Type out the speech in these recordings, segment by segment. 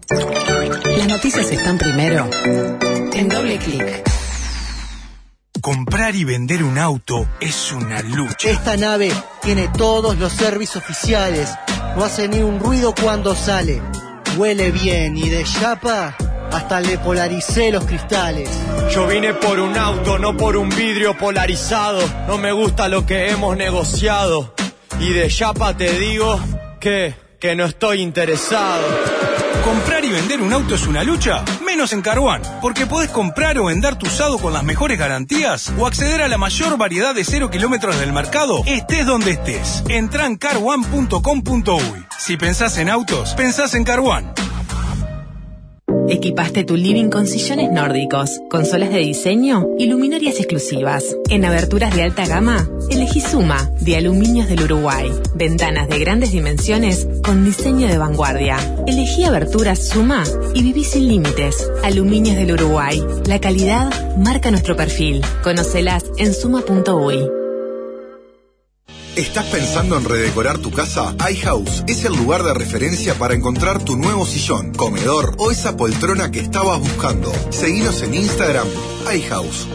Las noticias están primero en Doble Clic. Comprar y vender un auto es una lucha. Esta nave tiene todos los servicios oficiales. No hace ni un ruido cuando sale. Huele bien y de chapa hasta le polaricé los cristales. Yo vine por un auto, no por un vidrio polarizado. No me gusta lo que hemos negociado. Y de chapa te digo que no estoy interesado. ¿Comprar y vender un auto es una lucha? Menos en Car One, porque podés comprar o vender tu usado con las mejores garantías o acceder a la mayor variedad de 0 kilómetros del mercado, estés donde estés. Entrá en carone.com.uy. Si pensás en autos, pensás en Car One. Equipaste tu living con sillones nórdicos, consolas de diseño y luminarias exclusivas. En aberturas de alta gama, elegí Suma, de Aluminios del Uruguay. Ventanas de grandes dimensiones con diseño de vanguardia. Elegí aberturas Suma y viví sin límites. Aluminios del Uruguay. La calidad marca nuestro perfil. Conócelas en suma.uy. ¿Estás pensando en redecorar tu casa? iHouse es el lugar de referencia para encontrar tu nuevo sillón, comedor o esa poltrona que estabas buscando. Seguinos en Instagram, iHouse.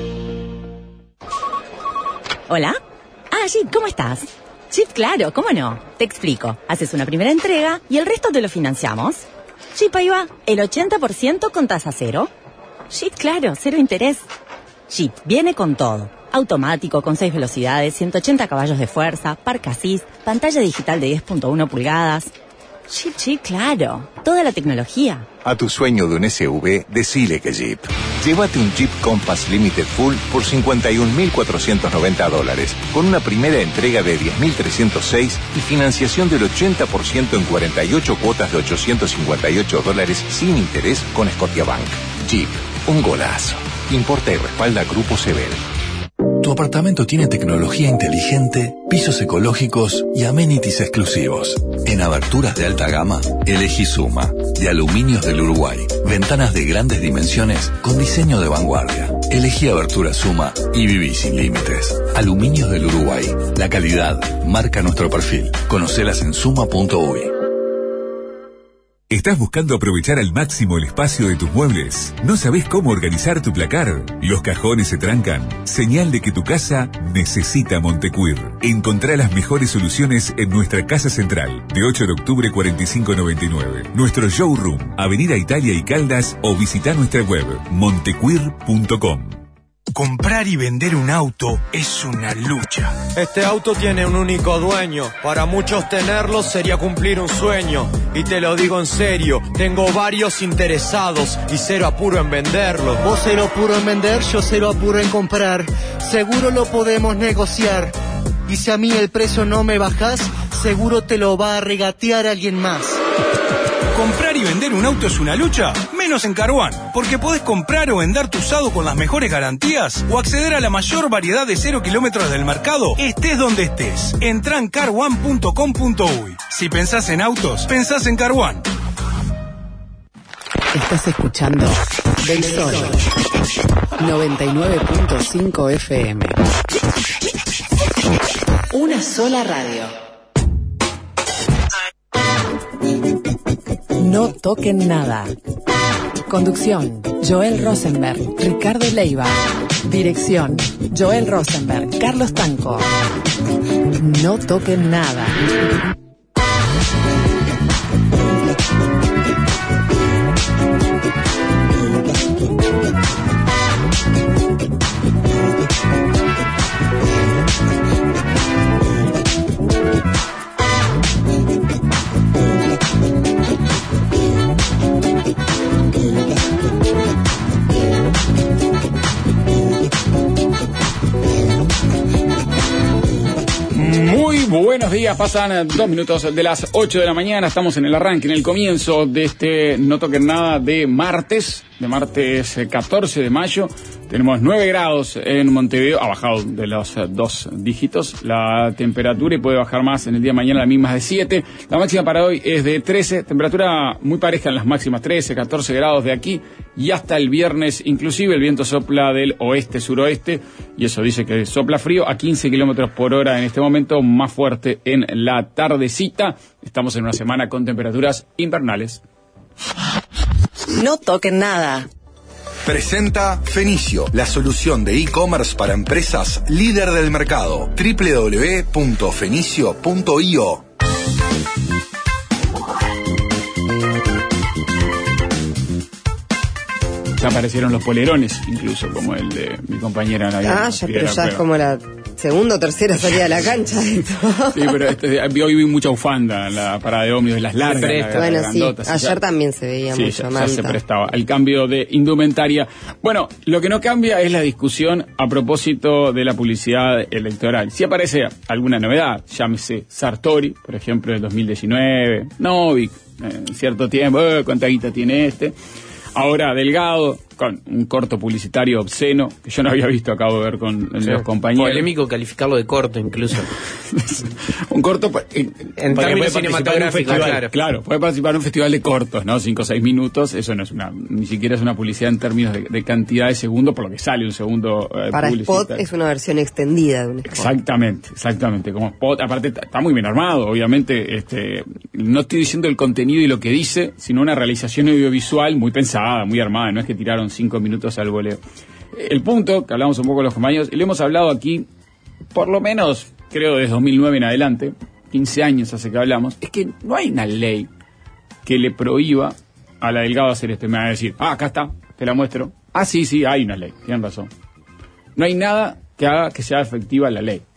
¿Hola? Jeep, ¿cómo estás? Jeep, claro, ¿cómo no? Te explico. Haces una primera entrega y el resto te lo financiamos. Jeep, ahí va. El 80% con tasa cero. Jeep, claro, cero interés. Jeep, viene con todo. Automático, con 6 velocidades, 180 caballos de fuerza, Park Assist, pantalla digital de 10.1 pulgadas. Jeep, claro. Toda la tecnología. A tu sueño de un SUV, decile que Jeep. Llévate un Jeep Compass Limited Full por $51.490, con una primera entrega de $10.306 y financiación del 80% en 48 cuotas de $858 sin interés con Scotiabank. Jeep, un golazo. Importa y respalda Grupo Sebel. Tu apartamento tiene tecnología inteligente, pisos ecológicos y amenities exclusivos. En aberturas de alta gama, elegí Suma, de Aluminios del Uruguay. Ventanas de grandes dimensiones con diseño de vanguardia. Elegí abertura Suma y viví sin límites. Aluminios del Uruguay. La calidad marca nuestro perfil. Conocelas en suma.uy. ¿Estás buscando aprovechar al máximo el espacio de tus muebles? ¿No sabés cómo organizar tu placar? ¿Los cajones se trancan? Señal de que tu casa necesita Montecuir. Encontrá las mejores soluciones en nuestra casa central, de 8 de octubre 4599. Nuestro showroom, Avenida Italia y Caldas, o visita nuestra web, montecuir.com. Comprar y vender un auto es una lucha. Este auto tiene un único dueño. Para muchos tenerlo sería cumplir un sueño. Y te lo digo en serio, tengo varios interesados y cero apuro en venderlo. Vos cero apuro en vender, yo cero apuro en comprar. Seguro lo podemos negociar. Y si a mí el precio no me bajás, seguro te lo va a regatear alguien más. ¿Comprar y vender un auto es una lucha? Menos en Car One, porque podés comprar o vender tu usado con las mejores garantías o acceder a la mayor variedad de 0 kilómetros del mercado, estés donde estés. Entrá en carone.com.uy. Si pensás en autos, pensás en Car One. Estás escuchando Del Sol 99.5 FM. Una sola radio. No toquen nada. Conducción, Joel Rosenberg, Ricardo Leiva. Dirección, Joel Rosenberg, Carlos Tanco. No toquen nada. Buenos días, pasan 2 minutos de las 8 de la mañana, estamos en el arranque, en el comienzo de este No Toquen Nada de martes 14 de mayo. Tenemos 9 grados en Montevideo, ha bajado de los 2 dígitos la temperatura y puede bajar más en el día de mañana, la misma es de 7. La máxima para hoy es de 13, temperatura muy pareja en las máximas, 13, 14 grados de aquí y hasta el viernes. Inclusive el viento sopla del oeste-suroeste y eso dice que sopla frío a 15 kilómetros por hora en este momento, más fuerte en la tardecita. Estamos en una semana con temperaturas invernales. No toquen nada. Presenta Fenicio, la solución de e-commerce para empresas líder del mercado. www.fenicio.io. Ya aparecieron los polerones, incluso, como el de mi compañera Nadia. Pero ya es como la segunda o tercera salida de la cancha. Esto. Sí, pero hoy vi mucha bufanda en la parada de ómnibus, las largas. Bueno, sí, ayer también se veía mucho ya se prestaba al cambio de indumentaria. Bueno, lo que no cambia es la discusión a propósito de la publicidad electoral. Si aparece alguna novedad, llámese Sartori, por ejemplo, del 2019, Novik, en cierto tiempo, ¿cuánta guita tiene este? Ahora Delgado, con un corto publicitario obsceno, que yo no había visto, acabo de ver con los compañeros. Polémico calificarlo de corto, incluso. Un corto en términos cinematográficos, claro, puede participar en un festival de cortos, ¿no? 5 o 6 minutos, eso no es ni siquiera es una publicidad en términos de cantidad de segundos, por lo que sale un segundo para spot es una versión extendida de un spot. Exactamente, como spot, aparte está muy bien armado, obviamente, no estoy diciendo el contenido y lo que dice, sino una realización audiovisual muy pensada, muy armada, no es que tiraron 5 minutos al voleo. El punto, que hablamos un poco con los compañeros, y lo hemos hablado aquí, por lo menos, creo desde 2009 en adelante, 15 años hace que hablamos, es que no hay una ley que le prohíba a la Delgado hacer esto. Me van a decir, acá está, te la muestro. Sí, hay una ley, tienen razón. No hay nada que haga que sea efectiva la ley.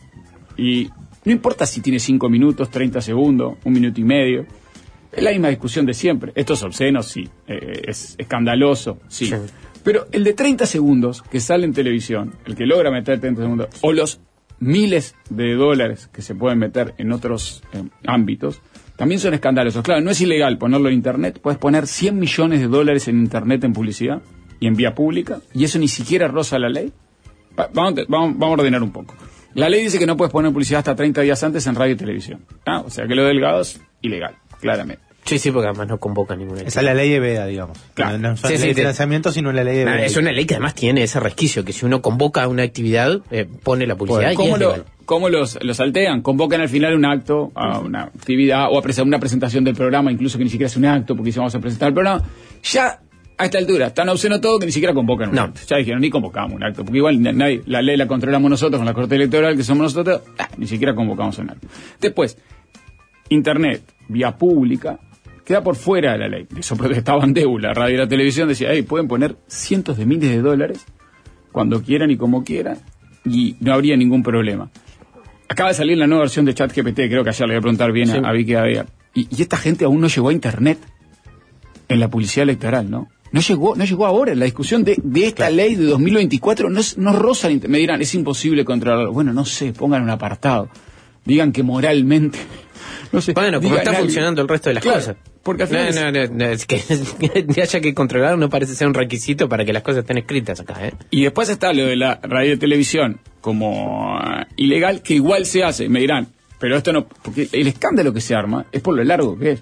Y no importa si tiene 5 minutos, 30 segundos, 1 minuto y medio, es la misma discusión de siempre. Esto es obsceno, sí. Es escandaloso, sí. Pero el de 30 segundos que sale en televisión, el que logra meter 30 segundos, o los miles de dólares que se pueden meter en otros ámbitos, también son escandalosos. Claro, no es ilegal ponerlo en Internet. Puedes poner 100 millones de dólares en Internet en publicidad y en vía pública, y eso ni siquiera roza la ley. Vamos a ordenar un poco. La ley dice que no puedes poner publicidad hasta 30 días antes en radio y televisión. O sea que lo Delgado es ilegal, claramente. Sí, porque además no convoca ninguna ley. Esa es la ley de veda, digamos. Claro. No es una ley de financiamiento, sino la ley de veda. Es una ley que además tiene ese resquicio, que si uno convoca una actividad, pone la publicidad y es legal. ¿Cómo los saltean? Convocan al final un acto, a una actividad, o a una presentación del programa, incluso que ni siquiera es un acto, porque si vamos a presentar el programa. Ya, a esta altura, tan obsceno todo que ni siquiera convocan un acto. Ya dijeron, ni convocamos un acto, porque igual la ley la controlamos nosotros con la Corte Electoral, que somos nosotros, ni siquiera convocamos un acto. Después, Internet, vía pública, queda por fuera de la ley. Eso protestaban DEU, la radio y la televisión, decía, pueden poner cientos de miles de dólares cuando quieran y como quieran, y no habría ningún problema. Acaba de salir la nueva versión de ChatGPT, creo que ayer le voy a preguntar bien a Vicky Abea. Y esta gente aún no llegó a Internet en la publicidad electoral, ¿no? No llegó ahora. La discusión de esta ley de 2024 no roza. Me dirán, es imposible controlarlo. Bueno, no sé, pongan un apartado. Digan que moralmente... No sé. Bueno, como está funcionando el resto de las cosas. Porque al final es que haya que controlar no parece ser un requisito para que las cosas estén escritas acá, Y después está lo de la radio y televisión como ilegal, que igual se hace. Me dirán, pero esto no... Porque el escándalo que se arma es por lo largo que es.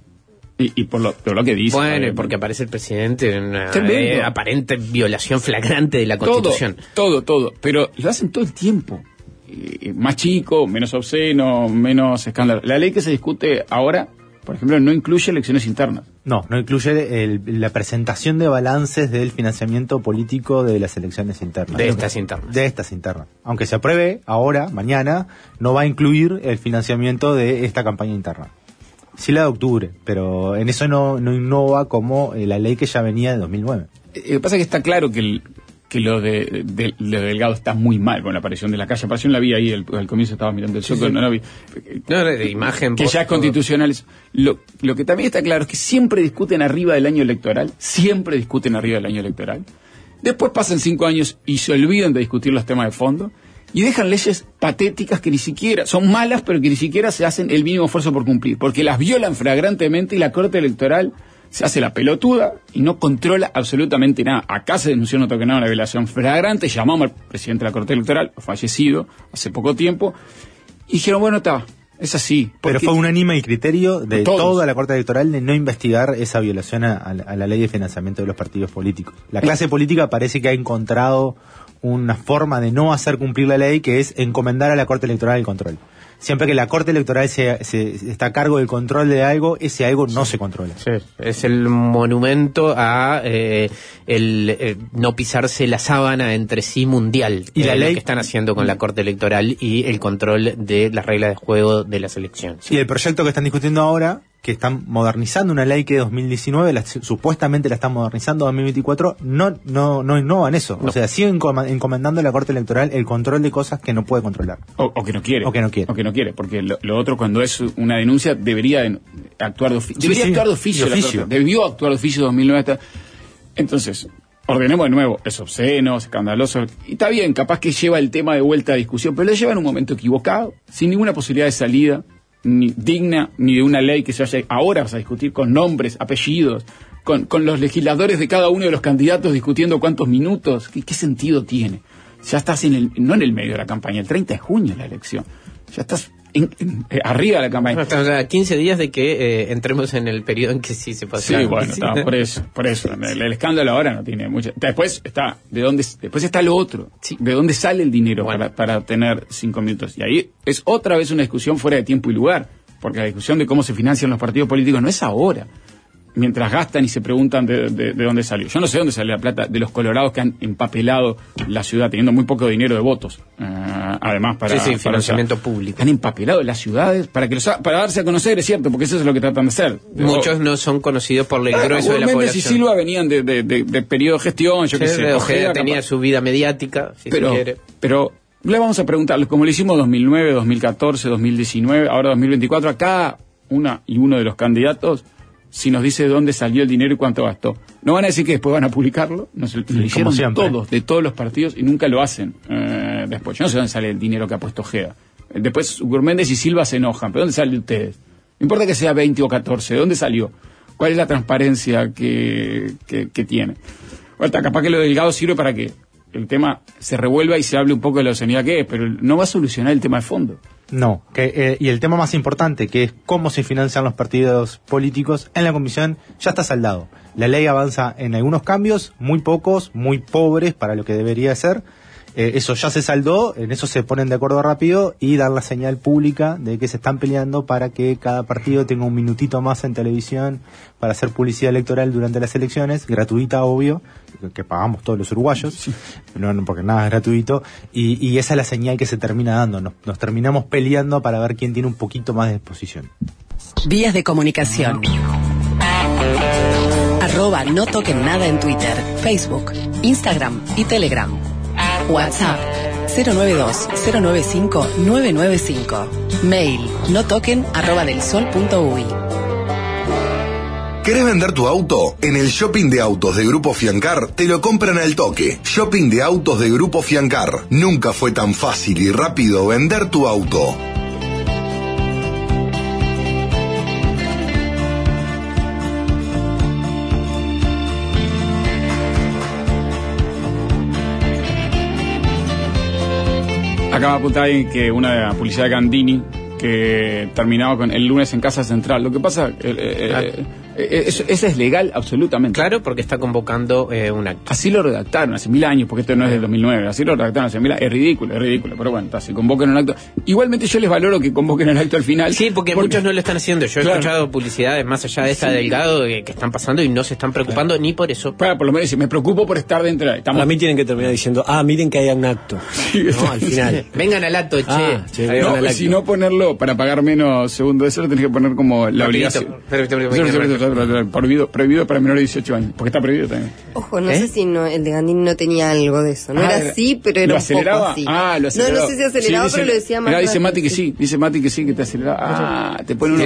Y por lo que dice. Bueno, porque aparece el presidente en una aparente violación flagrante de la Constitución. Todo. Pero lo hacen todo el tiempo. Más chico, menos obsceno, menos escándalo. La ley que se discute ahora, por ejemplo, no incluye elecciones internas. No incluye la presentación de balances del financiamiento político de las elecciones internas. De estas internas. Aunque se apruebe ahora, mañana, no va a incluir el financiamiento de esta campaña interna. Sí, la de octubre, pero en eso no innova como la ley que ya venía de 2009. Lo que pasa es que está claro que lo de Delgado está muy mal con la aparición de la calle. Aparición la vi ahí, al comienzo estaba mirando el Zócalo, no la vi. No, de imagen. Que ya es constitucional. Lo que también está claro es que siempre discuten arriba del año electoral. Después pasan 5 años y se olvidan de discutir los temas de fondo. Y dejan leyes patéticas que ni siquiera, son malas, pero que ni siquiera se hacen el mínimo esfuerzo por cumplir. Porque las violan flagrantemente y la Corte Electoral se hace la pelotuda y no controla absolutamente nada. Acá se denunció una violación flagrante, llamamos al presidente de la Corte Electoral, fallecido hace poco tiempo, y dijeron, bueno, es así. Pero fue unánime el criterio de toda la Corte Electoral de no investigar esa violación a la ley de financiamiento de los partidos políticos. La clase política parece que ha encontrado una forma de no hacer cumplir la ley, que es encomendar a la Corte Electoral el control. siempre que la Corte Electoral se está a cargo del control de algo, ese algo no se controla. Sí, es el monumento a no pisarse la sábana entre sí mundial. Y la ley que están haciendo con la Corte Electoral y el control de las reglas de juego de las elecciones. Y el proyecto que están discutiendo ahora, que están modernizando una ley que de 2019, supuestamente la están modernizando en 2024, no innovan eso. No. O sea, siguen encomendando a la Corte Electoral el control de cosas que no puede controlar. O que no quiere. O que no quiere. O que no quiere, porque lo otro, cuando es una denuncia, debería actuar de oficio. Actuar de oficio. Debió actuar de oficio 2009. Entonces, ordenemos de nuevo, es obsceno, es escandaloso, y está bien, capaz que lleva el tema de vuelta a discusión, pero lo lleva en un momento equivocado, sin ninguna posibilidad de salida, ni digna, ni de una ley que se vaya. Ahora vas a discutir con nombres, apellidos, con los legisladores de cada uno de los candidatos discutiendo cuántos minutos. ¿Qué sentido tiene? Ya estás no en el medio de la campaña, el 30 de junio es la elección. Ya estás arriba de la campaña. Estamos a 15 días de que entremos en el periodo en que sí se pasa. Sí, bueno, por eso. El escándalo ahora no tiene mucha. Después está lo otro. Sí. ¿De dónde sale el dinero para tener 5 minutos? Y ahí es otra vez una discusión fuera de tiempo y lugar. Porque la discusión de cómo se financian los partidos políticos no es ahora. Mientras gastan y se preguntan de dónde salió. Yo no sé dónde sale la plata de los colorados que han empapelado la ciudad, teniendo muy poco dinero de votos. Además, para financiamiento público. Han empapelado las ciudades para darse a conocer, es cierto, porque eso es lo que tratan de hacer. Muchos no son conocidos por el grueso de la población. Méndez y Silva venían de periodo de gestión, yo qué sé. Ojeda tenía su vida mediática, si se quiere. Pero le vamos a preguntar, como lo hicimos 2009, 2014, 2019, ahora 2024, a cada uno de los candidatos, si nos dice de dónde salió el dinero y cuánto gastó. No van a decir que después van a publicarlo, lo hicieron de todos los partidos, y nunca lo hacen después. Yo no sé dónde sale el dinero que ha puesto Ojeda. Después Gurméndez y Silva se enojan, pero ¿dónde sale de ustedes? No importa que sea 20 o 14, ¿de dónde salió? ¿Cuál es la transparencia que tiene? Bueno, capaz que lo Delgado sirve para que el tema se revuelva y se hable un poco de la obscenidad que es, pero no va a solucionar el tema de fondo. No, y el tema más importante, que es cómo se financian los partidos políticos, en la comisión ya está saldado. La ley avanza en algunos cambios, muy pocos, muy pobres para lo que debería ser. Eso ya se saldó, en eso se ponen de acuerdo rápido y dar la señal pública de que se están peleando para que cada partido tenga un minutito más en televisión para hacer publicidad electoral durante las elecciones, gratuita, obvio, que pagamos todos los uruguayos, no, porque nada es gratuito, y esa es la señal que se termina dando. Nos terminamos peleando para ver quién tiene un poquito más de exposición. Vías de comunicación. @no toquen nada en Twitter, Facebook, Instagram y Telegram. WhatsApp 092-095-995. Mail notoquen@delsol.uy. ¿Querés vender tu auto? En el Shopping de Autos de Grupo Fiancar te lo compran al toque. Shopping de Autos de Grupo Fiancar. Nunca fue tan fácil y rápido vender tu auto. Acaba de apuntar alguien que una publicidad de Gandini que terminaba con el lunes en Casa Central. Lo que pasa, eso es legal absolutamente. Claro, porque está convocando un acto. Así lo redactaron hace 1000 años, porque esto no es del 2009. Así lo redactaron hace 1000 años. Es ridículo. Pero bueno, si convocan un acto. Igualmente yo les valoro que convoquen el acto al final. Sí, porque muchos no lo están haciendo. Yo he escuchado publicidades más allá de esta Delgado que están pasando y no se están preocupando ni por eso. Por lo menos me preocupo por estar dentro de... A mí tienen que terminar diciendo, miren que haya un acto. Sí, no, al final. Vengan al acto, si no ponerlo para pagar menos segundo de eso, lo tenés que poner como la obligación. Prohibido para menores de 18 años, porque está prohibido también. Ojo, no sé si el de Gandini no tenía algo de eso. No era así, pero era un poco así. Lo aceleraba. No sé si aceleraba, pero lo decía más. Dice Mati que sí, que te aceleraba. Te pone uno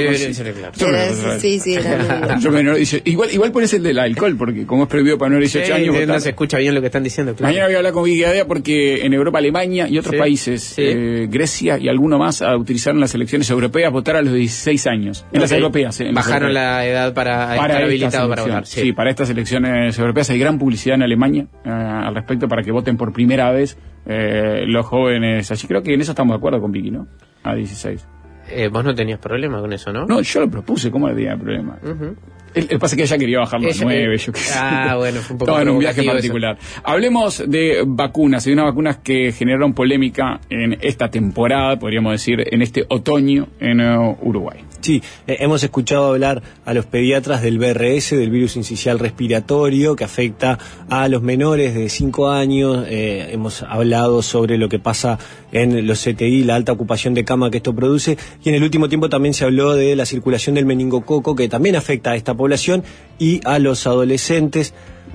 Sí, igual pones el del alcohol, porque como es prohibido para menores de 18 años. No se escucha bien lo que están diciendo. Claro. Mañana voy a hablar con Vicky Gadea porque en Europa, Alemania y otros países, Grecia y alguno más, utilizaron las elecciones europeas, votar a los 16 años. En las europeas. Bajaron la edad para estar habilitado para votar. Sí, para estas elecciones europeas hay gran publicidad en Alemania al respecto para que voten por primera vez los jóvenes allí. Creo que en eso estamos de acuerdo con Vicky, ¿no? A 16. Vos no tenías problema con eso, ¿no? No, yo lo propuse, ¿cómo le tenía problema? El pasa que ella quería bajarlo a 9, yo qué sé. Bueno, fue un poco estaba en un viaje particular. Hablemos de vacunas. Hay unas vacunas que generaron polémica en esta temporada, podríamos decir, en este otoño en Uruguay. Sí, hemos escuchado hablar a los pediatras del VRS, del virus incisional respiratorio, que afecta a los menores de 5 años. Hemos hablado sobre lo que pasa en los CTI, la alta ocupación de cama que esto produce. Y en el último tiempo también se habló de la circulación del meningococo, que también afecta a esta población y a los adolescentes.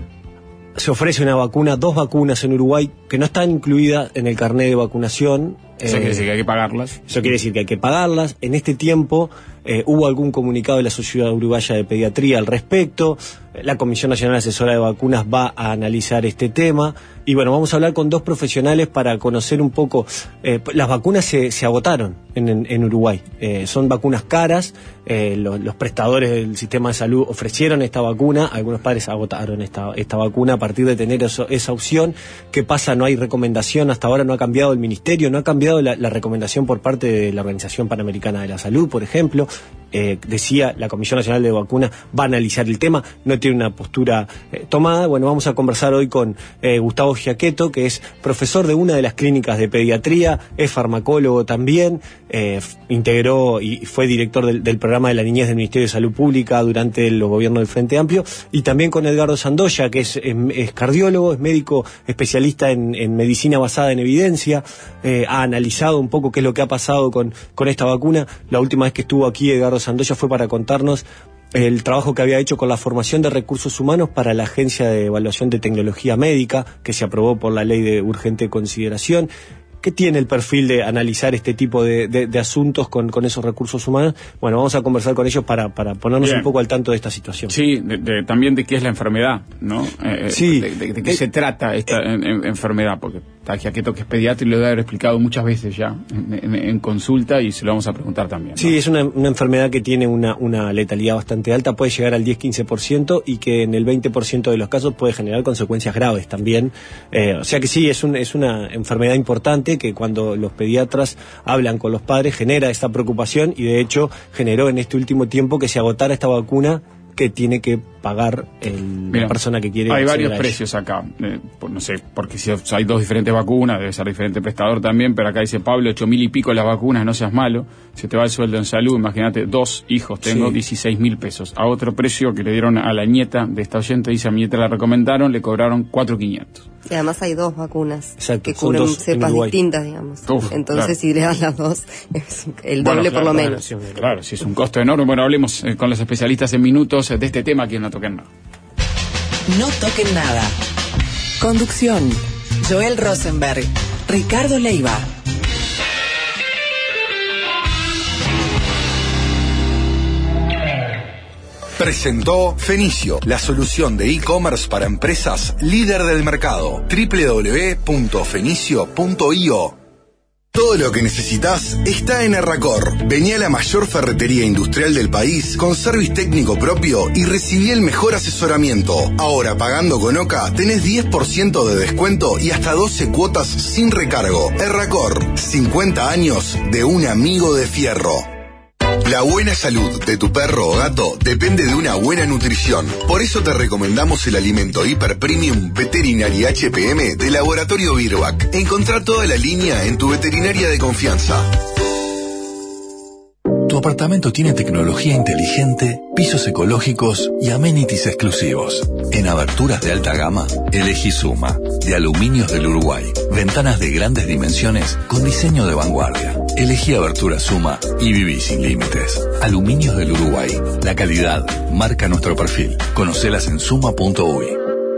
Se ofrece una vacuna, 2 vacunas en Uruguay que no están incluidas en el carnet de vacunación. Eso quiere decir que hay que pagarlas. Eso quiere decir que hay que pagarlas. En este tiempo hubo algún comunicado de la Sociedad Uruguaya de Pediatría al respecto. La Comisión Nacional Asesora de Vacunas va a analizar este tema. Y bueno, vamos a hablar con 2 profesionales para conocer un poco. Las vacunas se agotaron en Uruguay. Son vacunas caras. Los prestadores del sistema de salud ofrecieron esta vacuna. Algunos padres agotaron esta vacuna a partir de tener esa opción. ¿Qué pasa? No hay recomendación. Hasta ahora no ha cambiado el ministerio, no ha cambiado la recomendación por parte de la Organización Panamericana de la Salud, por ejemplo. Decía, la Comisión Nacional de Vacunas va a analizar el tema, no tiene una postura tomada. Bueno, vamos a conversar hoy con Gustavo Giaquetto, que es profesor de una de las clínicas de pediatría, es farmacólogo también, integró y fue director del programa de la niñez del Ministerio de Salud Pública durante los gobiernos del Frente Amplio, y también con Edgardo Sandoya, que es cardiólogo, es médico especialista en medicina basada en evidencia, ha analizado un poco qué es lo que ha pasado con esta vacuna. La última vez que estuvo aquí Edgardo Sandoya fue para contarnos el trabajo que había hecho con la formación de recursos humanos para la Agencia de Evaluación de Tecnología Médica, que se aprobó por la Ley de Urgente Consideración. ¿Qué tiene el perfil de analizar este tipo de asuntos con esos recursos humanos? Bueno, vamos a conversar con ellos para ponernos un poco al tanto de esta situación. Sí, también de qué es la enfermedad, ¿no? Sí. De qué se trata esta enfermedad, porque Giaquetto, que es pediatra, y lo debe haber explicado muchas veces ya en consulta, y se lo vamos a preguntar también, ¿no? Sí, es una enfermedad que tiene una letalidad bastante alta, puede llegar al 10-15%, y que en el 20% de los casos puede generar consecuencias graves también. O sea que sí, es una enfermedad importante que cuando los pediatras hablan con los padres genera esta preocupación, y de hecho generó en este último tiempo que se agotara esta vacuna que tiene que pagar la persona que quiere. Hay varios precios acá, no sé, porque si hay 2 diferentes vacunas, debe ser diferente prestador también, pero acá dice Pablo, 8.000 y pico las vacunas, no seas malo, se te va el sueldo en salud, imagínate, 2 hijos, tengo 16.000 pesos. A otro precio que le dieron a la nieta de esta oyente, dice, a mi nieta la recomendaron, le cobraron 4.500. Y además hay 2 vacunas. Exacto, que cubren cepas distintas, digamos. Entonces, claro, si le das las 2, es el doble, por lo menos. Claro, sí, es un costo enorme. Bueno, hablemos con los especialistas en minutos de este tema, que no toquen nada. No toquen nada. Conducción: Joel Rosenberg, Ricardo Leiva. Presentó Fenicio, la solución de e-commerce para empresas líder del mercado. www.fenicio.io. Todo lo que necesitas está en Erracor. Vení a la mayor ferretería industrial del país con service técnico propio y recibí el mejor asesoramiento. Ahora, pagando con OCA, tenés 10% de descuento y hasta 12 cuotas sin recargo. Erracor, 50 años de un amigo de fierro. La buena salud de tu perro o gato depende de una buena nutrición. Por eso te recomendamos el alimento Hiper Premium Veterinary HPM de Laboratorio Virbac. Encontrá toda la línea en tu veterinaria de confianza. Tu apartamento tiene tecnología inteligente, pisos ecológicos y amenities exclusivos. En aberturas de alta gama, elegí Suma, de Aluminios del Uruguay. Ventanas de grandes dimensiones con diseño de vanguardia. Elegí Abertura Suma y viví sin límites. Aluminios del Uruguay. La calidad marca nuestro perfil. Conocelas en suma.uy.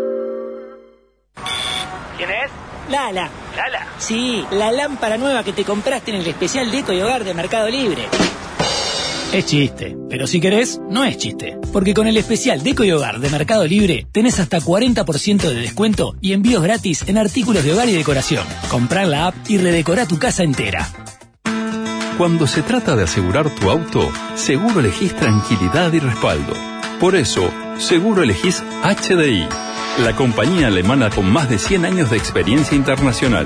¿Quién es? Lala. ¿Lala? Sí, la lámpara nueva que te compraste en el especial Deco y Hogar de Mercado Libre. Es chiste, pero si querés, no es chiste. Porque con el especial Deco y Hogar de Mercado Libre tenés hasta 40% de descuento y envíos gratis en artículos de hogar y decoración. Comprá la app y redecorá tu casa entera. Cuando se trata de asegurar tu auto, seguro elegís tranquilidad y respaldo. Por eso, seguro elegís HDI, la compañía alemana con más de 100 años de experiencia internacional.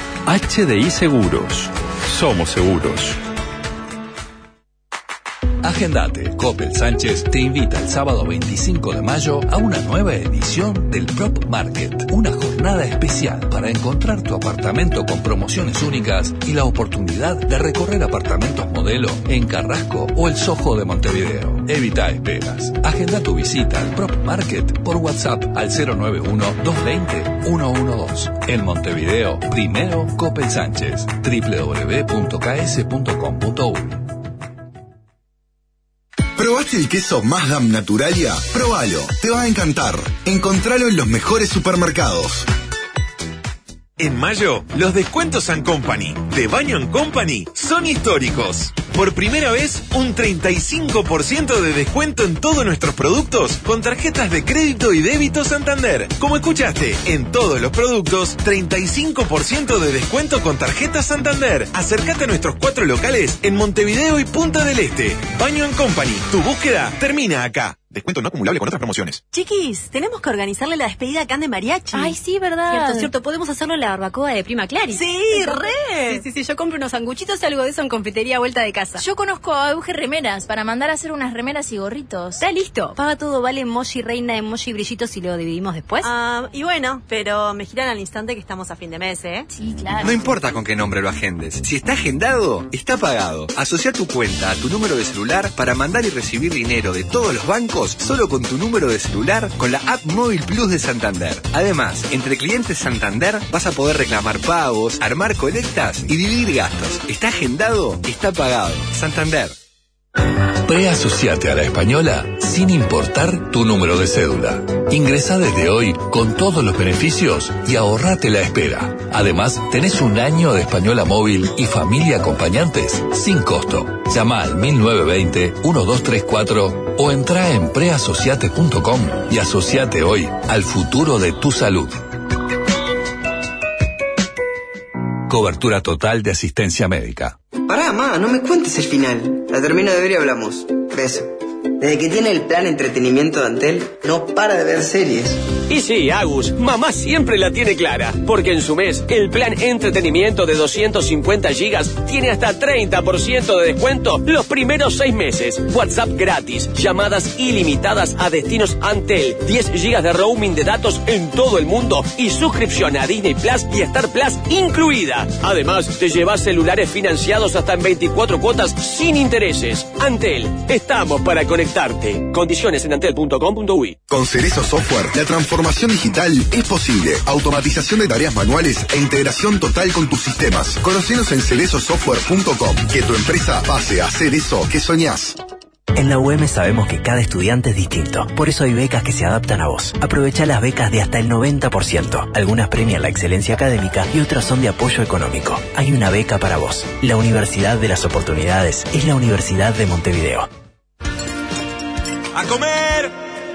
HDI Seguros. Somos seguros. Agendate. Coppel Sánchez te invita el sábado 25 de mayo a una nueva edición del Prop Market, una jornada especial para encontrar tu apartamento con promociones únicas y la oportunidad de recorrer apartamentos modelo en Carrasco o el Soho de Montevideo. Evita esperas. Agenda tu visita al Prop Market por WhatsApp al 091-220-112. En Montevideo, primero Coppel Sánchez. www.ks.com.uy. ¿Probaste el queso Mazdam Naturalia? Próbalo, te va a encantar. Encontralo en los mejores supermercados. En mayo, los descuentos & Company de Baño & Company son históricos. Por primera vez, un 35% de descuento en todos nuestros productos con tarjetas de crédito y débito Santander. Como escuchaste, en todos los productos, 35% de descuento con tarjetas Santander. Acércate a nuestros 4 locales en Montevideo y Punta del Este. Baño & Company, tu búsqueda termina acá. Descuento no acumulable con otras promociones. Chiquis, tenemos que organizarle la despedida a Can de Mariachi. Ay, sí, verdad. Cierto. Podemos hacerlo en la barbacoa de Prima Clary. Sí, re. Sí. Yo compro unos sanguchitos y algo de eso en confitería a vuelta de casa. Yo conozco a Euge Remeras para mandar a hacer unas remeras y gorritos. Está listo. Paga todo, vale emoji reina, emoji brillitos y lo dividimos después. Y bueno, pero me giran al instante que estamos a fin de mes, ¿eh? Sí, claro. No importa con qué nombre lo agendes. Si está agendado, está pagado. Asocia tu cuenta a tu número de celular para mandar y recibir dinero de todos los bancos solo con tu número de celular con la app Móvil Plus de Santander. Además, entre clientes Santander vas a poder reclamar pagos, armar colectas y dividir gastos. ¿Está agendado? Está pagado. Santander. Preasociate a La Española sin importar tu número de cédula. Ingresá desde hoy con todos los beneficios y ahorrate la espera. Además, tenés un año de Española Móvil y familia acompañantes sin costo. Llama al 1920-1234 o entrá en preasociate.com y asociate hoy al futuro de tu salud. Cobertura total de asistencia médica. Pará, ma, no me cuentes el final. La termino de ver y hablamos. Beso. Desde que tiene el plan entretenimiento de Antel, no para de ver series. Y sí, Agus, mamá siempre la tiene clara, porque en su mes, el plan entretenimiento de 250 gigas tiene hasta 30% de descuento los primeros 6 meses. WhatsApp gratis, llamadas ilimitadas a destinos Antel, 10 gigas de roaming de datos en todo el mundo y suscripción a Disney Plus y Star Plus incluida. Además, te llevas celulares financiados hasta en 24 cuotas sin intereses. Antel, estamos para conectarte. Condiciones en antel.com.uy. Con Cerezo Software, la transformación digital es posible. Automatización de tareas manuales e integración total con tus sistemas. Conocenos en cerezosoftware.com. Que tu empresa pase a hacer eso que soñás. En la UM sabemos que cada estudiante es distinto. Por eso hay becas que se adaptan a vos. Aprovecha las becas de hasta el 90%. Algunas premian la excelencia académica y otras son de apoyo económico. Hay una beca para vos. La Universidad de las Oportunidades es la Universidad de Montevideo. ¡A comer!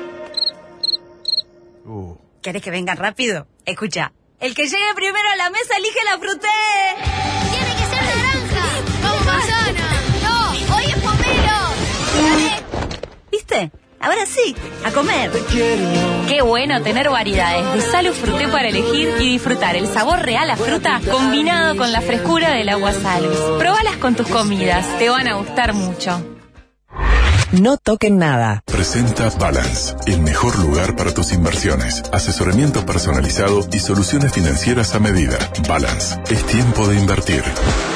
¿Querés que vengan rápido? Escucha. El que llegue primero a la mesa elige la fruté. ¡Tiene que ser naranja! ¡Vamos, manzana! ¡No! ¡Hoy es pomelo! ¿Viste? Ahora sí, a comer. Qué bueno tener variedades de Salud Fruté para elegir y disfrutar el sabor real a fruta combinado con la frescura del agua Salus. Probalas con tus comidas, te van a gustar mucho. No toquen nada. Presenta Balance, el mejor lugar para tus inversiones. Asesoramiento personalizado y soluciones financieras a medida. Balance, es tiempo de invertir.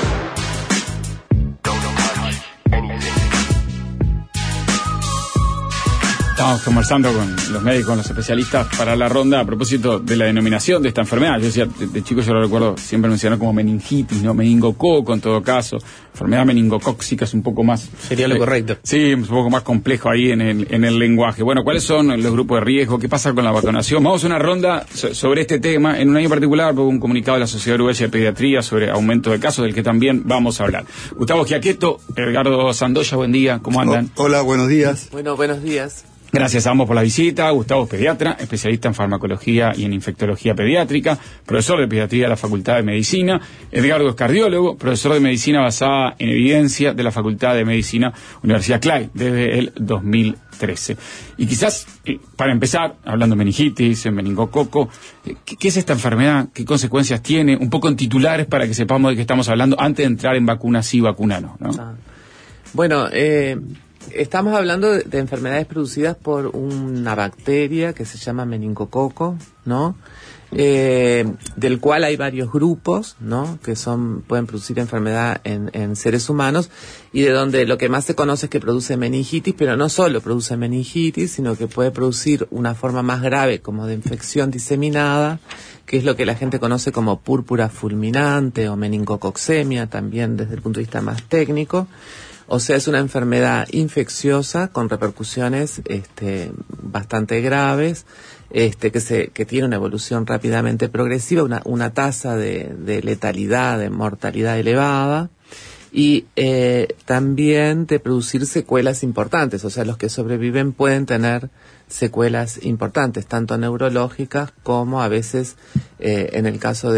Estamos conversando con los médicos, los especialistas para la ronda a propósito de la denominación de esta enfermedad. Yo decía, de chico yo lo recuerdo siempre mencionar como meningitis, ¿no? Meningococo en todo caso. Enfermedad meningocóxica es un poco más... Sería lo correcto. Sí, un poco más complejo ahí en el lenguaje. Bueno, ¿cuáles son los grupos de riesgo? ¿Qué pasa con la vacunación? Vamos a una ronda sobre este tema. En un año particular, por un comunicado de la Sociedad Uruguaya de Pediatría sobre aumento de casos, del que también vamos a hablar. Gustavo Giaqueto, Edgardo Sandoya, buen día. ¿Cómo andan? Hola, buenos días. Bueno, buenos días. Gracias a ambos por la visita. Gustavo es pediatra, especialista en farmacología y en infectología pediátrica, profesor de pediatría de la Facultad de Medicina. Edgardo es cardiólogo, profesor de medicina basada en evidencia de la Facultad de Medicina, Universidad Clay, desde el 2013. Y quizás, para empezar, hablando de meningitis, meningococo, ¿qué es esta enfermedad? ¿Qué consecuencias tiene? Un poco en titulares para que sepamos de qué estamos hablando antes de entrar en vacunas sí, vacunas no. Bueno, Estamos hablando de enfermedades producidas por una bacteria que se llama meningococo, ¿no? Del cual hay varios grupos, ¿no? Que pueden producir enfermedad en seres humanos, y de donde lo que más se conoce es que produce meningitis, pero no solo produce meningitis, sino que puede producir una forma más grave como de infección diseminada, que es lo que la gente conoce como púrpura fulminante o meningococcemia, también desde el punto de vista más técnico. O sea, es una enfermedad infecciosa con repercusiones bastante graves, que tiene una evolución rápidamente progresiva, una tasa de letalidad, de mortalidad elevada, y también de producir secuelas importantes. O sea, los que sobreviven pueden tener secuelas importantes, tanto neurológicas como a veces, en el caso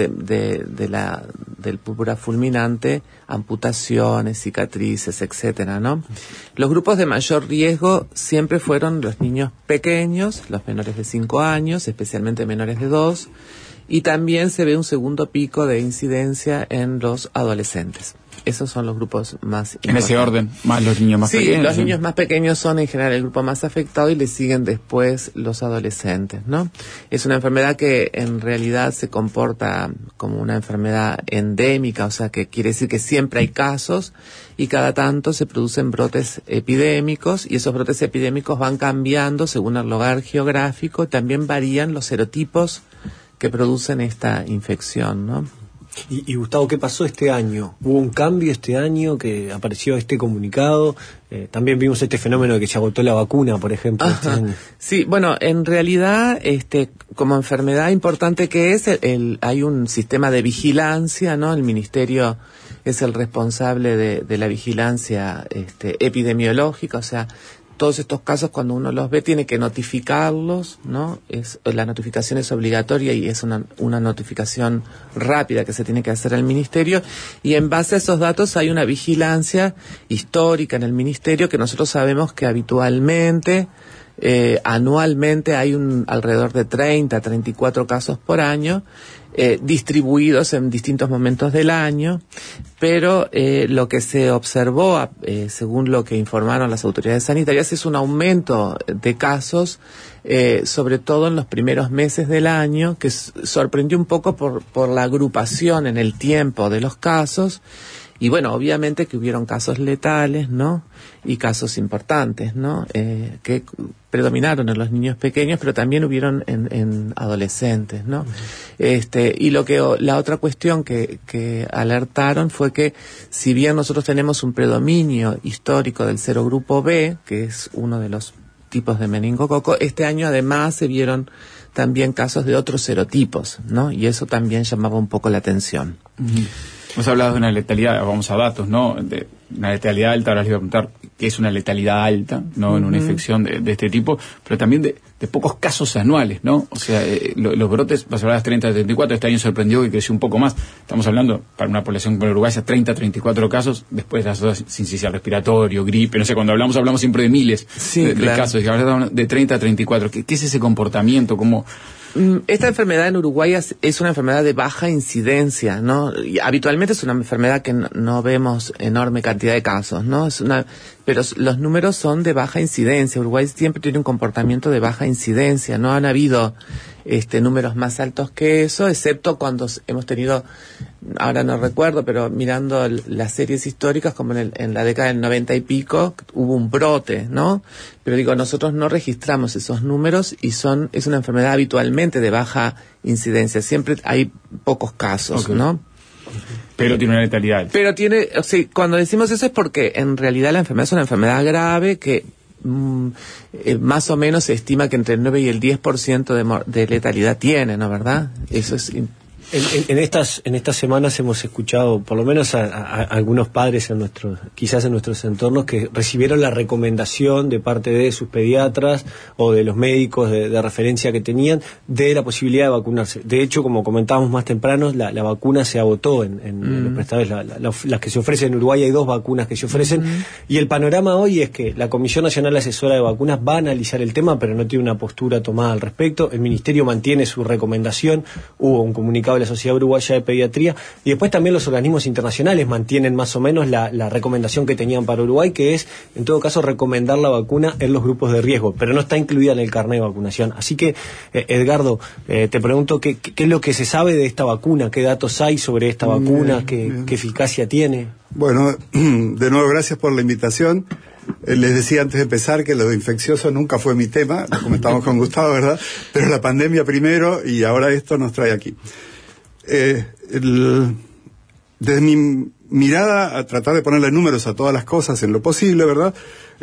del púrpura fulminante, amputaciones, cicatrices, etcétera, ¿no? Los grupos de mayor riesgo siempre fueron los niños pequeños, los menores de 5 años, especialmente menores de 2, y también se ve un segundo pico de incidencia en los adolescentes. Esos son los grupos más importantes. En ese orden, más los niños más pequeños. Sí, los niños más pequeños son en general el grupo más afectado y le siguen después los adolescentes, ¿no? Es una enfermedad que en realidad se comporta como una enfermedad endémica, o sea que quiere decir que siempre hay casos y cada tanto se producen brotes epidémicos, y esos brotes epidémicos van cambiando según el lugar geográfico, también varían los serotipos que producen esta infección, ¿no? Y Gustavo, ¿qué pasó este año? ¿Hubo un cambio este año que apareció este comunicado? También vimos este fenómeno de que se agotó la vacuna, por ejemplo, este año. Sí, bueno, en realidad, como enfermedad importante que es, hay un sistema de vigilancia, ¿no? El Ministerio es el responsable de la vigilancia epidemiológica, o sea, todos estos casos, cuando uno los ve, tiene que notificarlos, ¿no? La notificación es obligatoria y es una notificación rápida que se tiene que hacer al Ministerio, y en base a esos datos hay una vigilancia histórica en el Ministerio, que nosotros sabemos que habitualmente, anualmente hay alrededor de 34 casos por año, distribuidos en distintos momentos del año, pero lo que se observó, según lo que informaron las autoridades sanitarias, es un aumento de casos, sobre todo en los primeros meses del año, que sorprendió un poco por la agrupación en el tiempo de los casos. Y bueno, obviamente que hubieron casos letales, ¿no? Y casos importantes, ¿no? Que predominaron en los niños pequeños, pero también hubieron en adolescentes, ¿no? Y la otra cuestión que alertaron fue que, si bien nosotros tenemos un predominio histórico del serogrupo B, que es uno de los tipos de meningococo, este año además se vieron también casos de otros serotipos, ¿no? Y eso también llamaba un poco la atención. Uh-huh. Hemos hablado de una letalidad, vamos a datos, ¿no? De una letalidad alta, ahora les voy a preguntar qué es una letalidad alta, ¿no? En una infección de este tipo, pero también de pocos casos anuales, ¿no? O sea, los brotes, vas a hablar de 30 a 34, este año sorprendió que creció un poco más. Estamos hablando, para una población como la uruguaya, 30 a 34 casos, después las otras, sincicial respiratorio, gripe, no sé, cuando hablamos siempre de miles de casos, y ahora de 30 a 34. ¿Qué es ese comportamiento? ¿Cómo...? Esta enfermedad en Uruguay es una enfermedad de baja incidencia, ¿no? Y habitualmente es una enfermedad que no vemos enorme cantidad de casos, ¿no? Pero los números son de baja incidencia. Uruguay siempre tiene un comportamiento de baja incidencia. No han habido números más altos que eso, excepto cuando hemos tenido, ahora no recuerdo, pero mirando las series históricas, como en la década del 90 y pico, hubo un brote, ¿no? Pero digo, nosotros no registramos esos números y es una enfermedad habitualmente de baja incidencia. Siempre hay pocos casos, okay, ¿no? Pero tiene una letalidad. Pero cuando decimos eso es porque en realidad la enfermedad es una enfermedad grave que más o menos se estima que entre el 9 y el 10% de letalidad tiene, ¿no? ¿Verdad? Eso es... En estas semanas hemos escuchado, por lo menos a algunos padres quizás en nuestros entornos, que recibieron la recomendación de parte de sus pediatras o de los médicos de referencia que tenían de la posibilidad de vacunarse. De hecho, como comentábamos más temprano, la vacuna se agotó en los prestadores. Las que se ofrecen en Uruguay, hay 2 vacunas que se ofrecen, y el panorama hoy es que la Comisión Nacional Asesora de Vacunas va a analizar el tema, pero no tiene una postura tomada al respecto. El Ministerio mantiene su recomendación. Hubo un comunicado de la Sociedad Uruguaya de Pediatría, y después también los organismos internacionales mantienen más o menos la recomendación que tenían para Uruguay, que es, en todo caso, recomendar la vacuna en los grupos de riesgo, pero no está incluida en el carnet de vacunación. Así que, Edgardo, te pregunto, ¿qué es lo que se sabe de esta vacuna? ¿Qué datos hay sobre esta vacuna? ¿Qué eficacia tiene? Bueno, de nuevo, gracias por la invitación. Les decía antes de empezar que lo de infeccioso nunca fue mi tema, lo comentamos con Gustavo, ¿verdad? Pero la pandemia primero y ahora esto nos trae aquí. Desde mi mirada a tratar de ponerle números a todas las cosas en lo posible, ¿verdad?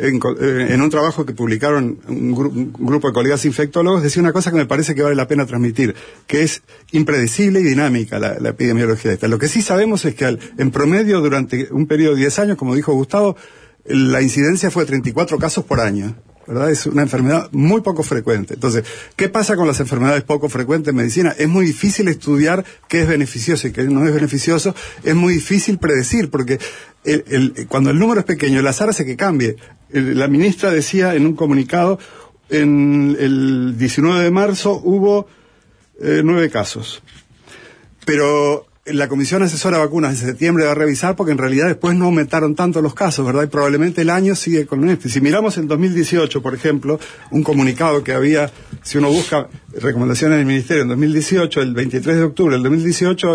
En un trabajo que publicaron un grupo de colegas infectólogos, decía una cosa que me parece que vale la pena transmitir, que es impredecible y dinámica la epidemiología de esta. Lo que sí sabemos es que en promedio durante un periodo de 10 años, como dijo Gustavo, la incidencia fue de 34 casos por año, ¿verdad? Es una enfermedad muy poco frecuente. Entonces, ¿qué pasa con las enfermedades poco frecuentes en medicina? Es muy difícil estudiar qué es beneficioso y qué no es beneficioso. Es muy difícil predecir, porque cuando el número es pequeño, el azar hace que cambie. La ministra decía en un comunicado, en el 19 de marzo hubo 9 casos. Pero la Comisión Asesora de Vacunas de septiembre va a revisar, porque en realidad después no aumentaron tanto los casos, ¿verdad? Y probablemente el año sigue con esto. Si miramos en 2018, por ejemplo, un comunicado que había, si uno busca recomendaciones del Ministerio en 2018, el 23 de octubre del 2018,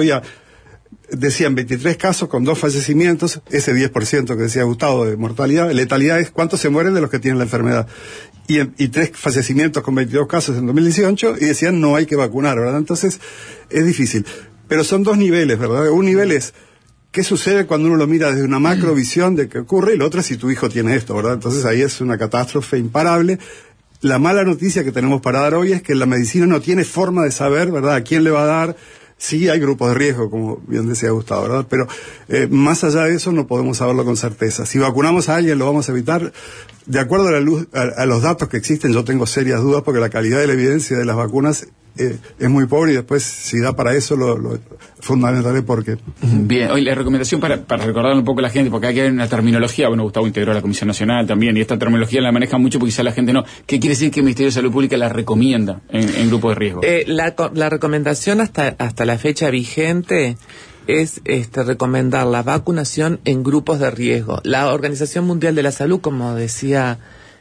decían 23 casos con 2 fallecimientos, ese 10% que decía Gustavo de mortalidad. Letalidad es cuántos se mueren de los que tienen la enfermedad. Y 3 fallecimientos con 22 casos en 2018, y decían no hay que vacunar, ¿verdad? Entonces, es difícil. Pero son 2 niveles, ¿verdad? Un nivel es qué sucede cuando uno lo mira desde una macrovisión de qué ocurre, y el otro es si tu hijo tiene esto, ¿verdad? Entonces ahí es una catástrofe imparable. La mala noticia que tenemos para dar hoy es que la medicina no tiene forma de saber, ¿verdad?, a quién le va a dar. Sí hay grupos de riesgo, como bien decía Gustavo, ¿verdad? Pero más allá de eso no podemos saberlo con certeza. Si vacunamos a alguien, lo vamos a evitar. De acuerdo a los datos que existen, yo tengo serias dudas, porque la calidad de la evidencia de las vacunas es muy pobre, y después, si da para eso, lo fundamentaré porque... Bien, hoy la recomendación para recordar un poco a la gente, porque aquí hay una terminología, bueno, Gustavo integró a la Comisión Nacional también, y esta terminología la maneja mucho porque quizá la gente no... ¿Qué quiere decir que el Ministerio de Salud Pública la recomienda en grupos de riesgo? La recomendación hasta la fecha vigente es recomendar la vacunación en grupos de riesgo. La Organización Mundial de la Salud, como decía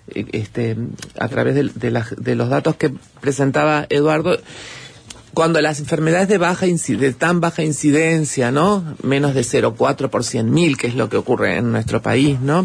a través de los datos que presentaba Eduardo, cuando las enfermedades de tan baja incidencia, ¿no?, menos de 0,4 por 100.000, que es lo que ocurre en nuestro país, ¿no?,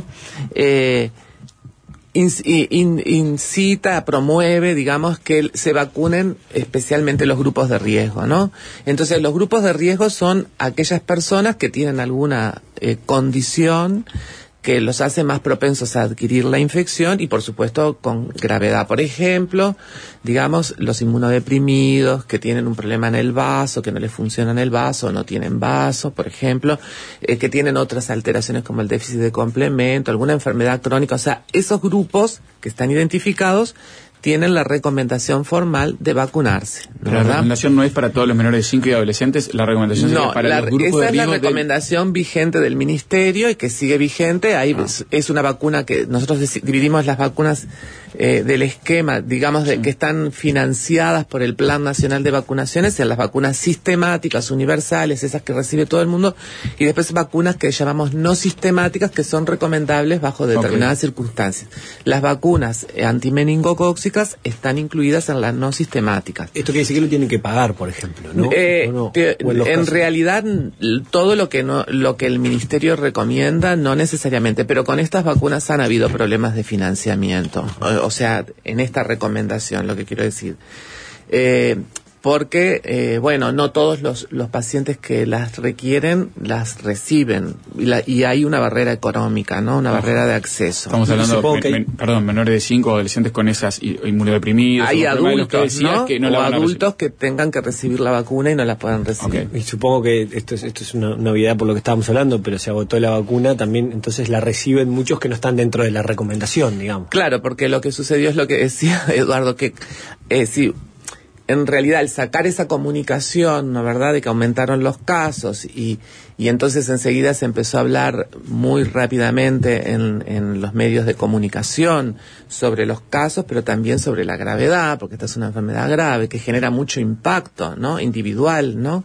promueve, digamos, que se vacunen especialmente los grupos de riesgo, ¿no? Entonces, los grupos de riesgo son aquellas personas que tienen alguna condición que los hace más propensos a adquirir la infección, y por supuesto con gravedad. Por ejemplo, digamos, los inmunodeprimidos que tienen un problema en el vaso, que no les funciona en el vaso, no tienen vaso, por ejemplo, que tienen otras alteraciones como el déficit de complemento, alguna enfermedad crónica. O sea, esos grupos que están identificados tienen la recomendación formal de vacunarse, ¿no? La recomendación no es para todos los menores de 5 y adolescentes, la recomendación es para los grupos de riesgo. Esa es la recomendación vigente del Ministerio y que sigue vigente. Ahí es una vacuna que nosotros dividimos las vacunas del esquema, digamos, que están financiadas por el Plan Nacional de Vacunaciones, en las vacunas sistemáticas, universales, esas que recibe todo el mundo, y después vacunas que llamamos no sistemáticas, que son recomendables bajo determinadas circunstancias. Las vacunas antimeningocóxicas están incluidas en las no sistemáticas. Esto quiere decir que lo tienen que pagar, por ejemplo, ¿no? En realidad, todo lo que el Ministerio recomienda, no necesariamente, pero con estas vacunas han habido problemas de financiamiento. O sea, en esta recomendación, lo que quiero decir. Porque, no todos los pacientes que las requieren las reciben, y hay una barrera económica, ¿no? Una barrera de acceso. Estamos hablando menores de 5, adolescentes con esas inmunodeprimidos. Hay adultos, ¿no? Que no, o adultos que tengan que recibir la vacuna y no la puedan recibir. Y supongo que esto es una novedad por lo que estábamos hablando, pero se agotó la vacuna, también entonces la reciben muchos que no están dentro de la recomendación, digamos. Claro, porque lo que sucedió es lo que decía Eduardo, que si en realidad al sacar esa comunicación, ¿no verdad?, de que aumentaron los casos y entonces enseguida se empezó a hablar muy rápidamente en los medios de comunicación sobre los casos, pero también sobre la gravedad, porque esta es una enfermedad grave que genera mucho impacto, ¿no?, individual, ¿no?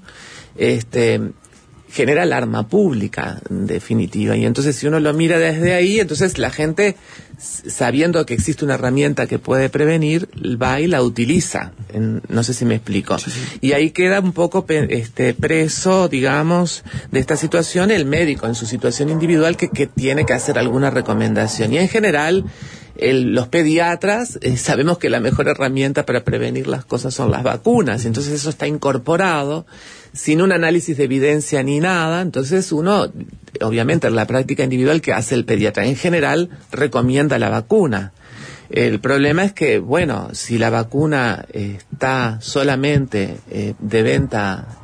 Genera alarma pública, en definitiva. Y entonces, si uno lo mira desde ahí, entonces la gente, sabiendo que existe una herramienta que puede prevenir, va y la utiliza. No sé si me explico. Sí. Y ahí queda un poco preso, digamos, de esta situación el médico en su situación individual que tiene que hacer alguna recomendación. Y en general, los pediatras sabemos que la mejor herramienta para prevenir las cosas son las vacunas. Entonces eso está incorporado sin un análisis de evidencia ni nada. Entonces uno, obviamente en la práctica individual que hace el pediatra en general, recomienda la vacuna. El problema es que, bueno, si la vacuna está solamente de venta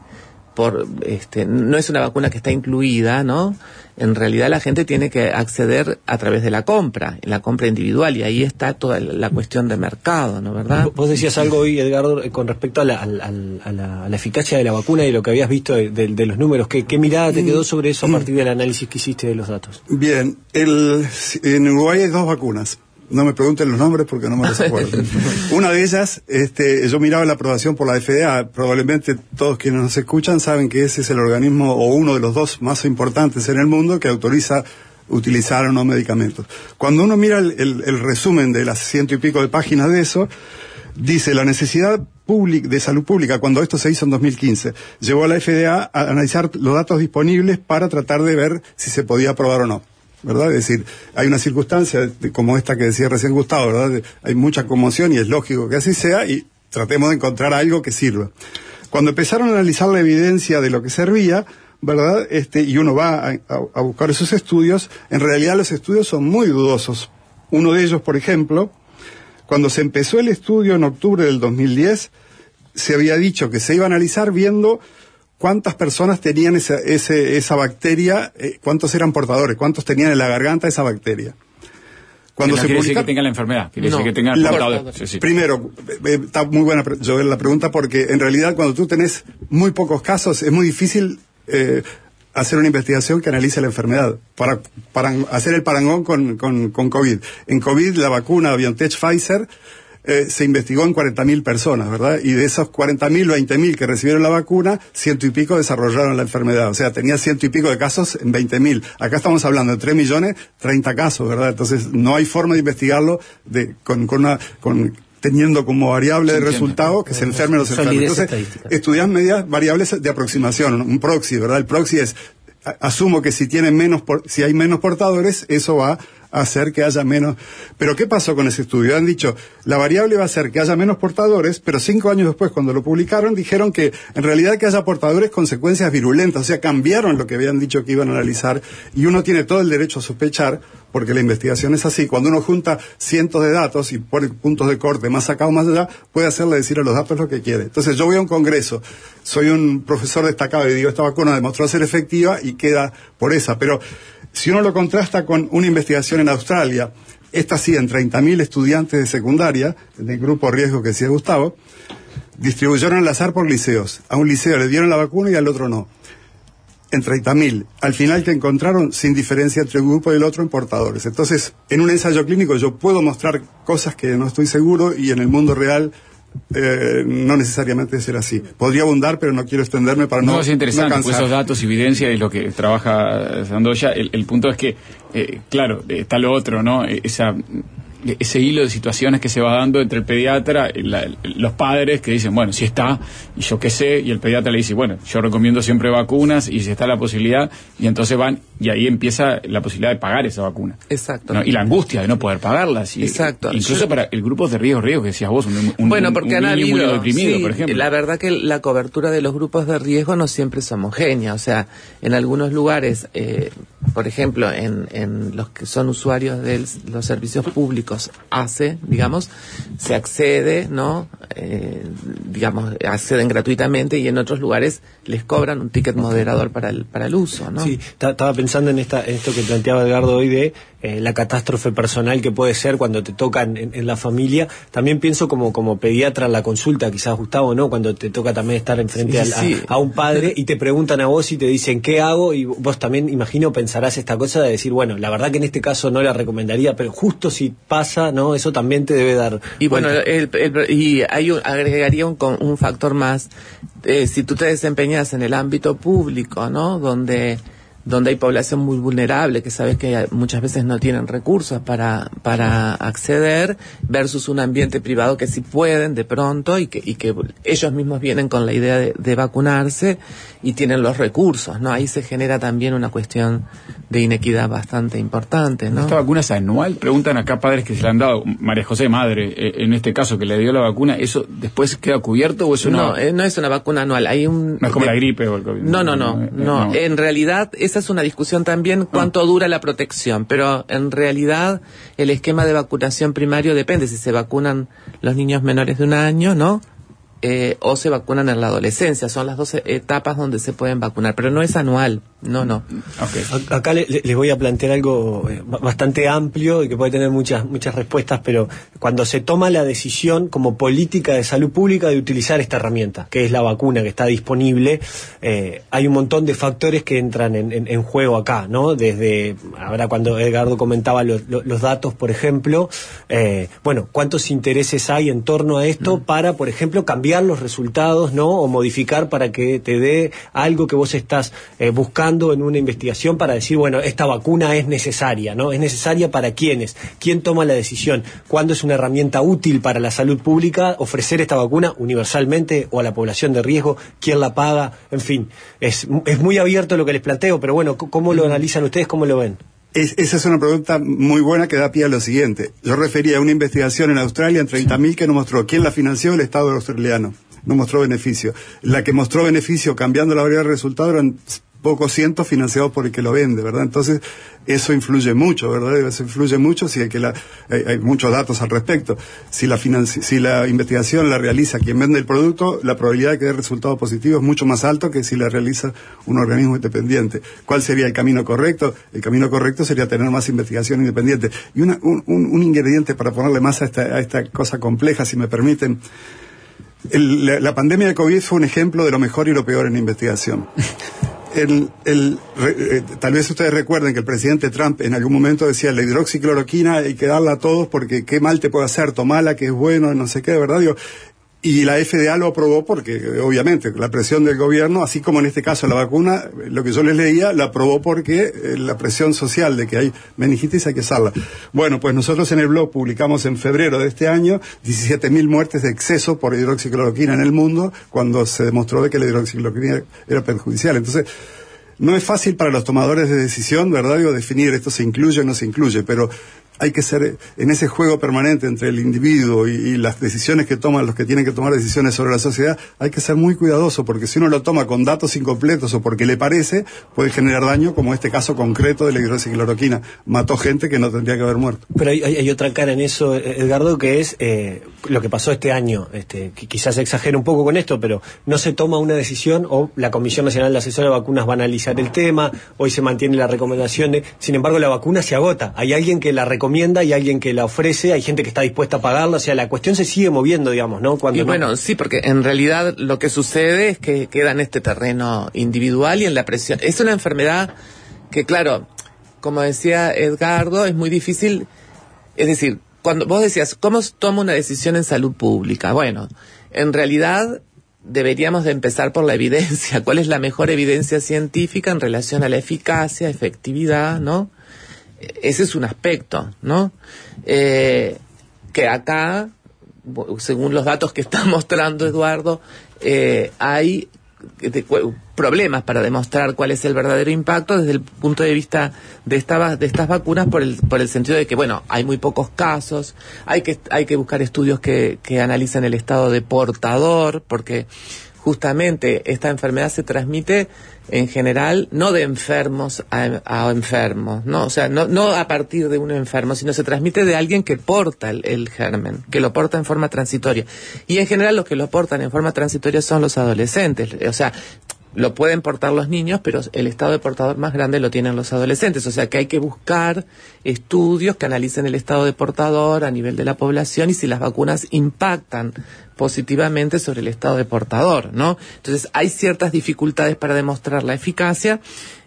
no es una vacuna que está incluida, ¿no? En realidad la gente tiene que acceder a través de la compra individual, y ahí está toda la cuestión de mercado, ¿no verdad? Vos decías algo hoy, Edgardo, con respecto a la eficacia de la vacuna y lo que habías visto de los números. ¿Qué mirada te quedó sobre eso a partir del análisis que hiciste de los datos? Bien, en Uruguay hay 2 vacunas. No me pregunten los nombres porque no me los acuerdo. Una de ellas, yo miraba la aprobación por la FDA. Probablemente todos quienes nos escuchan saben que ese es el organismo, o uno de los 2 más importantes en el mundo, que autoriza utilizar o no medicamentos. Cuando uno mira el resumen de las 100 y pico de páginas de eso, dice: la necesidad de salud pública, cuando esto se hizo en 2015, llevó a la FDA a analizar los datos disponibles para tratar de ver si se podía aprobar o no, ¿verdad? Es decir, hay una circunstancia como esta que decía recién Gustavo, ¿verdad? Hay mucha conmoción y es lógico que así sea, y tratemos de encontrar algo que sirva. Cuando empezaron a analizar la evidencia de lo que servía, ¿verdad?, y uno va a buscar esos estudios, en realidad los estudios son muy dudosos. Uno de ellos, por ejemplo, cuando se empezó el estudio en octubre del 2010, se había dicho que se iba a analizar viendo cuántas personas tenían esa bacteria, cuántos eran portadores, cuántos tenían en la garganta esa bacteria. Cuando no quiere decir que tengan la enfermedad, quiere decir que tengan el portador. Sí. Primero, está muy buena la pregunta, porque en realidad cuando tú tenés muy pocos casos es muy difícil hacer una investigación que analice la enfermedad para hacer el parangón con COVID. En COVID la vacuna BioNTech Pfizer se investigó en 40.000 personas, ¿verdad? Y de esos 40.000, 20.000 que recibieron la vacuna, 100 y pico desarrollaron la enfermedad. O sea, tenía 100 y pico de casos en 20.000. Acá estamos hablando de 3 millones, 30 casos, ¿verdad? Entonces, no hay forma de investigarlo teniendo como variable de resultado que se enfermen los enfermos. Entonces, estudias medidas variables de aproximación, un proxy, ¿verdad? El proxy es, asumo que si hay menos portadores, eso va a hacer que haya menos. Pero ¿qué pasó con ese estudio? Han dicho, la variable va a ser que haya menos portadores, pero 5 años después, cuando lo publicaron, dijeron que en realidad que haya portadores consecuencias virulentas, o sea, cambiaron lo que habían dicho que iban a analizar, y uno tiene todo el derecho a sospechar, porque la investigación es así. Cuando uno junta cientos de datos y pone puntos de corte más acá o más allá, puede hacerle decir a los datos lo que quiere. Entonces yo voy a un congreso, soy un profesor destacado y digo, esta vacuna demostró ser efectiva y queda por esa, pero si uno lo contrasta con una investigación en Australia, esta sí, en 30.000 estudiantes de secundaria, del grupo riesgo que decía Gustavo, distribuyeron al azar por liceos. A un liceo le dieron la vacuna y al otro no. En 30.000. Al final que encontraron sin diferencia entre un grupo y el otro en portadores. Entonces, en un ensayo clínico yo puedo mostrar cosas que no estoy seguro, y en el mundo real no necesariamente ser así. Podría abundar, pero no quiero extenderme para no. No, es interesante, pues esos datos, evidencia es lo que trabaja Sandoya. El punto es que, claro, está lo otro, ¿no? Ese hilo de situaciones que se va dando entre el pediatra, los padres que dicen, bueno, si está, y yo qué sé, y el pediatra le dice, bueno, yo recomiendo siempre vacunas, y si está la posibilidad, y entonces van, y ahí empieza la posibilidad de pagar esa vacuna. Exacto. ¿No? Y la angustia de no poder pagarlas. Exacto. Incluso para el grupo de riesgo que decías vos, bueno, porque un han niño habido, muy deprimido, sí, por ejemplo. La verdad que la cobertura de los grupos de riesgo no siempre es homogénea. O sea, en algunos lugares, por ejemplo, en los que son usuarios de los servicios públicos, digamos, se accede, ¿no? Acceden gratuitamente, y en otros lugares les cobran un ticket moderador para el uso, ¿no? Sí, estaba pensando en esto que planteaba Edgardo hoy de la catástrofe personal que puede ser cuando te toca en la familia. También pienso como pediatra en la consulta, quizás Gustavo, ¿no? Cuando te toca también estar enfrente a un padre y te preguntan a vos y te dicen ¿qué hago? Y vos también, imagino, pensarás esta cosa de decir, bueno, la verdad que en este caso no la recomendaría, pero justo si pasa, ¿no? Eso también te debe dar. Y bueno, agregaría un factor más. Si tú te desempeñas en el ámbito público, ¿no? Donde hay población muy vulnerable, que sabes que muchas veces no tienen recursos para acceder, versus un ambiente privado que sí pueden de pronto y que ellos mismos vienen con la idea de vacunarse y tienen los recursos, ¿no? Ahí se genera también una cuestión de inequidad bastante importante, ¿no? ¿Esta vacuna es anual? Preguntan acá padres que se le han dado, María José, madre, en este caso que le dio la vacuna, ¿eso después queda cubierto o es una...? No es una vacuna anual. No es como la gripe o el COVID. No. En realidad, esa es una discusión también, cuánto dura la protección, pero en realidad el esquema de vacunación primario depende si se vacunan los niños menores de 1 año, ¿no? O se vacunan en la adolescencia. Son las 2 etapas donde se pueden vacunar, pero no es anual. No. Okay. Acá les voy a plantear algo bastante amplio y que puede tener muchas respuestas, pero cuando se toma la decisión como política de salud pública de utilizar esta herramienta, que es la vacuna que está disponible, hay un montón de factores que entran en juego acá, ¿no? Desde, ahora cuando Edgardo comentaba los datos, por ejemplo, cuántos intereses hay en torno a esto para, por ejemplo, cambiar los resultados, ¿no? O modificar para que te dé algo que vos estás buscando en una investigación para decir, bueno, esta vacuna es necesaria, ¿no? ¿Es necesaria para quiénes? ¿Quién toma la decisión? ¿Cuándo es una herramienta útil para la salud pública ofrecer esta vacuna universalmente o a la población de riesgo? ¿Quién la paga? En fin, es muy abierto lo que les planteo, pero bueno, ¿cómo lo analizan ustedes? ¿Cómo lo ven? Esa es una pregunta muy buena que da pie a lo siguiente. Yo refería a una investigación en Australia en 30.000 que no mostró quién la financió, el Estado australiano. No mostró beneficio. La que mostró beneficio cambiando la variable de resultado eran pocos cientos financiados por el que lo vende, ¿verdad? Entonces, eso influye mucho, ¿verdad? Eso influye mucho si hay muchos datos al respecto. Si la investigación la realiza quien vende el producto, la probabilidad de que dé resultado positivo es mucho más alto que si la realiza un organismo independiente. ¿Cuál sería el camino correcto? El camino correcto sería tener más investigación independiente. Y un ingrediente para ponerle más a esta cosa compleja, si me permiten. La pandemia de COVID fue un ejemplo de lo mejor y lo peor en investigación. Tal vez ustedes recuerden que el presidente Trump en algún momento decía la hidroxicloroquina hay que darla a todos porque qué mal te puede hacer, tomala que es bueno, no sé qué, ¿verdad? Y la FDA lo aprobó porque, obviamente, la presión del gobierno, así como en este caso la vacuna, lo que yo les leía, la aprobó porque la presión social de que hay meningitis hay que usarla. Bueno, pues nosotros en el blog publicamos en febrero de este año 17.000 muertes de exceso por hidroxicloroquina en el mundo, cuando se demostró de que la hidroxicloroquina era perjudicial. Entonces, no es fácil para los tomadores de decisión, ¿verdad? Definir esto se incluye o no se incluye, pero hay que ser en ese juego permanente entre el individuo y las decisiones que toman los que tienen que tomar decisiones sobre la sociedad, hay que ser muy cuidadoso, porque si uno lo toma con datos incompletos o porque le parece, puede generar daño, como este caso concreto de la hidroxicloroquina. Mató gente que no tendría que haber muerto. Pero hay otra cara en eso, Edgardo, que es lo que pasó este año. Que quizás exagero un poco con esto, pero no se toma una decisión, o la Comisión Nacional de Asesora de Vacunas va a analizar el tema, hoy se mantiene la recomendación sin embargo la vacuna se agota, hay alguien que la recomienda, hay alguien que la ofrece, hay gente que está dispuesta a pagarla, o sea, la cuestión se sigue moviendo, digamos, ¿no? Bueno, sí, porque en realidad lo que sucede es que queda en este terreno individual y en la presión. Es una enfermedad que, claro, como decía Edgardo, es muy difícil, es decir, cuando vos decías, ¿cómo toma una decisión en salud pública? Bueno, en realidad deberíamos de empezar por la evidencia. ¿Cuál es la mejor evidencia científica en relación a la eficacia, efectividad, ¿no? Ese es un aspecto, ¿no? Que acá, según los datos que está mostrando Eduardo, hay problemas para demostrar cuál es el verdadero impacto desde el punto de vista de estas vacunas por el sentido de que, bueno, hay muy pocos casos, hay que buscar estudios que analicen el estado de portador, porque justamente esta enfermedad se transmite en general no de enfermos a enfermos, ¿no? O sea, no a partir de un enfermo, sino se transmite de alguien que porta el germen, que lo porta en forma transitoria. Y en general los que lo portan en forma transitoria son los adolescentes. O sea, lo pueden portar los niños, pero el estado de portador más grande lo tienen los adolescentes. O sea que hay que buscar estudios que analicen el estado de portador a nivel de la población y si las vacunas impactan positivamente sobre el estado de portador, ¿no? Entonces hay ciertas dificultades para demostrar la eficacia.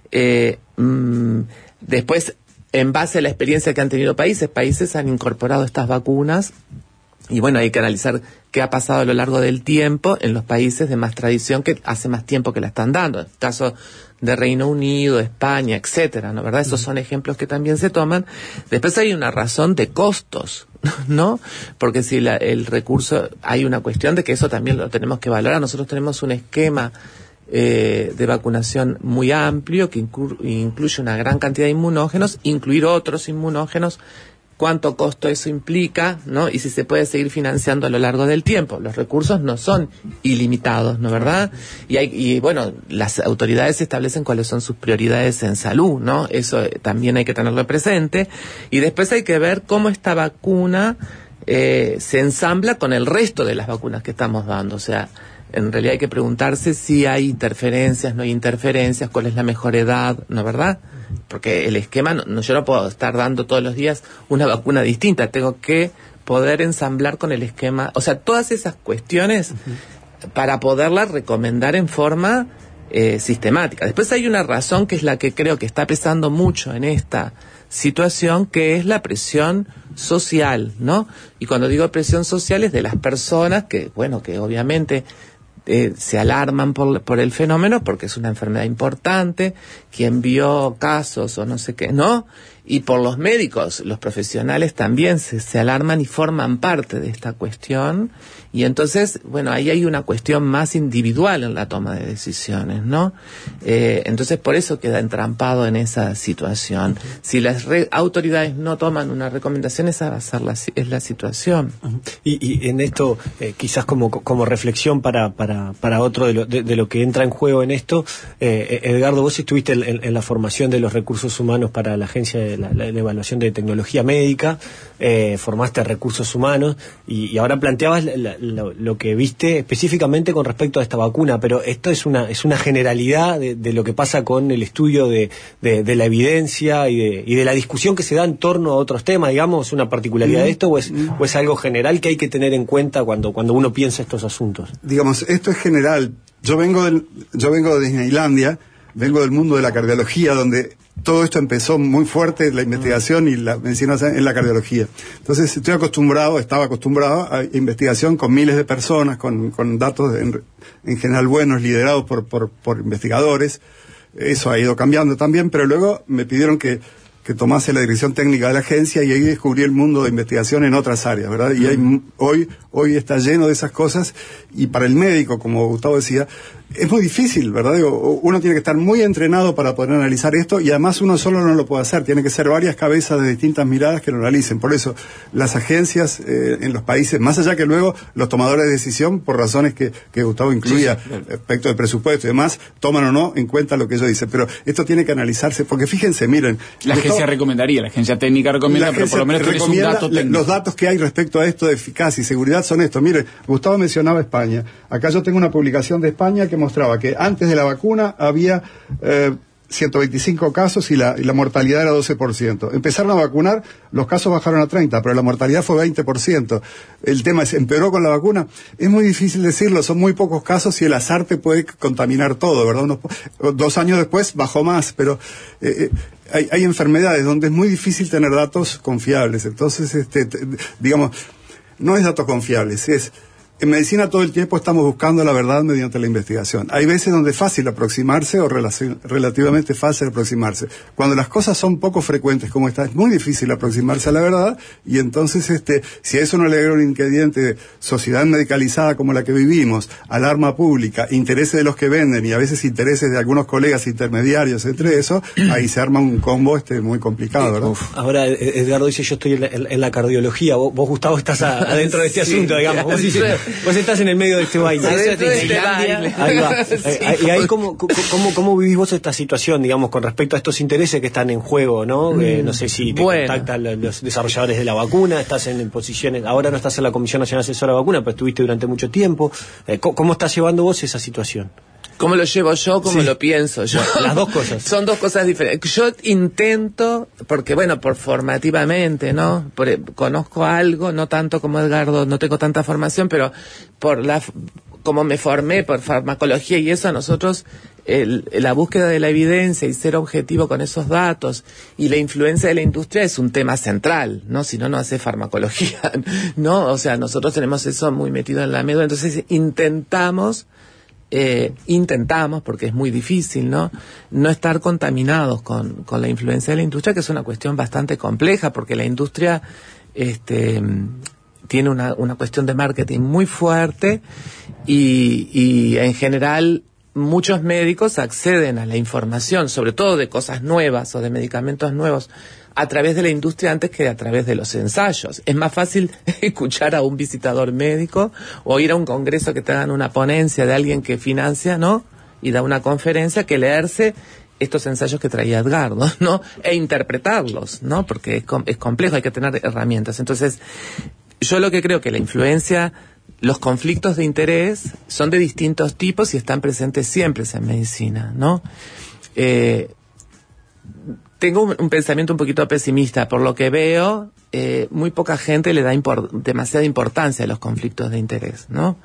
Después, en base a la experiencia que han tenido países han incorporado estas vacunas. Y bueno, hay que analizar qué ha pasado a lo largo del tiempo en los países de más tradición que hace más tiempo que la están dando. En el caso de Reino Unido, España, etcétera, ¿no? ¿Verdad? Esos son ejemplos que también se toman. Después hay una razón de costos, ¿no? Porque si el recurso, hay una cuestión de que eso también lo tenemos que valorar. Nosotros tenemos un esquema de vacunación muy amplio que incluye una gran cantidad de inmunógenos, incluir otros inmunógenos, cuánto costo eso implica, ¿no? Y si se puede seguir financiando a lo largo del tiempo. Los recursos no son ilimitados, ¿no? ¿Verdad? Y bueno, las autoridades establecen cuáles son sus prioridades en salud, ¿no? Eso también hay que tenerlo presente. Y después hay que ver cómo esta vacuna se ensambla con el resto de las vacunas que estamos dando. O sea, en realidad hay que preguntarse si hay interferencias, no hay interferencias, cuál es la mejor edad, ¿no? ¿Verdad? Porque el esquema, yo no puedo estar dando todos los días una vacuna distinta, tengo que poder ensamblar con el esquema, o sea, todas esas cuestiones para poderlas recomendar en forma sistemática. Después hay una razón que es la que creo que está pesando mucho en esta situación, que es la presión social, ¿no? Y cuando digo presión social es de las personas que, bueno, que obviamente se alarman por el fenómeno porque es una enfermedad importante, quien vio casos o no sé qué, ¿no? Y por los médicos, los profesionales también se alarman y forman parte de esta cuestión. Y entonces, bueno, ahí hay una cuestión más individual en la toma de decisiones, ¿no? Entonces, por eso queda entrampado en esa situación. Si las autoridades no toman una recomendación, esa va a ser la situación. Y en esto, quizás como reflexión para otro de lo que entra en juego en esto, Edgardo, vos estuviste en la formación de los recursos humanos para la agencia de la evaluación de tecnología médica, formaste recursos humanos y ahora planteabas lo que viste específicamente con respecto a esta vacuna, pero esto es una generalidad de lo que pasa con el estudio de la evidencia y de la discusión que se da en torno a otros temas, digamos, una particularidad de esto o es algo general que hay que tener en cuenta cuando uno piensa estos asuntos. Digamos, esto es general. Yo vengo de Disneylandia, vengo del mundo de la cardiología, donde todo esto empezó muy fuerte, la investigación y la medicina en la cardiología. Entonces estaba acostumbrado a investigación con miles de personas, con datos en general buenos, liderados por investigadores. Eso ha ido cambiando también, pero luego me pidieron que tomase la dirección técnica de la agencia y ahí descubrí el mundo de investigación en otras áreas, ¿verdad? Y hoy está lleno de esas cosas y para el médico, como Gustavo decía, es muy difícil, ¿verdad? Uno tiene que estar muy entrenado para poder analizar esto y además uno solo no lo puede hacer, tiene que ser varias cabezas de distintas miradas que lo analicen. Por eso las agencias en los países, más allá que luego los tomadores de decisión, por razones que Gustavo incluía, respecto de presupuesto y demás, toman o no en cuenta lo que ellos dicen. Pero esto tiene que analizarse, porque fíjense, miren... La agencia recomendaría, la agencia técnica recomienda, pero por lo menos tienes un dato técnico. Los datos que hay respecto a esto de eficacia y seguridad son estos. Miren, Gustavo mencionaba España. Acá yo tengo una publicación de España que mostraba que antes de la vacuna había 125 casos y la mortalidad era 12%. Empezaron a vacunar, los casos bajaron a 30%, pero la mortalidad fue 20%. El tema es, ¿empeoró con la vacuna? Es muy difícil decirlo, son muy pocos casos y el azar te puede contaminar todo, ¿verdad? 2 años después bajó más, pero... Hay enfermedades donde es muy difícil tener datos confiables. Entonces, digamos, no es datos confiables, en medicina todo el tiempo estamos buscando la verdad mediante la investigación. Hay veces donde es fácil aproximarse o relativamente fácil aproximarse. Cuando las cosas son poco frecuentes como esta, es muy difícil aproximarse a la verdad y entonces si a eso no le agrega un ingrediente de sociedad medicalizada como la que vivimos, alarma pública, intereses de los que venden y a veces intereses de algunos colegas intermediarios entre eso, ahí se arma un combo muy complicado, ¿verdad? Ahora Edgardo dice yo estoy en la cardiología, vos Gustavo estás adentro de este asunto, digamos. Vos estás en el medio de este baile. Ahí va. Y ahí ¿cómo vivís vos esta situación, digamos, con respecto a estos intereses que están en juego, ¿no? No sé si te contactan los desarrolladores de la vacuna, estás en posiciones, ahora no estás en la Comisión Nacional Asesora de Vacuna, pero estuviste durante mucho tiempo. ¿Cómo estás llevando vos esa situación? ¿Cómo lo llevo yo? ¿Cómo lo pienso yo? Las dos cosas. Son dos cosas diferentes. Yo intento, porque bueno, por formativamente, ¿no? Conozco algo, no tanto como Edgardo, no tengo tanta formación, pero como me formé por farmacología y eso, a nosotros la búsqueda de la evidencia y ser objetivo con esos datos y la influencia de la industria es un tema central, ¿no? Si no, no hace farmacología, ¿no? O sea, nosotros tenemos eso muy metido en la médula, entonces intentamos, porque es muy difícil, ¿no? No estar contaminados con la influencia de la industria, que es una cuestión bastante compleja, porque la industria tiene una cuestión de marketing muy fuerte y en general muchos médicos acceden a la información, sobre todo de cosas nuevas o de medicamentos nuevos, a través de la industria antes que a través de los ensayos. Es más fácil escuchar a un visitador médico o ir a un congreso que te hagan una ponencia de alguien que financia, ¿no? Y da una conferencia, que leerse estos ensayos que traía Edgardo, ¿no? E interpretarlos, ¿no? Porque es complejo, hay que tener herramientas. Entonces, yo lo que creo que la influencia, los conflictos de interés son de distintos tipos y están presentes siempre en medicina, ¿no? Tengo un pensamiento un poquito pesimista. Por lo que veo, muy poca gente le da demasiada importancia a los conflictos de interés, ¿no?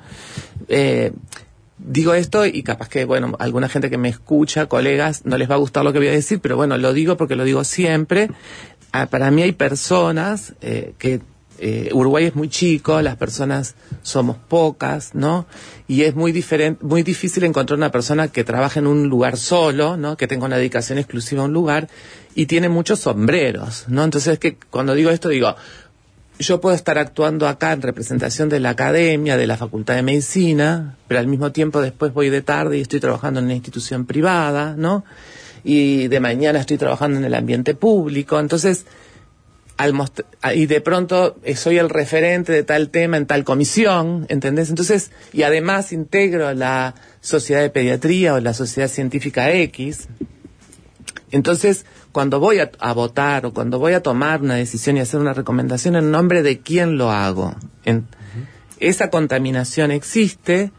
Digo esto y capaz que, bueno, alguna gente que me escucha, colegas, no les va a gustar lo que voy a decir, pero bueno, lo digo porque lo digo siempre. Para mí hay personas que Uruguay es muy chico, las personas somos pocas, ¿no? Y es muy difícil encontrar una persona que trabaje en un lugar solo, ¿no? Que tenga una dedicación exclusiva a un lugar y tiene muchos sombreros, ¿no? Entonces, que cuando digo esto, digo, yo puedo estar actuando acá en representación de la academia, de la Facultad de Medicina, pero al mismo tiempo después voy de tarde y estoy trabajando en una institución privada, ¿no? Y de mañana estoy trabajando en el ambiente público. Entonces, y de pronto soy el referente de tal tema en tal comisión, ¿entendés? Entonces, y además integro la Sociedad de Pediatría o la Sociedad Científica X. Entonces, cuando voy a votar o cuando voy a tomar una decisión y hacer una recomendación, ¿en nombre de quién lo hago? Esa contaminación existe.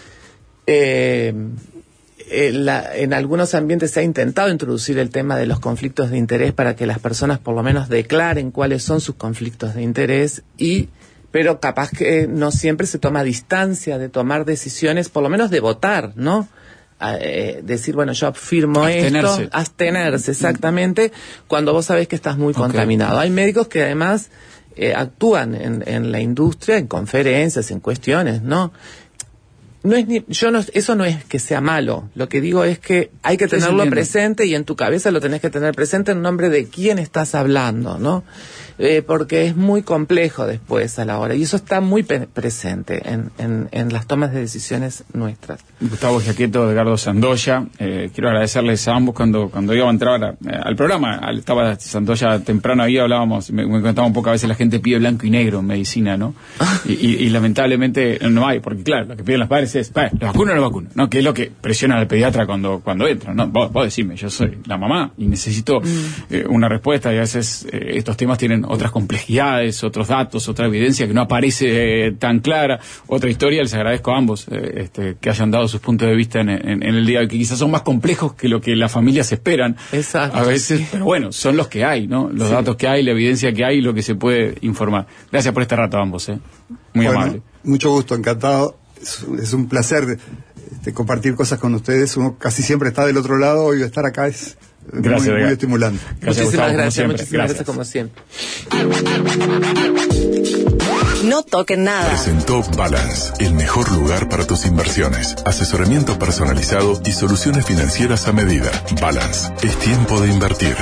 En algunos ambientes se ha intentado introducir el tema de los conflictos de interés para que las personas por lo menos declaren cuáles son sus conflictos de interés, pero capaz que no siempre se toma distancia de tomar decisiones, por lo menos de votar, ¿no? Decir, bueno, yo firmo esto, abstenerse, exactamente, cuando vos sabés que estás muy contaminado. Hay médicos que además actúan en la industria, en conferencias, en cuestiones, ¿no? Eso no es que sea malo. Lo que digo es que hay que tenerlo presente y en tu cabeza lo tenés que tener presente en nombre de quién estás hablando, ¿no? Porque es muy complejo después a la hora. Y eso está muy presente en las tomas de decisiones nuestras. Gustavo Giaqueto, Edgardo Sandoya, quiero agradecerles a ambos cuando iba a entrar al programa. Estaba Sandoya temprano ahí, hablábamos, me contaba un poco, a veces la gente pide blanco y negro en medicina, ¿no? y lamentablemente no hay, porque claro, lo que piden los padres es, ¿la vacuna o no la vacuna? ¿No? Que es lo que presiona al pediatra cuando entra, ¿no? Vos decime, yo soy la mamá y necesito una respuesta, y a veces estos temas tienen otras complejidades, otros datos, otra evidencia que no aparece tan clara, otra historia. Les agradezco a ambos que hayan dado sus puntos de vista en el día de hoy, que quizás son más complejos que lo que las familias esperan. Exacto, a veces, sí. Pero bueno, son los que hay, ¿no? Los datos que hay, la evidencia que hay, lo que se puede informar. Gracias por este rato a ambos, muy amable. Mucho gusto, encantado. Es un placer compartir cosas con ustedes. Uno casi siempre está del otro lado y estar acá es gracias, muy estimulante. Muchísimas gracias, como siempre. No toquen nada. Presentó Balance, el mejor lugar para tus inversiones. Asesoramiento personalizado y soluciones financieras a medida. Balance, es tiempo de invertir.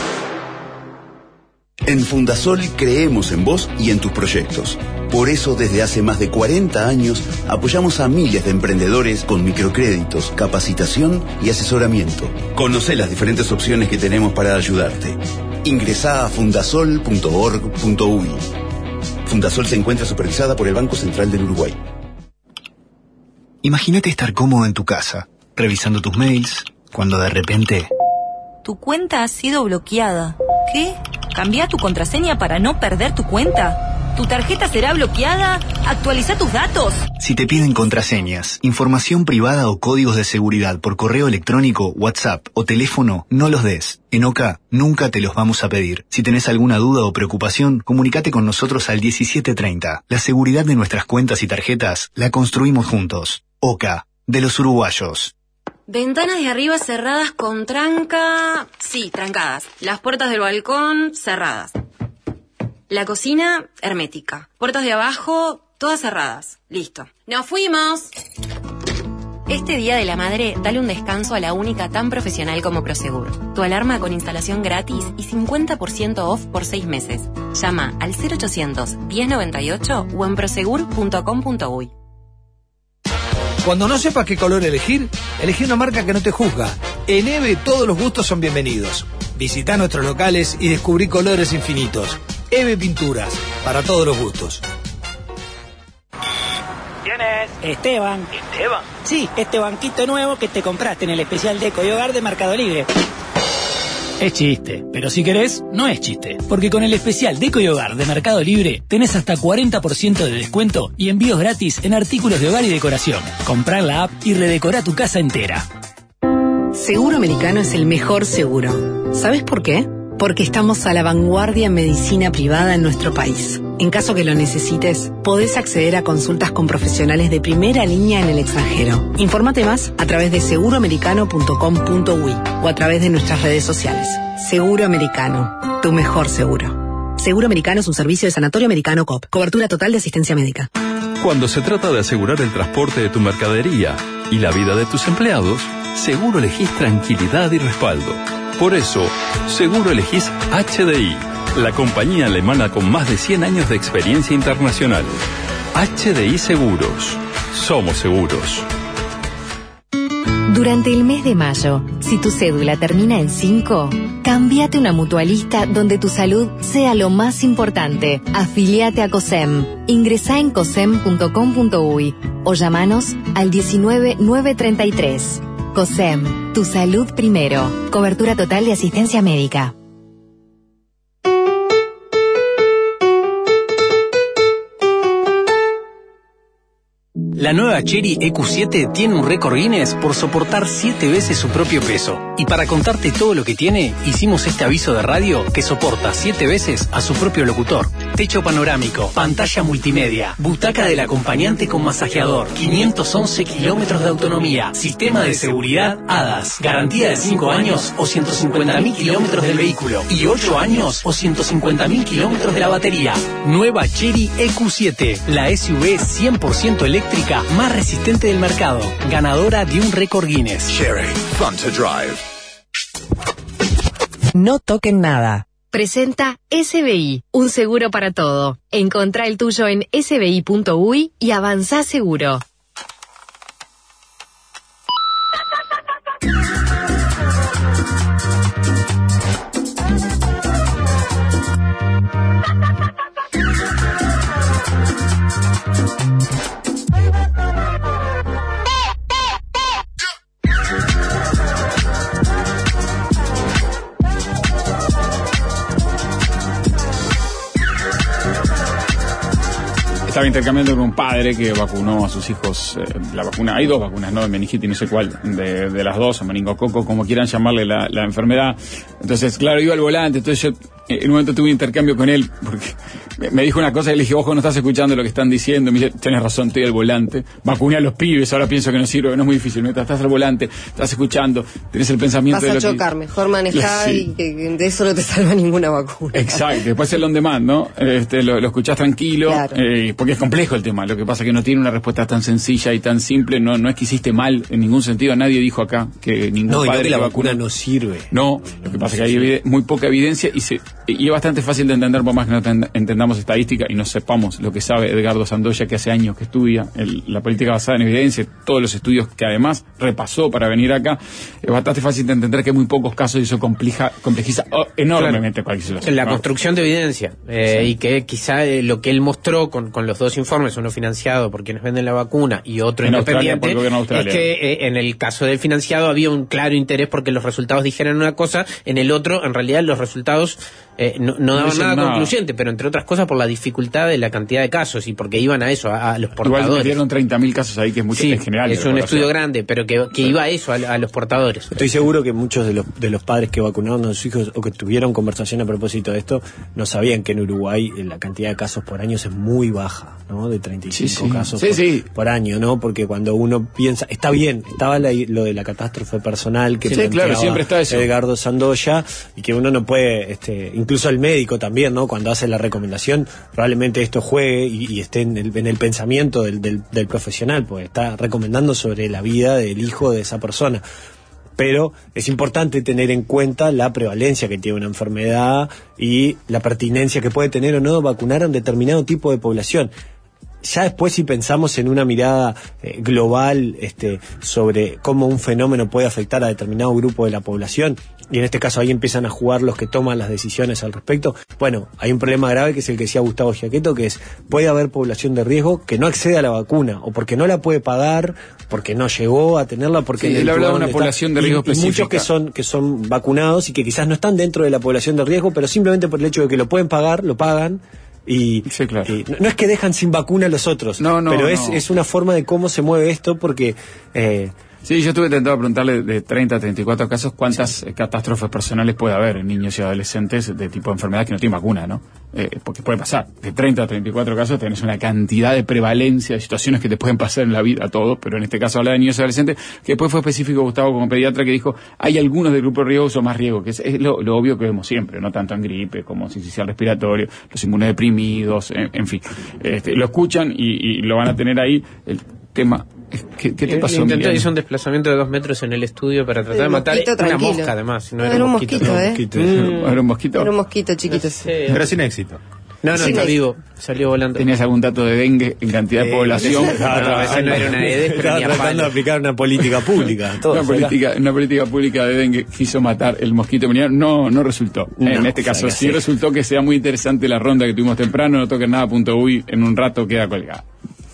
En Fundasol creemos en vos y en tus proyectos. Por eso, desde hace más de 40 años, apoyamos a miles de emprendedores con microcréditos, capacitación y asesoramiento. Conocé las diferentes opciones que tenemos para ayudarte. Ingresá a fundasol.org.uy. Fundasol se encuentra supervisada por el Banco Central del Uruguay. Imagínate estar cómodo en tu casa, revisando tus mails, cuando de repente... Tu cuenta ha sido bloqueada. ¿Qué? ¿Cambia tu contraseña para no perder tu cuenta? ¿Tu tarjeta será bloqueada? Actualiza tus datos. Si te piden contraseñas, información privada o códigos de seguridad por correo electrónico, WhatsApp o teléfono, no los des. En OCA nunca te los vamos a pedir. Si tenés alguna duda o preocupación, comunícate con nosotros al 1730. La seguridad de nuestras cuentas y tarjetas la construimos juntos. OCA, de los uruguayos. Ventanas de arriba cerradas con tranca. Sí, trancadas. Las puertas del balcón cerradas. La cocina hermética. Puertas de abajo todas cerradas. Listo. ¡Nos fuimos! Este Día de la Madre, dale un descanso a la única tan profesional como Prosegur. Tu alarma con instalación gratis y 50% off por 6 meses. Llama al 0800 1098 o en prosegur.com.uy. Cuando no sepas qué color elegir, elegí una marca que no te juzga. En EVE todos los gustos son bienvenidos. Visita nuestros locales y descubrí colores infinitos. EVE Pinturas, para todos los gustos. ¿Quién es? Esteban. ¿Esteban? Sí, este banquito nuevo que te compraste en el especial Deco y Hogar de Mercado Libre. Es chiste, pero si querés, no es chiste. Porque con el especial Deco y Hogar de Mercado Libre tenés hasta 40% de descuento y envíos gratis en artículos de hogar y decoración. Comprá la app y redecorá tu casa entera. Seguro Americano es el mejor seguro. ¿Sabes por qué? Porque estamos a la vanguardia en medicina privada en nuestro país. En caso que lo necesites, podés acceder a consultas con profesionales de primera línea en el extranjero. Infórmate más a través de seguroamericano.com.uy o a través de nuestras redes sociales. Seguro Americano, tu mejor seguro. Seguro Americano es un servicio de Sanatorio Americano COP. Cobertura total de asistencia médica. Cuando se trata de asegurar el transporte de tu mercadería y la vida de tus empleados, seguro elegís tranquilidad y respaldo. Por eso, seguro elegís HDI, la compañía alemana con más de 100 años de experiencia internacional. HDI Seguros. Somos seguros. Durante el mes de mayo, si tu cédula termina en 5, cámbiate una mutualista donde tu salud sea lo más importante. Afiliate a COSEM. Ingresá en cosem.com.uy o llamanos al 19-933. COSEM, tu salud primero. Cobertura total de asistencia médica. La nueva Chery EQ7 tiene un récord Guinness por soportar 7 veces su propio peso. Y para contarte todo lo que tiene, hicimos este aviso de radio que soporta 7 veces a su propio locutor. Techo panorámico, pantalla multimedia, butaca del acompañante con masajeador, 511 kilómetros de autonomía, sistema de seguridad ADAS, garantía de 5 años o 150.000 kilómetros del vehículo y 8 años o 150.000 kilómetros de la batería. Nueva Chery EQ7, la SUV 100% eléctrica más resistente del mercado, ganadora de un récord Guinness. Chery, fun to drive. No toquen nada. Presenta SBI, un seguro para todo. Encontrá el tuyo en sbi.uy y avanzá seguro. Estaba intercambiando con un padre que vacunó a sus hijos la vacuna. Hay 2 vacunas, ¿no? De meningitis, no sé cuál, de las 2, o meningococo, como quieran llamarle la enfermedad. Entonces, claro, iba al volante, entonces yo en un momento tuve un intercambio con él, porque me dijo una cosa y le dije, ojo, no estás escuchando lo que están diciendo. Me dice, tenés razón, estoy al volante. Vacuné a los pibes, ahora pienso que no sirve, que no es muy difícil. Mientras estás al volante, estás escuchando, tenés el pensamiento vas de a chocar, mejor manejar sí. Y que de eso no te salva ninguna vacuna. Exacto, después el on demand, ¿no? Lo escuchás tranquilo, claro. Porque es complejo el tema. Lo que pasa es que no tiene una respuesta tan sencilla y tan simple. No es que hiciste mal en ningún sentido. Nadie dijo acá que ningún padre... No, que la vacuna no sirve. No, lo que pasa es que hay muy poca evidencia y es bastante fácil de entender, por más que no entendamos estadística y no sepamos lo que sabe Edgardo Sandoya, que hace años que estudia la política basada en evidencia, todos los estudios que además repasó para venir acá. Es bastante fácil de entender que hay muy pocos casos y eso complejiza enormemente cualquier situación. La construcción de evidencia, sí. Y que quizá lo que él mostró con los 2 informes, uno financiado por quienes venden la vacuna y otro independiente, es que en el caso del financiado había un claro interés porque los resultados dijeran una cosa, en el otro en realidad los resultados no daban nada concluyente, pero entre otras cosas por la dificultad de la cantidad de casos y porque iban a eso, a los portadores. Igual dieron 30.000 casos ahí, que es mucho en general. Es un estudio grande, pero que iba a eso, a los portadores. Estoy seguro que muchos de los padres que vacunaron a sus hijos o que tuvieron conversación a propósito de esto no sabían que en Uruguay la cantidad de casos por año es muy baja, ¿no? De 35 casos por año, ¿no? Porque cuando uno piensa, está bien, estaba lo de la catástrofe personal que claro, siempre está eso. Edgardo Sandoya, y que uno no puede, incluso el médico también, ¿no? Cuando hace la recomendación, probablemente esto juegue y esté en el pensamiento del profesional, pues está recomendando sobre la vida del hijo de esa persona. Pero es importante tener en cuenta la prevalencia que tiene una enfermedad y la pertinencia que puede tener o no vacunar a un determinado tipo de población. Ya después, si pensamos en una mirada global sobre cómo un fenómeno puede afectar a determinado grupo de la población, y en este caso ahí empiezan a jugar los que toman las decisiones al respecto, bueno, hay un problema grave que es el que decía Gustavo Giaquetto, que es, puede haber población de riesgo que no accede a la vacuna, o porque no la puede pagar, porque no llegó a tenerla, porque él habla de una población de riesgo específica. Y muchos que son vacunados y que quizás no están dentro de la población de riesgo, pero simplemente por el hecho de que lo pueden pagar, lo pagan. Y no es que dejan sin vacuna a los otros, pero es una forma de cómo se mueve esto, porque sí, yo estuve tentado a preguntarle de 30 a 34 casos cuántas catástrofes personales puede haber en niños y adolescentes de tipo de enfermedad que no tienen vacuna, ¿no? Porque puede pasar. De 30 a 34 casos tenés una cantidad de prevalencia de situaciones que te pueden pasar en la vida a todos, pero en este caso habla de niños y adolescentes, que después fue específico Gustavo como pediatra que dijo, hay algunos del grupo de riesgo o más riesgo, que es lo obvio que vemos siempre, no tanto en gripe como sincicial respiratorio, los inmunodeprimidos, en fin. Lo escuchan y lo van a tener ahí. El tema... ¿Qué te pasó? Hizo un desplazamiento de 2 metros en el estudio para tratar de matar una mosca, además. No era un mosquito, ¿Era un mosquito? Era un mosquito chiquito. Pero sin éxito. No, está vivo, salió volando. ¿Tenías algún dato de dengue en cantidad de población? No era una EDES, pero estaba tratando de aplicar una política pública. Una política pública de dengue quiso matar el mosquito veneno, no resultó. En este caso sí resultó que sea muy interesante la ronda que tuvimos temprano, no toquen nada.uy, en un rato queda colgada.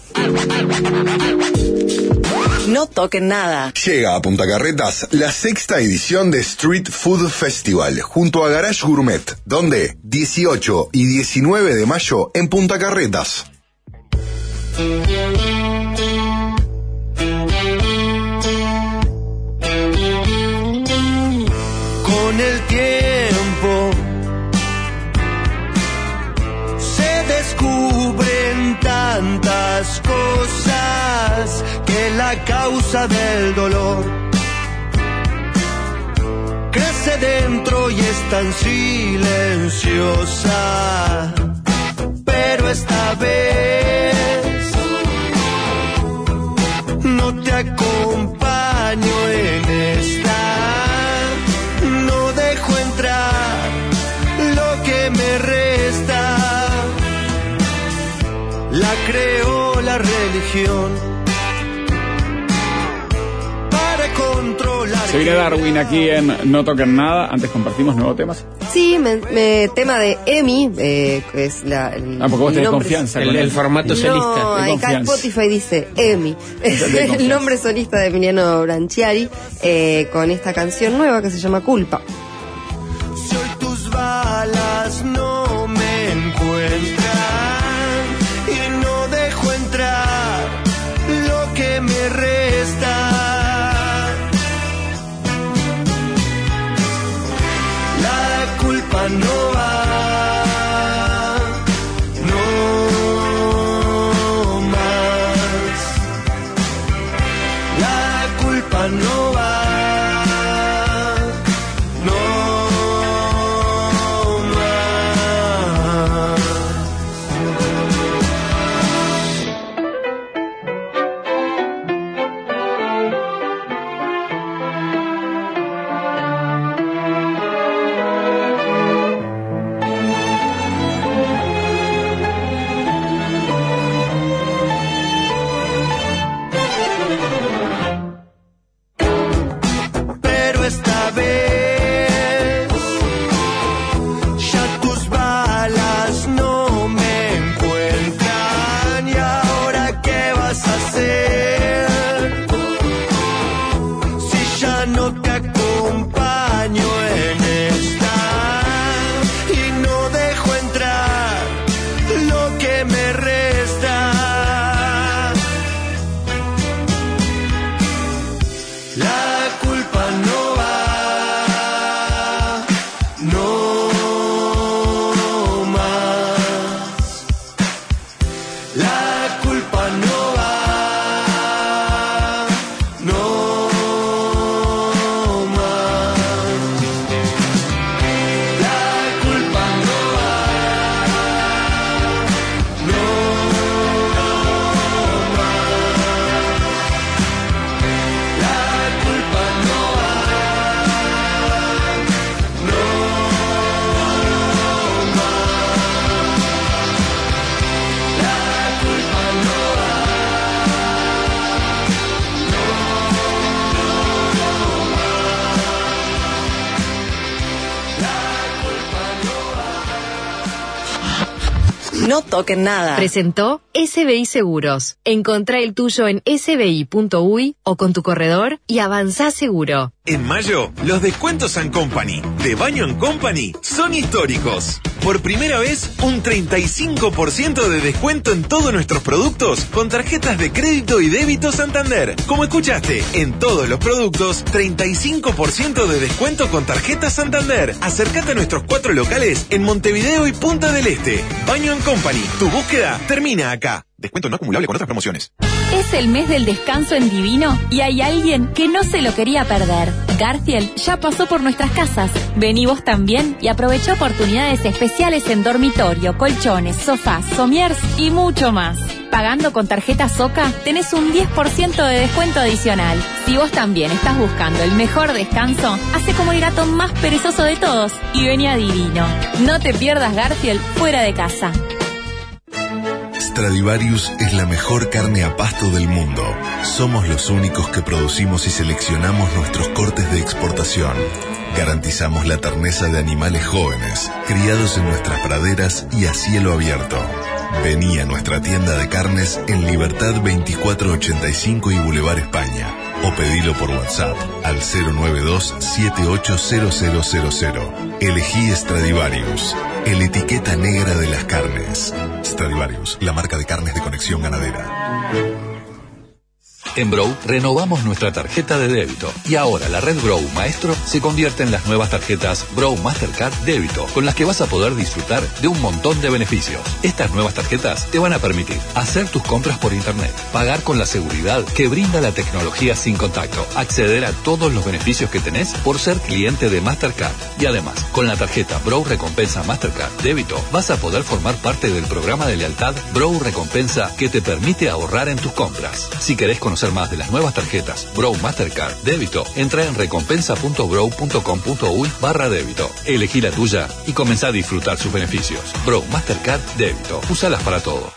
No toquen nada. Llega a Punta Carretas la 6ª edición de Street Food Festival junto a Garage Gourmet, donde 18 y 19 de mayo en Punta Carretas. Con el tiempo se descubren tantas cosas que la causa del dolor crece dentro y es tan silenciosa, pero esta vez no te acompaño en esta, no dejo entrar lo que me resta, la creó la religión. Se viene Darwin aquí en No Toquen Nada. Antes compartimos nuevos temas. Sí, tema de Emi, que es porque vos tenés confianza con el formato solista. No, acá Spotify dice Emi. Es el nombre solista de Emiliano Branchiari, con esta canción nueva que se llama Culpa. Si hoy tus balas no me encuentran y no dejo entrar lo que me resta, no va, no más, la culpa no va, no más. No toquen nada. Presentó SBI Seguros. Encontrá el tuyo en sbi.uy o con tu corredor y avanzá seguro. En mayo, los descuentos Company de Baño & Company son históricos. Por primera vez, un 35% de descuento en todos nuestros productos con tarjetas de crédito y débito Santander. Como escuchaste, en todos los productos, 35% de descuento con tarjeta Santander. Acércate a nuestros 4 locales en Montevideo y Punta del Este. Baño & Company, tu búsqueda termina acá. Descuento no acumulable con otras promociones. Es el mes del descanso en Divino y hay alguien que no se lo quería perder. Garfield ya pasó por nuestras casas. Vení vos también y aprovecha oportunidades especiales en dormitorio, colchones, sofás, somiers y mucho más. Pagando con tarjeta Soca, tenés un 10% de descuento adicional. Si vos también estás buscando el mejor descanso, hace como el gato más perezoso de todos y vení a Divino. No te pierdas Garfield fuera de casa. Stradivarius es la mejor carne a pasto del mundo. Somos los únicos que producimos y seleccionamos nuestros cortes de exportación. Garantizamos la terneza de animales jóvenes, criados en nuestras praderas y a cielo abierto. Vení a nuestra tienda de carnes en Libertad 2485 y Boulevard España. O pedilo por WhatsApp al 092-780000. Elegí Stradivarius, el etiqueta negra de las carnes. Stradivarius, la marca de carnes de Conexión Ganadera. En Brow renovamos nuestra tarjeta de débito y ahora la red Brow Maestro se convierte en las nuevas tarjetas Brow Mastercard Débito, con las que vas a poder disfrutar de un montón de beneficios. Estas nuevas tarjetas te van a permitir hacer tus compras por internet, pagar con la seguridad que brinda la tecnología sin contacto, acceder a todos los beneficios que tenés por ser cliente de Mastercard. Y además, con la tarjeta Brow Recompensa Mastercard Débito vas a poder formar parte del programa de lealtad Brow Recompensa que te permite ahorrar en tus compras. Si querés conocer más de las nuevas tarjetas Brow Mastercard Débito, entra en recompensa.brow.com.uy/débito. Elegí la tuya y comenzá a disfrutar sus beneficios. Brow Mastercard Débito. Úsalas para todo.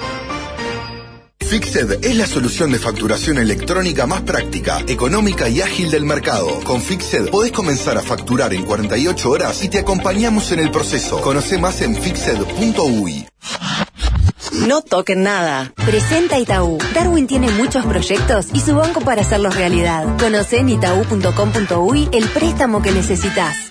Fixed es la solución de facturación electrónica más práctica, económica y ágil del mercado. Con Fixed podés comenzar a facturar en 48 horas y te acompañamos en el proceso. Conoce más en fixed.uy. No toquen nada. Presenta Itaú. Darwin tiene muchos proyectos y su banco para hacerlos realidad. Conoce en itaú.com.uy el préstamo que necesitas.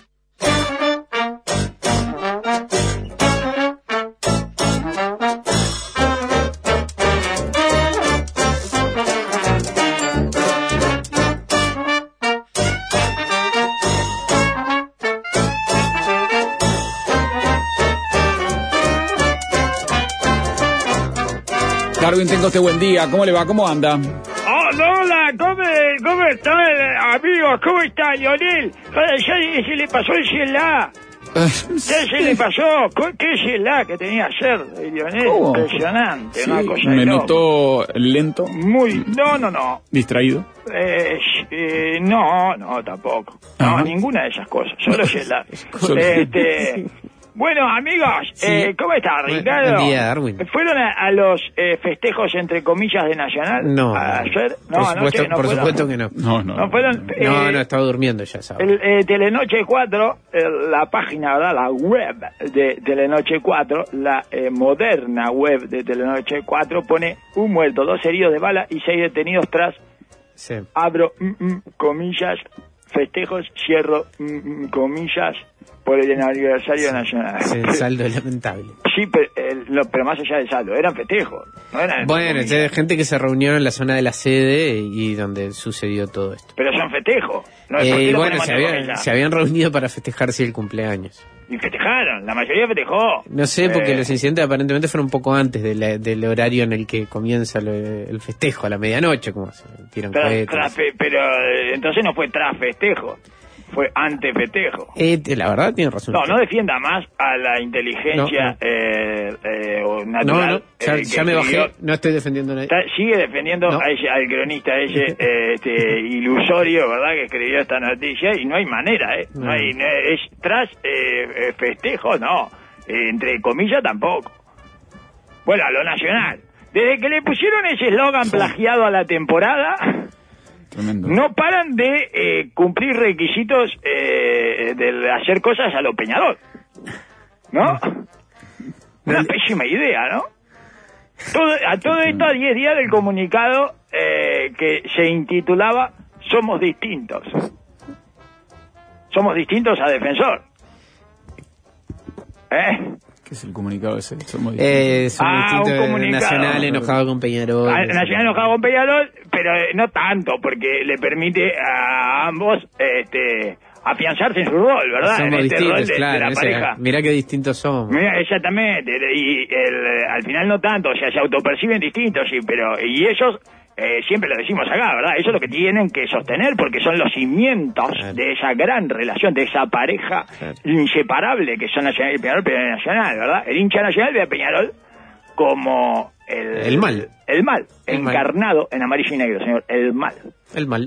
Darwin, tengo este buen día. ¿Cómo le va? ¿Cómo anda? Hola, ¿cómo están, amigos? ¿Cómo está, Lionel? Ya se le pasó el Cielá. Ya se le pasó. ¿Qué Cielá que tenía ayer, Lionel? ¿Cómo? Impresionante, Sí, una cosa me enorme. notó lento. Muy... No. ¿Distraído? No, tampoco. No, ninguna de esas cosas. Solo Cielá. Bueno, amigos, ¿cómo está, Ricardo? Buen día, Darwin. ¿Fueron a los festejos, entre comillas, de Nacional? No. ¿Ayer? No, por supuesto que no. ¿No fueron? No, estaba durmiendo ya, ¿sabes? Telenoche 4, la página, ¿verdad? La web de Telenoche 4, la moderna web de Telenoche 4, pone un muerto, 2 heridos de bala y 6 detenidos tras, abro comillas, festejos, cierro comillas, por el aniversario nacional. Sí, saldo lamentable. Sí, pero más allá del saldo, eran festejos. No eran gente que se reunió en la zona de la sede y donde sucedió todo esto. Pero son festejos. No es se habían reunido para festejarse el cumpleaños. Y festejaron, la mayoría festejó. No sé, porque los incidentes aparentemente fueron un poco antes del horario en el que comienza el festejo, a la medianoche, como se tiran cohetes. Pero entonces no fue tras festejo. Fue ante festejo. La verdad tiene razón. No defienda más a la inteligencia natural. No, ya me bajé, no estoy defendiendo a nadie. Sigue defendiendo al cronista ese ilusorio, ¿verdad? Que escribió esta noticia y no hay manera, No hay, es tras festejo, no. Entre comillas tampoco. Bueno, a lo nacional. Desde que le pusieron ese eslogan plagiado a la temporada... Tremendo. No paran de cumplir requisitos de hacer cosas a lo Peñarol, ¿no? Una pésima idea, ¿no? A todo esto a 10 días del comunicado que se intitulaba Somos distintos. Somos distintos a Defensor. ¿Qué es el comunicado ese? Somos distintos. Un comunicado. Nacional enojado con Peñarol. Nacional enojado con Peñarol, pero no tanto, porque le permite a ambos afianzarse en su rol, ¿verdad? Somos en este distintos, rol de la pareja. Mirá qué distintos somos. Mira, exactamente. Y al final no tanto, o sea, se autoperciben distintos, sí, pero y ellos siempre lo decimos acá, ¿verdad? Eso es lo que tienen que sostener porque son los cimientos de esa gran relación, de esa pareja inseparable que son Nacional y Peñarol, pero Nacional, ¿verdad? El hincha nacional ve a Peñarol como el mal. El mal, encarnado en amarillo y negro, señor. El mal. El mal.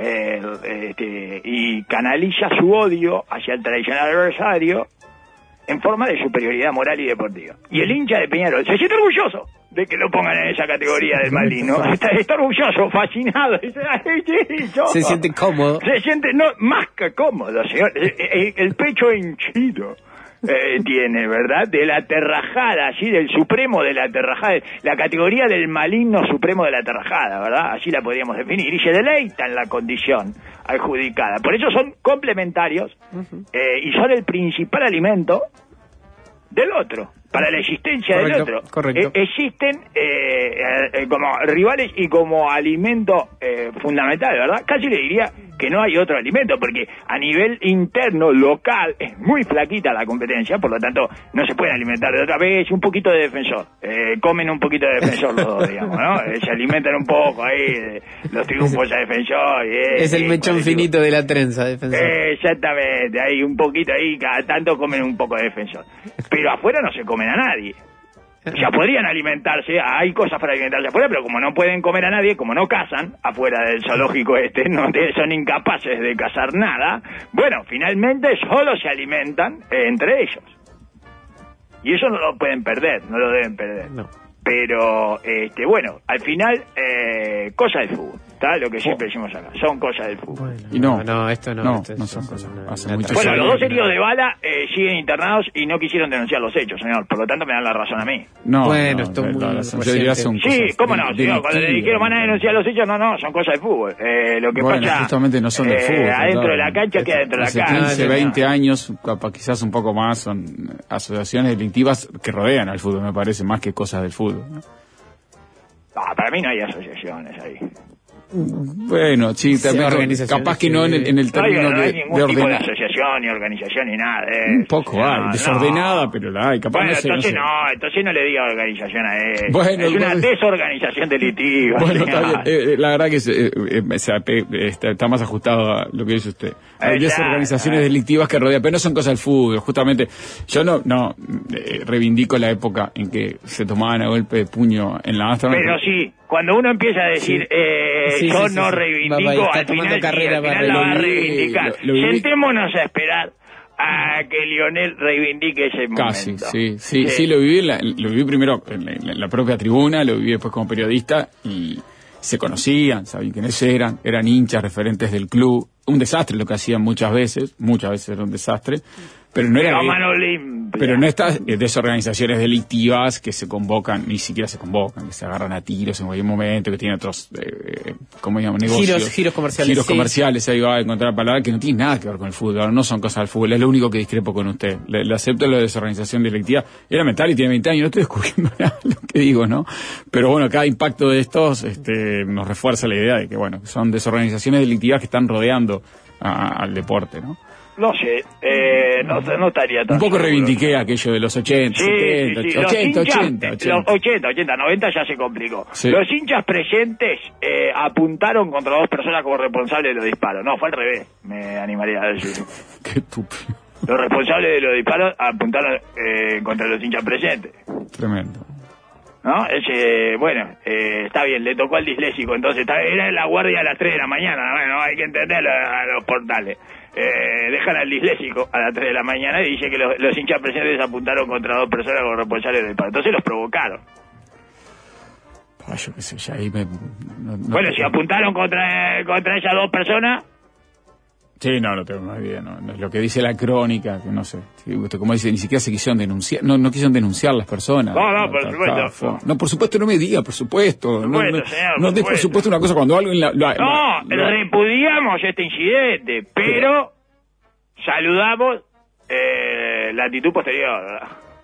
Y canaliza su odio hacia el tradicional adversario en forma de superioridad moral y deportiva. Y el hincha de Peñarol se siente orgulloso de que lo pongan en esa categoría del malino. Está orgulloso, fascinado. Se siente cómodo. Se siente más que cómodo, señor. El pecho henchido. Tiene, ¿verdad? De la terrajada, así, del supremo de la terrajada, la categoría del maligno supremo de la terrajada, ¿verdad? Así la podríamos definir, y se deleita en la condición adjudicada. Por eso son complementarios y son el principal alimento del otro, para la existencia del otro. Correcto. Existen como rivales y como alimento fundamental, ¿verdad? Casi le diría que no hay otro alimento, porque a nivel interno, local, es muy flaquita la competencia, por lo tanto, no se pueden alimentar de otra vez. Un poquito de Defensor, comen un poquito de Defensor los dos, digamos, ¿no? Se alimentan un poco ahí de los triunfos a Defensor. Es el mechón finito de la trenza, Defensor. Exactamente, hay un poquito ahí, cada tanto comen un poco de Defensor. Pero afuera no se comen a nadie. Ya podrían alimentarse, hay cosas para alimentarse afuera, pero como no pueden comer a nadie, como no cazan afuera del zoológico son incapaces de cazar nada, bueno, finalmente solo se alimentan entre ellos. Y eso no lo pueden perder, no lo deben perder. No. Pero, bueno, al final, cosas del fútbol, ¿está? Lo que siempre decimos acá, son cosas del fútbol. Bueno, y no, esto no son cosas. Bueno, los dos heridos de bala siguen internados y no quisieron denunciar los hechos, señor. Por lo tanto, me dan la razón a mí. Sí, cómo no, señor. Cuando le dijeron van a denunciar los hechos, no, son cosas del fútbol. Lo que pasa, justamente no son del fútbol. Adentro de la cancha queda dentro de la cancha. 15, 20 años, quizás un poco más, son asociaciones delictivas que rodean al fútbol, me parece, más que cosas del fútbol, ¿no? Para mí no hay asociaciones ahí. Bueno, sí, también, capaz que no en el término no hay ningún tipo de asociación, ni organización, ni nada de eso. Un poco hay, desordenada, pero la hay. Capaz entonces no le diga organización a él. Bueno, es una desorganización delictiva. Bueno, está bien. La verdad que está más ajustado a lo que dice usted. Hay desorganizaciones delictivas que rodean, pero no son cosas del fútbol. Justamente, yo no reivindico la época en que se tomaban a golpe de puño en la Astra. Pero sí, cuando uno empieza a decir, yo no reivindico, al final la va a reivindicar. Sentémonos a esperar a que Lionel reivindique ese momento. Casi, sí, lo viví primero en la propia tribuna, lo viví después como periodista y se conocían, sabían quiénes eran hinchas, referentes del club. Un desastre lo que hacían muchas veces era un desastre. Pero no era pero no estas desorganizaciones delictivas que se convocan, ni siquiera se convocan, que se agarran a tiros en cualquier momento, que tienen otros ¿cómo digamos? Negocios, giros comerciales. Comerciales, ahí va a encontrar palabras que no tienen nada que ver con el fútbol, no son cosas del fútbol, es lo único que discrepo con usted. Le acepto lo de desorganización delictiva, es lamentable y tiene 20 años, no estoy descubriendo nada lo que digo, ¿no? Pero bueno, cada impacto de estos nos refuerza la idea de que bueno, son desorganizaciones delictivas que están rodeando al deporte, ¿no? No sé, no estaría tan... Un poco reivindiqué aquello de los 80, 70, 80, 90 ya se complicó. Sí. Los hinchas presentes apuntaron contra dos personas como responsables de los disparos. No, fue al revés, me animaría a decir. Qué estúpido. Los responsables de los disparos apuntaron contra los hinchas presentes. Tremendo. ¿No? Está bien, le tocó al disléxico, entonces era en la guardia a las 3 de la mañana, bueno, hay que entenderlo a los portales. Dejan al disléxico a las 3 de la mañana y dice que los hinchas presentes apuntaron contra dos personas como responsables del disparo. Entonces los provocaron. Yo qué sé, ya ahí si apuntaron contra esas dos personas, Sí, no tengo más idea, no es lo que dice la crónica, que no sé. Como dice, ni siquiera se quisieron denunciar, no quisieron denunciar las personas. No, por supuesto. No, por supuesto, no me diga, por supuesto. No des por supuesto una cosa cuando alguien repudiamos este incidente, pero saludamos la actitud posterior, ¿verdad?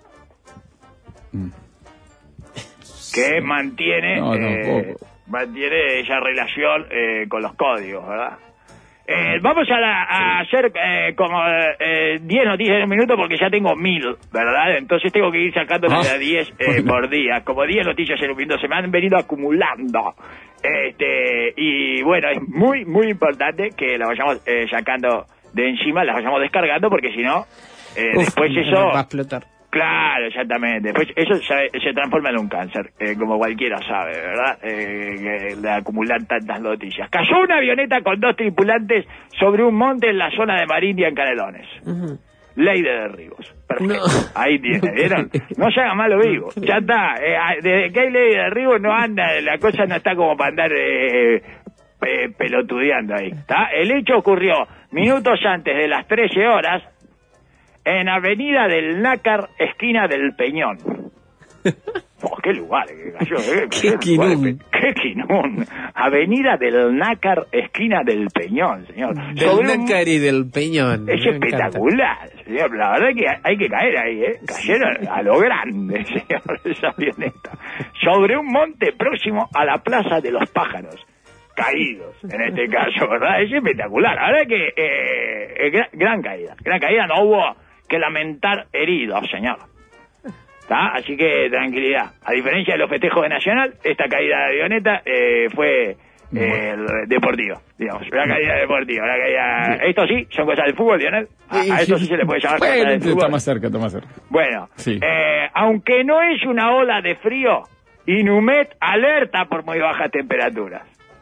Que mantiene esa relación con los códigos, ¿verdad? Vamos a hacer como 10 noticias en un minuto porque ya tengo 1000, ¿verdad? Entonces tengo que ir sacando de 10 por día. Como 10 noticias en un minuto se me han venido acumulando. Y bueno, es muy, muy importante que las vayamos sacando de encima, las vayamos descargando porque si no, después eso va a explotar. Claro, exactamente. Después eso se transforma en un cáncer, como cualquiera sabe, ¿verdad? De acumular tantas noticias. Cayó una avioneta con 2 tripulantes sobre un monte en la zona de Marindia, en Canelones. Ley de derribos. Perfecto. No. Ahí tiene, ¿vieron? No se haga malo vivo. Ya está. Desde que hay ley de derribos no anda, la cosa no está como para andar pelotudeando ahí. ¿Está? El hecho ocurrió minutos antes de las 13 horas en Avenida del Nácar, esquina del Peñón. Qué lugar que cayó, Qué quinún. Qué quinún. Avenida del Nácar, esquina del Peñón, señor. Del Nácar y del Peñón. Es espectacular, señor. La verdad que hay que caer ahí, Cayeron a lo grande, señor, esa avioneta. Sobre un monte próximo a la Plaza de los Pájaros. Caídos, en este caso, ¿verdad? Es espectacular. La verdad que gran caída. Gran caída, no hubo que lamentar heridos, señor. ¿Está? Así que tranquilidad. A diferencia de los festejos de Nacional, esta caída de avioneta fue deportiva, digamos. Una caída deportiva. Una caída... Esto sí, son cosas del fútbol, Lionel. A esto sí se le puede llamar cosas del fútbol. Está más cerca. Bueno, sí. Aunque no es una ola de frío, Inumet alerta por muy bajas temperaturas.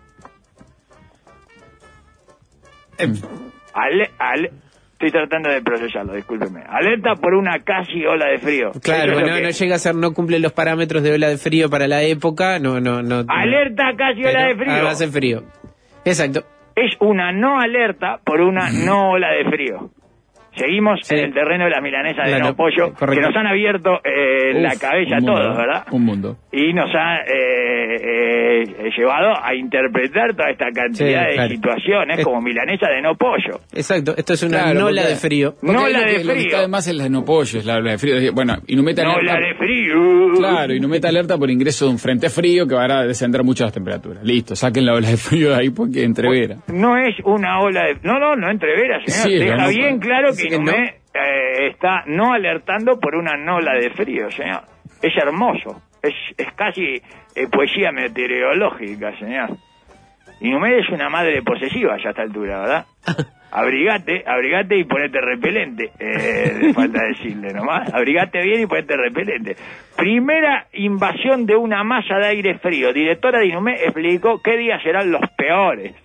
Estoy tratando de procesarlo, discúlpeme. Alerta por una casi ola de frío. Claro, no llega a ser, no cumple los parámetros de ola de frío para la época, no. Alerta casi ola de frío. Hace frío. Exacto. Es una no alerta por una no ola de frío. Seguimos en el terreno de las milanesas de no pollo, que nos han abierto la cabeza a todos, ¿verdad? Un mundo. Y nos ha llevado a interpretar toda esta cantidad de situaciones como milanesa de no pollo. Exacto, esto es una nola de frío. Nola de frío. Lo que además es la de no pollo, es la ola de frío. Bueno, Inumet alerta. Nola de frío. Claro, Inumet alerta por ingreso de un frente frío que va a descender mucho las temperaturas. Listo, saquen la ola de frío de ahí porque entrevera. No es una ola de... No entrevera, señor. Sí, deja bien claro que Inumet está no alertando por una nola de frío, señor. Es hermoso. Es casi poesía meteorológica, señor. Inumet es una madre posesiva ya a esta altura, ¿verdad? Abrigate y ponete repelente. Falta decirle nomás. Abrigate bien y ponete repelente. Primera invasión de una masa de aire frío. Directora de Inumet explicó qué días serán los peores.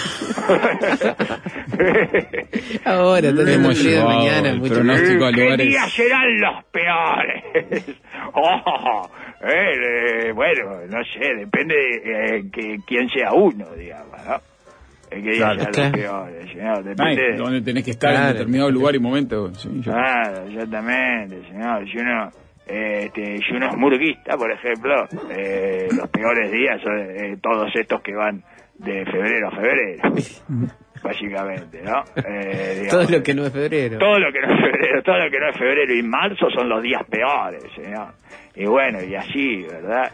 Ahora tenemos frío de mañana. ¿Qué días serán los peores? Bueno, no sé, depende de quién sea uno, digamos, ¿no? Que días serán los peores, señor. Depende donde tenés que estar en determinado lugar y momento. Sí, claro, exactamente, señor. Si uno es murguista, por ejemplo, los peores días son todos estos que van de febrero a febrero. Básicamente, ¿no? Todo lo que no es febrero. Todo lo que no es febrero y marzo son los días peores, señor. Y bueno, y así, ¿verdad?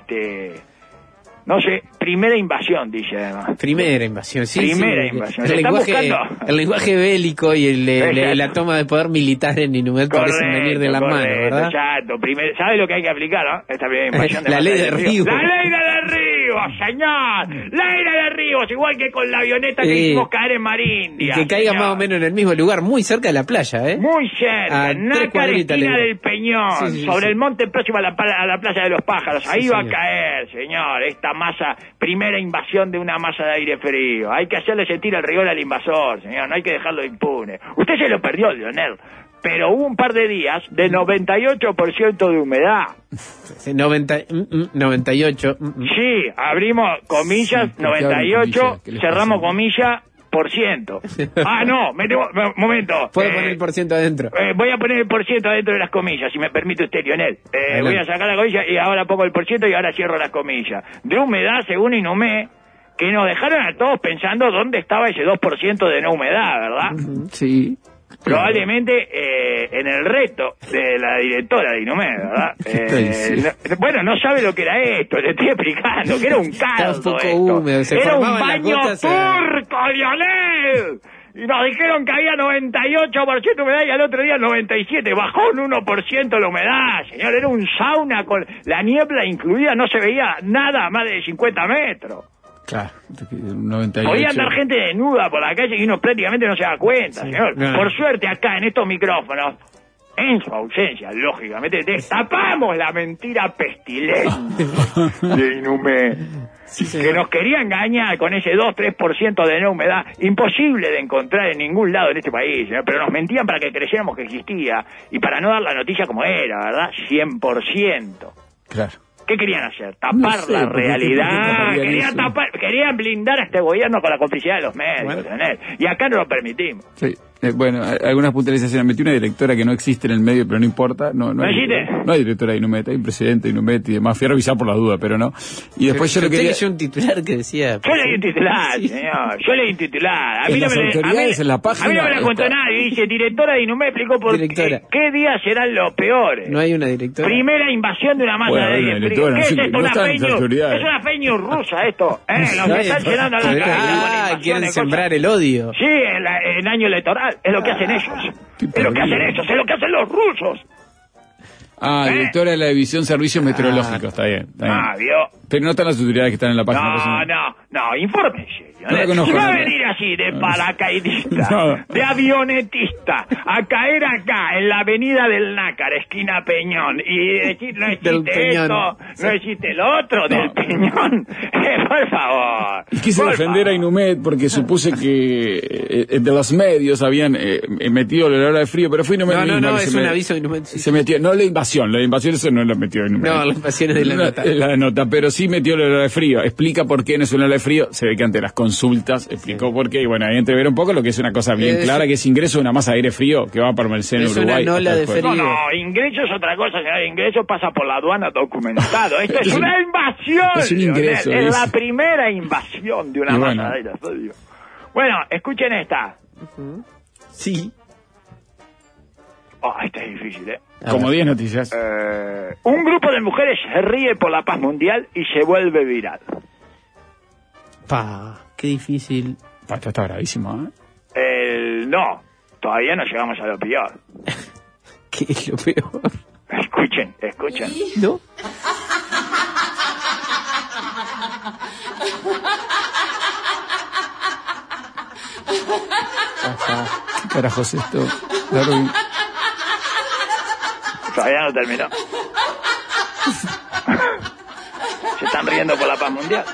No sé, primera invasión, dice además. Primera invasión, sí. Primera invasión. El lenguaje bélico y la toma de poder militar en Inumet parecen venir de la mano, ¿verdad? Exacto. ¿Sabe lo que hay que aplicar, no? Esta primera invasión. La ley de derribos. ¡La ley de derribos, señor! ¡Ley de derribos! Igual que con la avioneta que hicimos caer en Marindia. Y que caiga más o menos en el mismo lugar, muy cerca de la playa, ¿eh? Muy cerca. Nácar, esquina del Peñón. Sobre el monte próximo a la Plaza de los Pájaros. Ahí va a caer, señor, esta masa, primera invasión de una masa de aire frío. Hay que hacerle sentir el rigor al invasor, señor, no hay que dejarlo impune. Usted se lo perdió, Lionel, pero hubo un par de días de 98% de humedad. 98. Sí, abrimos comillas, 98, cerramos comillas, 2%. Ah, no, momento. Puedo poner el porciento adentro. Voy a poner el porciento adentro de las comillas, si me permite usted, Lionel. Voy a sacar la comilla y ahora pongo el porciento y ahora cierro las comillas. De humedad, según Inumé, que nos dejaron a todos pensando dónde estaba ese 2% de no humedad, ¿verdad? Sí. Probablemente en el reto de la directora de Inumé, ¿verdad? Bueno, no sabe lo que era esto, le estoy explicando, que era un caldo esto. Era un baño turco, Lionel. Y nos dijeron que había 98% de humedad y al otro día 97%. Bajó un 1% la humedad, señor. Era un sauna con la niebla incluida, no se veía nada a más de 50 metros. Claro, 98. Podía andar gente desnuda por la calle y uno prácticamente no se da cuenta, señor. No. Por suerte acá en estos micrófonos, en su ausencia, lógicamente, destapamos la mentira pestilente de Inumé. Que nos quería engañar con ese 2-3% de no humedad, imposible de encontrar en ningún lado en este país, ¿eh? Pero nos mentían para que creyéramos que existía y para no dar la noticia como era, ¿verdad? 100%. Claro. ¿Qué querían hacer? Tapar la realidad. Querían blindar a este gobierno con la complicidad de los medios. Bueno. Y acá no lo permitimos. Sí. Bueno, algunas puntualizaciones. Metí una directora que no existe en el medio, pero no importa. ¿No existe? No hay directora de Inumet, hay un presidente de Inumet y demás. Fui a revisar por la duda, pero no. Y después yo lo quería... Usted leyó un titular que decía... Yo leí un titular, señor. Yo leí un titular. A mí no me la contó nadie. Dice, directora de Inumet explicó por qué días serán los peores. No hay una directora. Primera invasión de una masa de aire frío. ¿Qué es esto? ¿Una fake news? Es una fake news rusa esto. Nos están llenando la cara. Quieren sembrar el odio. Sí, en año electoral. Es lo que hacen ellos. Es lo que hacen ellos. Es lo que hacen los rusos. Directora de la División Servicios Meteorológicos. Está bien. ¿Vio? Pero no están las autoridades que están en la página. No, infórmese. Si va a venir así de paracaidista, de avionetista, a caer acá en la avenida del Nácar, esquina Peñón, y decir no existe esto, no existe lo otro, del Peñón, por favor. Y quise defender a Inumet porque supuse que de los medios habían metido la hora de frío, pero fue Inumet misma. No, es un aviso de Inumet. Se metió, no la invasión eso no lo metió Inumet. No, la invasión es de la nota. Pero sí metió la hora de frío. Explica por qué no es una hora de frío. Se ve que ante las consultas explicó por qué. Y bueno, ahí entrever un poco lo que es una cosa bien clara, que es ingreso de una masa de aire frío que va a permanecer en Uruguay. Es una nola de frío. No, ingreso es otra cosa, señor. Ingreso pasa por la aduana documentado. Esto es una invasión. Es un ingreso. Es la primera invasión de una masa de aire frío. Bueno, escuchen esta. Sí. Esta es difícil, Como 10 noticias. Un grupo de mujeres se ríe por la paz mundial y se vuelve viral. Qué difícil. Esto está bravísimo, No, todavía no llegamos a lo peor. ¿Qué es lo peor? Escuchen. ¿No? ¿Qué carajo es esto? Todavía no terminó. Se están riendo por la paz mundial.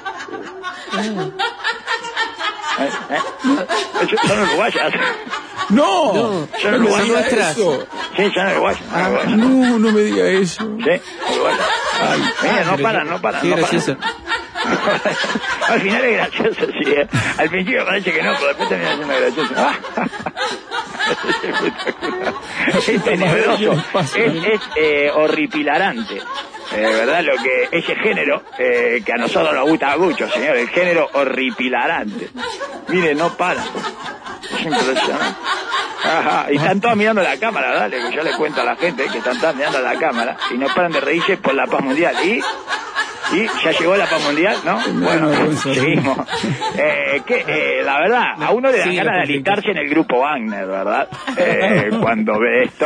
Son uruguayas. No, son uruguayas. Sí, son uruguayas. No me diga eso. Sí, uruguayas. Mira, no paran. Qué gracioso. Al final es gracioso, sí. Al principio parece que no, pero después termina siendo gracioso. Es tenebroso, es horripilarante. ¿Verdad? Lo que ese género que a nosotros nos gusta mucho, señor, el género horripilarante. Mire, no para. Es impresionante. Y están todos mirando la cámara, dale, que yo le cuento a la gente que están todos mirando la cámara y no paran de reírse por la paz mundial. Y ya llegó la paz mundial, ¿no? Bueno, seguimos. La verdad, a uno le da ganas de alistarse en el grupo Wagner, ¿verdad? Cuando ve esto.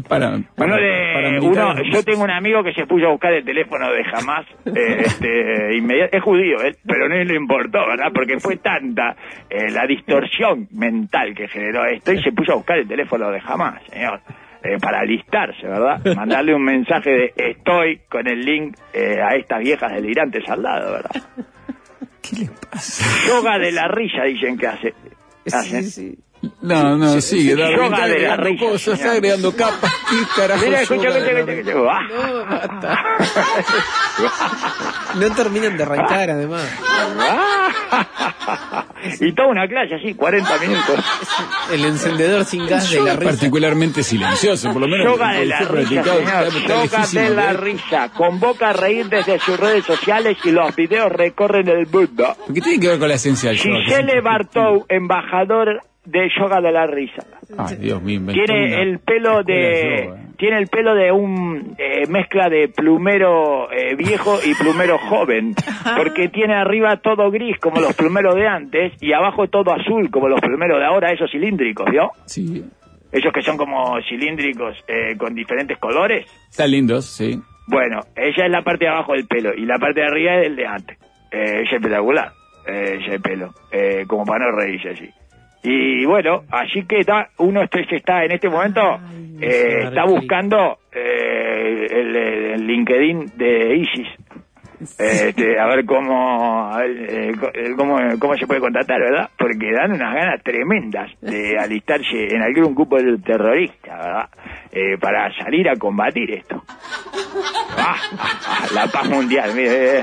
Yo tengo un amigo que se puso a buscar el teléfono de Hamas, inmediato, es judío, pero no le importó, ¿verdad? Porque fue tanta la distorsión mental que generó esto y se puso a buscar el teléfono de Hamas, señor. Para alistarse, ¿verdad? Mandarle un mensaje de estoy con el link a estas viejas delirantes al lado, ¿verdad? ¿Qué le pasa? Yoga de la risa, dicen que hacen. Sí. No, sigue. Yoga de la risa. Cosas, está agregando capas. ¿Qué carajo? Mira, escucha. No terminan de arrancar, además. Y toda una clase así, 40 minutos. El encendedor sin gas de la risa. Particularmente silencioso, por lo menos. Yoga de la risa, señor. Yoga de la risa. Convoca a reír desde sus redes sociales y los videos recorren el mundo. ¿Qué tiene que ver con la esencia del yoga? Gisele Bartou, embajador de yoga de la risa. Ay, Dios mío. Tiene el pelo de un mezcla de plumero viejo y plumero joven, porque tiene arriba todo gris como los plumeros de antes y abajo todo azul como los plumeros de ahora, esos cilíndricos, ¿vio? Sí. Esos que son como cilíndricos con diferentes colores. Están lindos, sí. Bueno, ella es la parte de abajo del pelo y la parte de arriba es el de antes. Ella es espectacular, ella el pelo, como para no reírse así. Y bueno, así que uno está en este momento, está buscando el LinkedIn de Isis. A ver cómo se puede contratar, ¿verdad? Porque dan unas ganas tremendas de alistarse en algún grupo terrorista, ¿verdad? Para salir a combatir esto. La paz mundial, mire.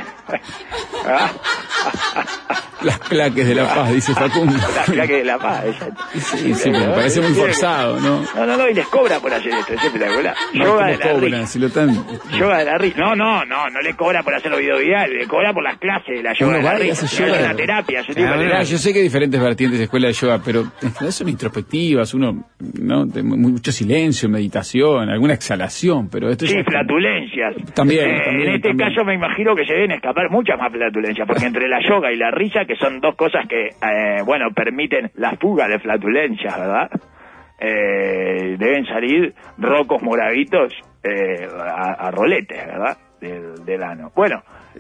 Las claques de la paz, dice Facundo. Las claques de la paz, exacto. Sí, me parece muy forzado, ¿no? No, y les cobra por hacer esto, es espectacular. Yoga de la risa. Yoga de la risa. No le cobra por hacer los videos virales, le cobra por las clases de la yoga de la risa. Es una terapia, ese tipo de terapia. Yo sé que hay diferentes vertientes de escuela de yoga, pero son introspectivas, uno, ¿no? Mucho silencio, meditación, alguna exhalación, pero esto sí, flatulencias. También. En este caso me imagino que se deben escapar muchas más flatulencias, porque entre la yoga y la risa, que son dos cosas que, permiten la fuga de flatulencias, ¿verdad? Deben salir rocos moraditos a roletes, ¿verdad? Del ano. Bueno,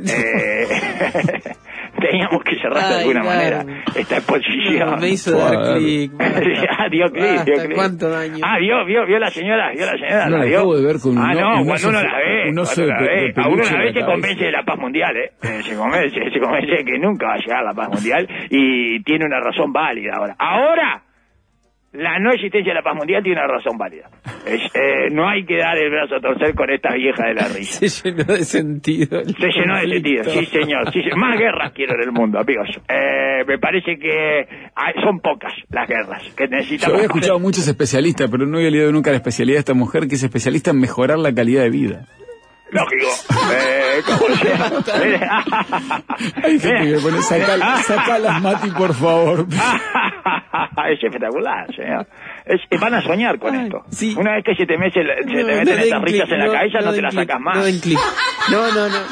teníamos que cerrar de alguna manera esta exposición. No, me hizo dar clic. Dio clic. ¿Cuánto daño? Vio la señora. No la acabo de ver con cuando uno la ve. A uno la ve se convence de la paz mundial, se convence de que nunca va a llegar la paz mundial y tiene una razón válida ahora. La no existencia de la paz mundial tiene una razón válida. No hay que dar el brazo a torcer con esta vieja de la risa. Se llenó de sentido. Sí, señor. Más guerras quiero en el mundo, amigos. Me parece que son pocas las guerras que necesitamos. Yo había escuchado muchos especialistas, pero no había leído nunca la especialidad de esta mujer, que es especialista en mejorar la calidad de vida. Lógico. ¿Cómo se llama? Hay gente que pone, sacalas, Mati, por favor. Es espectacular, señor. Van a soñar con esto. Sí. Una vez que se te meten estas risas en la cabeza, no te las sacas más. No.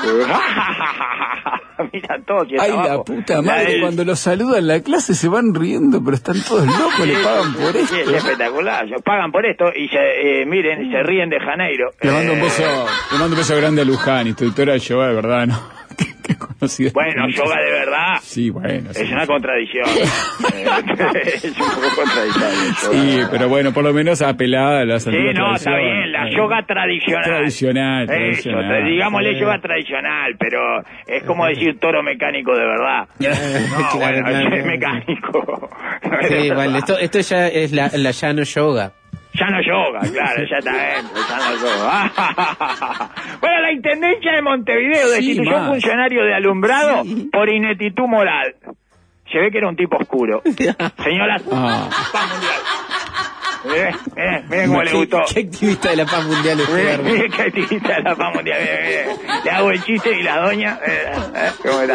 Mira todos. Ay, la puta madre, cuando los saludan en la clase se van riendo, pero están todos locos, le pagan por esto. Sí, es espectacular. Pagan por esto y se ríen de Janeiro. Le mando un beso grande a Luján, instructora de yoga de verdad, ¿no? Qué conocida. Bueno, yoga de verdad. Sí, bueno. Es una contradicción. Es un poco contradictorio. Sí, pero bueno, por lo menos apelada a las antiguas tradiciones. Está bien, la yoga tradicional. Tradicional. Digámosle yoga tradicional, pero es como decir toro mecánico de verdad. Es mecánico. Sí, vale, esto ya es la llano yoga. Llano yoga, claro, ya está dentro, llano yoga. Bueno, la Intendencia de Montevideo destituyó un funcionario de alumbrado por ineptitud moral. Se ve que era un tipo oscuro. Señoras, paz mundial. Miren cómo le gustó. ¿Qué activista de la paz mundial es? Miren qué activista de la paz mundial. Miren. Le hago el chiste y la doña. ¿Cómo está?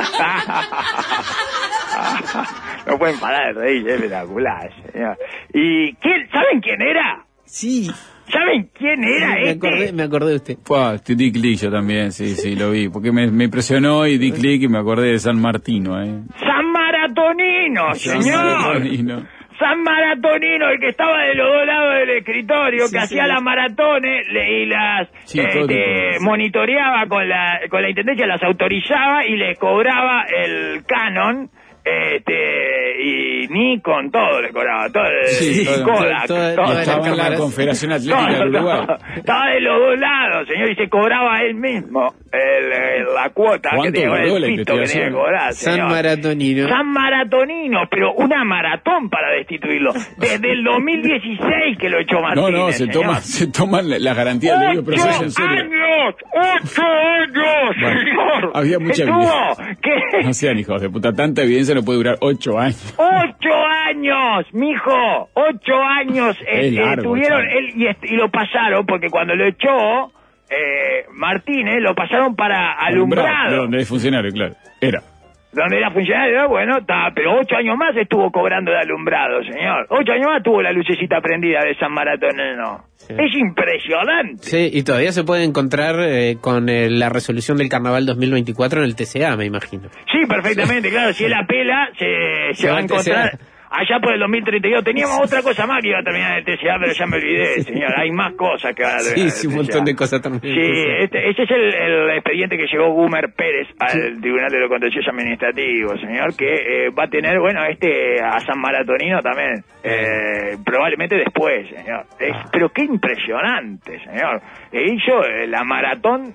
No pueden parar de reír, es espectacular, señor. ¿Y saben quién era? Sí. ¿Saben quién era me acordé de usted. Di clic yo también, sí, lo vi. Porque me impresionó y di clic y me acordé de San Martino, ¡San Maratonino, señor! San Maratonino, el que estaba de los dos lados del escritorio, que hacía las maratones y las monitoreaba con la intendencia, las autorizaba y le cobraba el canon. Y Nikon, todo le cobraba, todo, Kodak, todo. Estaba en la Confederación Atlética del Uruguay. Estaba de los dos lados, señor, y se cobraba él mismo la cuota que tenía, el pito que tenía que cobrar, señor. San Maratonino, pero una maratón para destituirlo. Desde el 2016 que lo echó Martínez. No, se toman la garantía del proceso en serio. ¡8 años, bueno, señor! Había mucha evidencia. No sean hijos de puta, tanta evidencia no puede durar 8 años. 8 años, mijo, 8 años estuvieron él y lo pasaron, porque cuando lo echó Martínez, lo pasaron para alumbrado. Donde es funcionario, claro. Donde era funcionario, bueno, pero 8 años más estuvo cobrando de alumbrado, señor. 8 años más tuvo la lucecita prendida de San Maratonino. Sí. Es impresionante. Sí, y todavía se puede encontrar con la resolución del Carnaval 2024 en el TCA, me imagino. Sí, perfectamente, claro. Si él apela, se va a encontrar... Allá por el 2032 teníamos otra cosa más que iba a terminar el TCA, pero ya me olvidé, señor. Hay más cosas que van a terminar. Sí, un montón de cosas también. Sí, ese es el expediente que llegó Gumer Pérez al Tribunal de lo Contencioso Administrativo, señor, que va a tener, bueno, a San Maratonino también, probablemente después, señor. Pero qué impresionante, señor. Hizo la maratón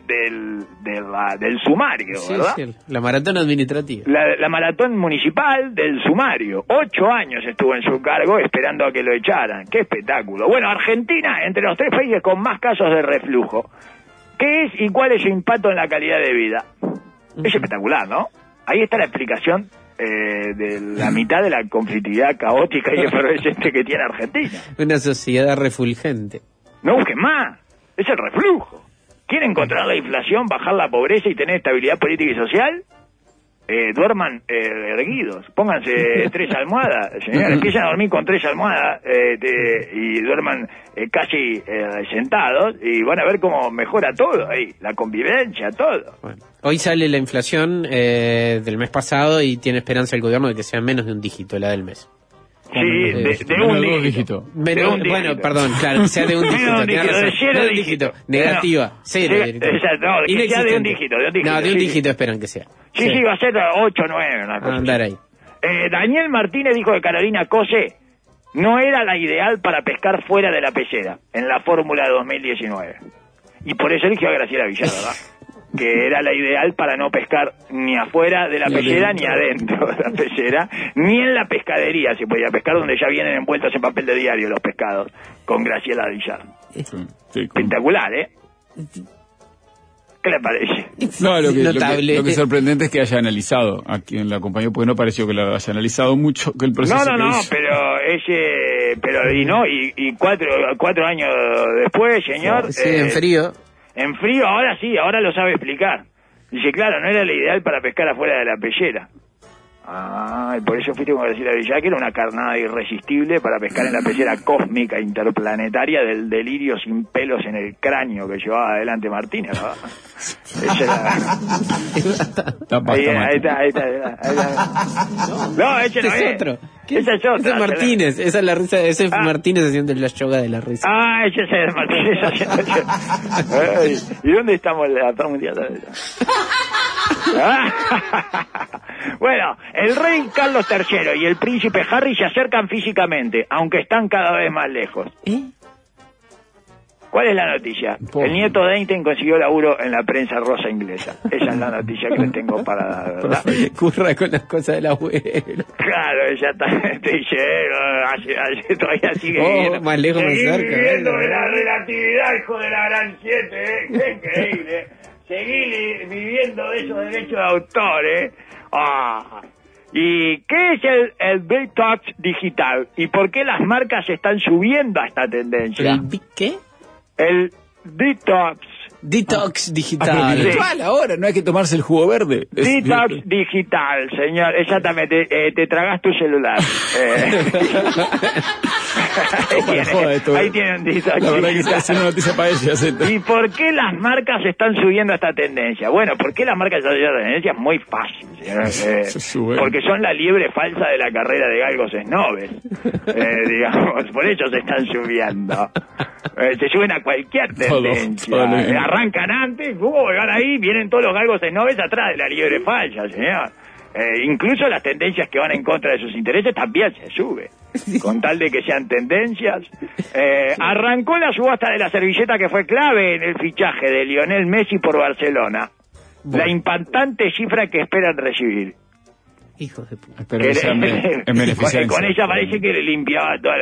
del sumario, ¿verdad? Sí, la maratón administrativa. La maratón municipal del sumario. 8 años estuvo en su cargo esperando a que lo echaran. ¡Qué espectáculo! Bueno, Argentina, entre los 3 países con más casos de reflujo. ¿Qué es y cuál es su impacto en la calidad de vida? Es espectacular, ¿no? Ahí está la explicación de la mitad de la conflictividad caótica y efervescente que tiene Argentina. Una sociedad refulgente. No busquen más. Es el reflujo. ¿Quieren controlar la inflación, bajar la pobreza y tener estabilidad política y social? Duerman erguidos, pónganse 3 almohadas, señor, empiezan a dormir con 3 almohadas y duerman casi sentados y van a ver cómo mejora todo ahí, la convivencia, todo. Bueno, hoy sale la inflación del mes pasado y tiene esperanza el gobierno de que sea menos de un dígito la del mes. Sí, de un dígito. Bueno, perdón, claro, que sea de un dígito. De 0 dígito. Negativa. 0. Exacto, no, que sea de un dígito. No, de un dígito esperan que sea. Sí, va a ser 8, 9, una cosa. Andar ahí. Daniel Martínez dijo que Carolina Cose no era la ideal para pescar fuera de la pecera en la Fórmula 2019. Y por eso eligió a Graciela Villar, ¿verdad? Que era la ideal para no pescar ni afuera de la pecera ni adentro de la pecera, ni en la pescadería se podía pescar, donde ya vienen envueltos en papel de diario los pescados, con Graciela Villar. Espectacular, ¿eh? ¿Qué le parece? No, lo que es sorprendente es que haya analizado aquí en la compañía, porque no pareció que lo haya analizado mucho, que el proceso No, pero y 4 años después, señor... Sí, en frío. En frío, ahora sí, ahora lo sabe explicar. Dice, claro, no era la ideal para pescar afuera de la pecera. Ah, y por eso fuiste con Graciela Villar, que era una carnada irresistible para pescar en la pecera cósmica interplanetaria del delirio sin pelos en el cráneo que llevaba adelante Martínez, ¿verdad? Esa era... Ahí está. No, ese no es. Otro. Esa es otra. Ese es Martínez, esa es la risa, ese es Martínez haciendo la yoga de la risa. Ah, ese es Martínez haciendo. ¿Y dónde estamos la paz mundial? Bueno, el rey Carlos III y el príncipe Harry se acercan físicamente, aunque están cada vez más lejos. ¿Cuál es la noticia? El nieto de Einstein consiguió laburo en la prensa rosa inglesa. Esa es la noticia que les tengo para dar, ¿verdad? Curra con las cosas del abuelo. Claro, exactamente. Todavía sigue más lejos, más cerca. Viviendo de la relatividad, hijo de la gran 7, ¿eh? Qué increíble. Seguí viviendo de esos derechos de autor, ¿eh? ¿Y qué es el detox digital? ¿Y por qué las marcas están subiendo a esta tendencia? ¿El qué? El detox digital. Virtual ahora, no hay que tomarse el jugo verde. Detox digital, señor, exactamente. Te tragas tu celular. Ahí tiene un detox. La verdad que es una noticia para ellos. ¿Y por qué las marcas están subiendo a esta tendencia? Bueno, ¿por qué las marcas están subiendo a esta tendencia? Es muy fácil, señor. Porque son la liebre falsa de la carrera de galgos snobes. Digamos, por ello se están subiendo. Se suben a cualquier tendencia. Arrancan antes, van ahí, vienen todos los galgos snobes atrás de la liebre falsa, señor. Incluso las tendencias que van en contra de sus intereses también se sube, con tal de que sean tendencias. Arrancó la subasta de la servilleta que fue clave en el fichaje de Lionel Messi por Barcelona. La impactante cifra que esperan recibir. Hijos de puta. Con ella parece que le limpiaba todas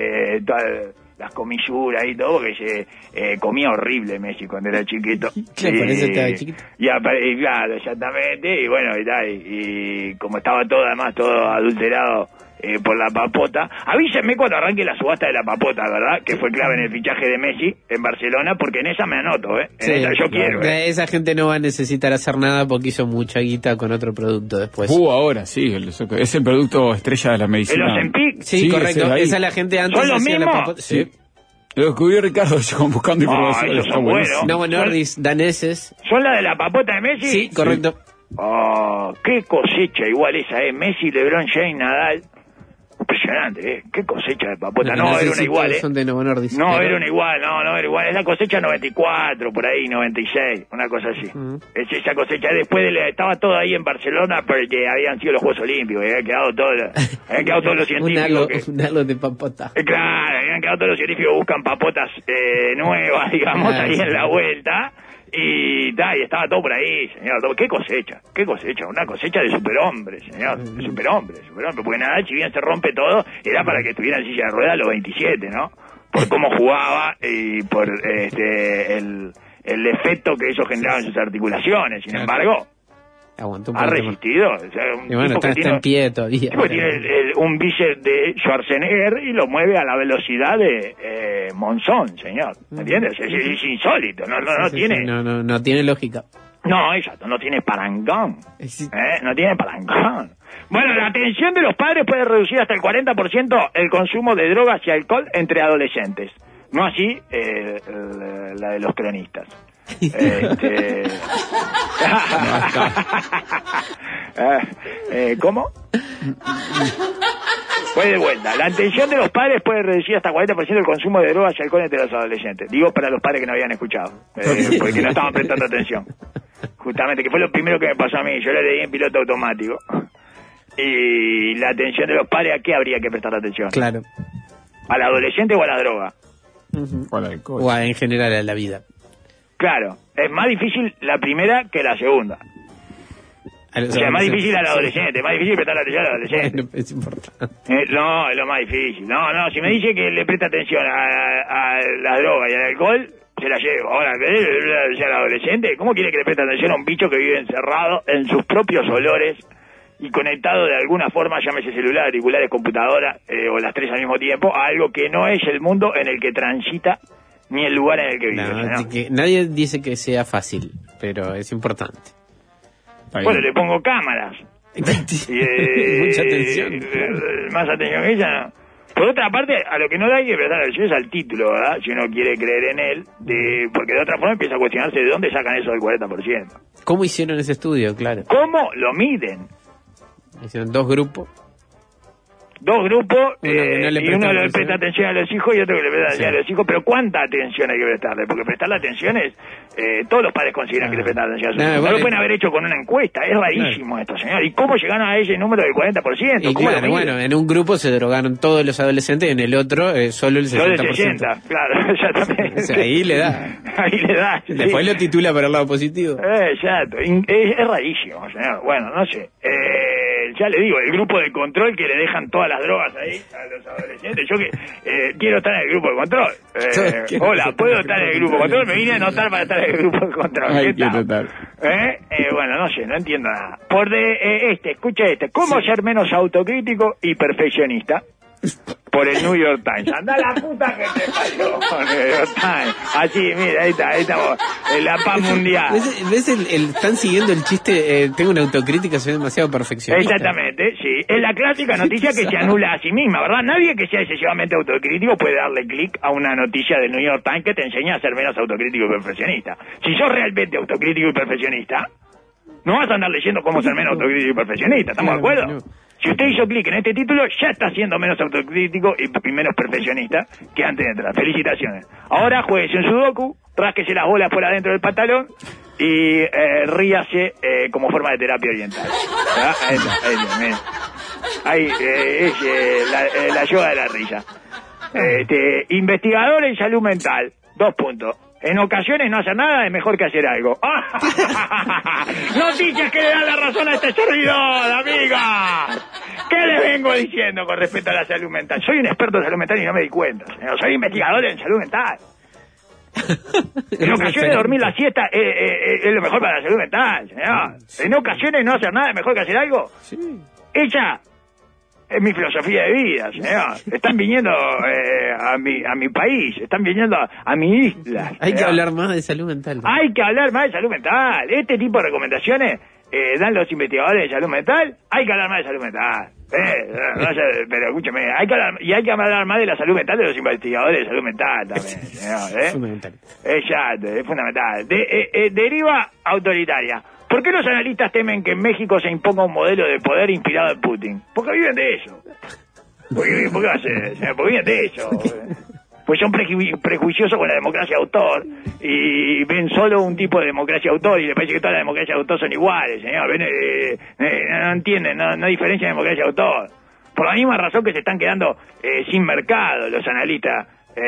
las comisuras y todo, porque se comía horrible Messi cuando era chiquito. Claro, parece que estaba chiquito. Claro, exactamente, y bueno, y como estaba todo adulterado por la papota. Avísenme cuando arranque la subasta de la papota, ¿verdad? Que fue clave en el fichaje de Messi en Barcelona, porque en esa me anoto, En esa yo quiero. Esa gente no va a necesitar hacer nada porque hizo mucha guita con otro producto después. Ahora sí, es el producto estrella de la medicina. ¿El Ozempic? Sí, correcto. Esa es la gente antes. ¿Son los mismos? Sí. Lo descubrió Ricardo buscando información. Esos son buenos. Novo Nordisk, daneses. ¿Son la de la papota de Messi? Sí, correcto. Qué cosecha igual esa, Messi, LeBron James, Nadal. Impresionante, qué cosecha de papota. No, era una igual, Son de Novo Nordisk. No, era una igual, no era igual. Es la cosecha 94, por ahí, 96, una cosa así. Es esa cosecha. Después estaba todo ahí en Barcelona porque habían sido los Juegos Olímpicos, habían quedado todos los científicos. Un halo de papota. Claro, habían quedado todos los científicos, buscan papotas nuevas, digamos, ahí en la vuelta. Y estaba todo por ahí, señor. Qué cosecha, una cosecha de superhombre, señor, de superhombre, porque Nadal, si bien se rompe todo, era para que estuviera en silla de ruedas a los 27, ¿no? Por cómo jugaba y por el efecto que eso generaba en sus articulaciones. Sin embargo, ha resistido. O sea, y bueno, está en pie todavía. Tiene un bíceps de Schwarzenegger y lo mueve a la velocidad de Monzón, señor. ¿Entiendes? Es insólito. No tiene lógica. No, exacto. No tiene parangón. No tiene parangón. Bueno, la atención de los padres puede reducir hasta el 40% el consumo de drogas y alcohol entre adolescentes. No así la de los cronistas. ¿Cómo? Pues de vuelta. La atención de los padres puede reducir hasta 40% el consumo de drogas y alcohol entre los adolescentes. Digo para los padres que no habían escuchado, porque no estaban prestando atención. Justamente, que fue lo primero que me pasó a mí. Yo le leí en piloto automático. Y la atención de los padres, ¿a qué habría que prestar atención? Claro. ¿Al adolescente o a la droga? O al alcohol. O en general a la vida. Claro, es más difícil la primera que la segunda. O sea, es más difícil al adolescente, es más difícil prestar atención al adolescente. Bueno, es importante. No, es lo más difícil. No, si me dice que le presta atención a la droga y al alcohol, se la llevo. Ahora, que al adolescente, ¿cómo quiere que le preste atención a un bicho que vive encerrado en sus propios olores y conectado de alguna forma, llámese celular, auriculares, computadora, o las tres al mismo tiempo, a algo que no es el mundo en el que transita ni el lugar en el que vive? Nadie dice que sea fácil, pero es importante. Bueno, le pongo cámaras. Mucha atención. Más atención que ella, ¿no? Por otra parte, a lo que no da hay que prestar atención es al título, ¿verdad? Si uno quiere creer en él, porque de otra forma empieza a cuestionarse de dónde sacan eso del 40%. ¿Cómo hicieron ese estudio? Claro. ¿Cómo lo miden? Hicieron dos grupos, y uno le presta atención a los hijos y otro que le presta atención a los hijos, pero ¿cuánta atención hay que prestarle? Porque prestarle atención es, todos los padres consideran que le prestan atención a sus hijos. No lo pueden haber hecho con una encuesta, es rarísimo esto, señor. ¿Y cómo llegaron a ese número del 40%? Y claro, bueno, en un grupo se drogaron todos los adolescentes, en el otro solo el 60%. Solo el 60, claro, exactamente. O sea, ahí le da. Después lo titula para el lado positivo. Exacto, es rarísimo, señor. Bueno, no sé. Ya le digo, el grupo de control que le dejan todas las drogas ahí a los adolescentes. Yo que quiero estar en el grupo de control. Hola, ¿puedo estar en el grupo de control? Me vine a anotar para estar en el grupo de control. Bueno, no sé, no entiendo nada. Escucha ¿cómo ser menos autocrítico y perfeccionista? Por el New York Times. Anda la puta que te parió, New York Times. Así, mira, ahí estamos, en la paz mundial. ¿Ves están siguiendo el chiste, tengo una autocrítica, soy demasiado perfeccionista? Exactamente, sí. Es la clásica noticia que se anula a sí misma, ¿verdad? Nadie que sea excesivamente autocrítico puede darle clic a una noticia del New York Times que te enseña a ser menos autocrítico y perfeccionista. Si sos realmente autocrítico y perfeccionista, no vas a andar leyendo cómo ser menos autocrítico y perfeccionista, ¿estamos de acuerdo? No. Si usted hizo clic en este título, ya está siendo menos autocrítico y menos perfeccionista que antes de entrar. Felicitaciones. Ahora jueguese en Sudoku, rásquese las bolas por adentro del pantalón y ríase como forma de terapia oriental. Ahí es la yoga de la risa. Investigador en salud mental, 2 puntos. En ocasiones no hacer nada es mejor que hacer algo. Noticias que le dan la razón a este servidor, amigas. ¿Qué les vengo diciendo con respecto a la salud mental? Soy un experto en salud mental y no me di cuenta, señor. Soy investigador en salud mental. En ocasiones dormir la siesta es lo mejor para la salud mental, señor. En ocasiones no hacer nada es mejor que hacer algo. Ella es mi filosofía de vida, señor. Están viniendo a mi país, están viniendo a mi isla. Hay que hablar más de salud mental. Hay que hablar más de salud mental. Este tipo de recomendaciones dan los investigadores de salud mental. Hay que hablar más de salud mental. Pero escúchame, hay que hablar más de la salud mental de los investigadores de salud mental también, señor. Es fundamental. Exacto, es fundamental. Deriva autoritaria. ¿Por qué los analistas temen que en México se imponga un modelo de poder inspirado en Putin? Porque viven de eso. ¿Por qué va a ser? Porque viven de eso. Pues son prejuiciosos con la democracia de autor y ven solo un tipo de democracia de autor y les parece que todas las democracias de autor son iguales, señor. No entienden, no diferencian democracia de autor. Por la misma razón que se están quedando sin mercado los analistas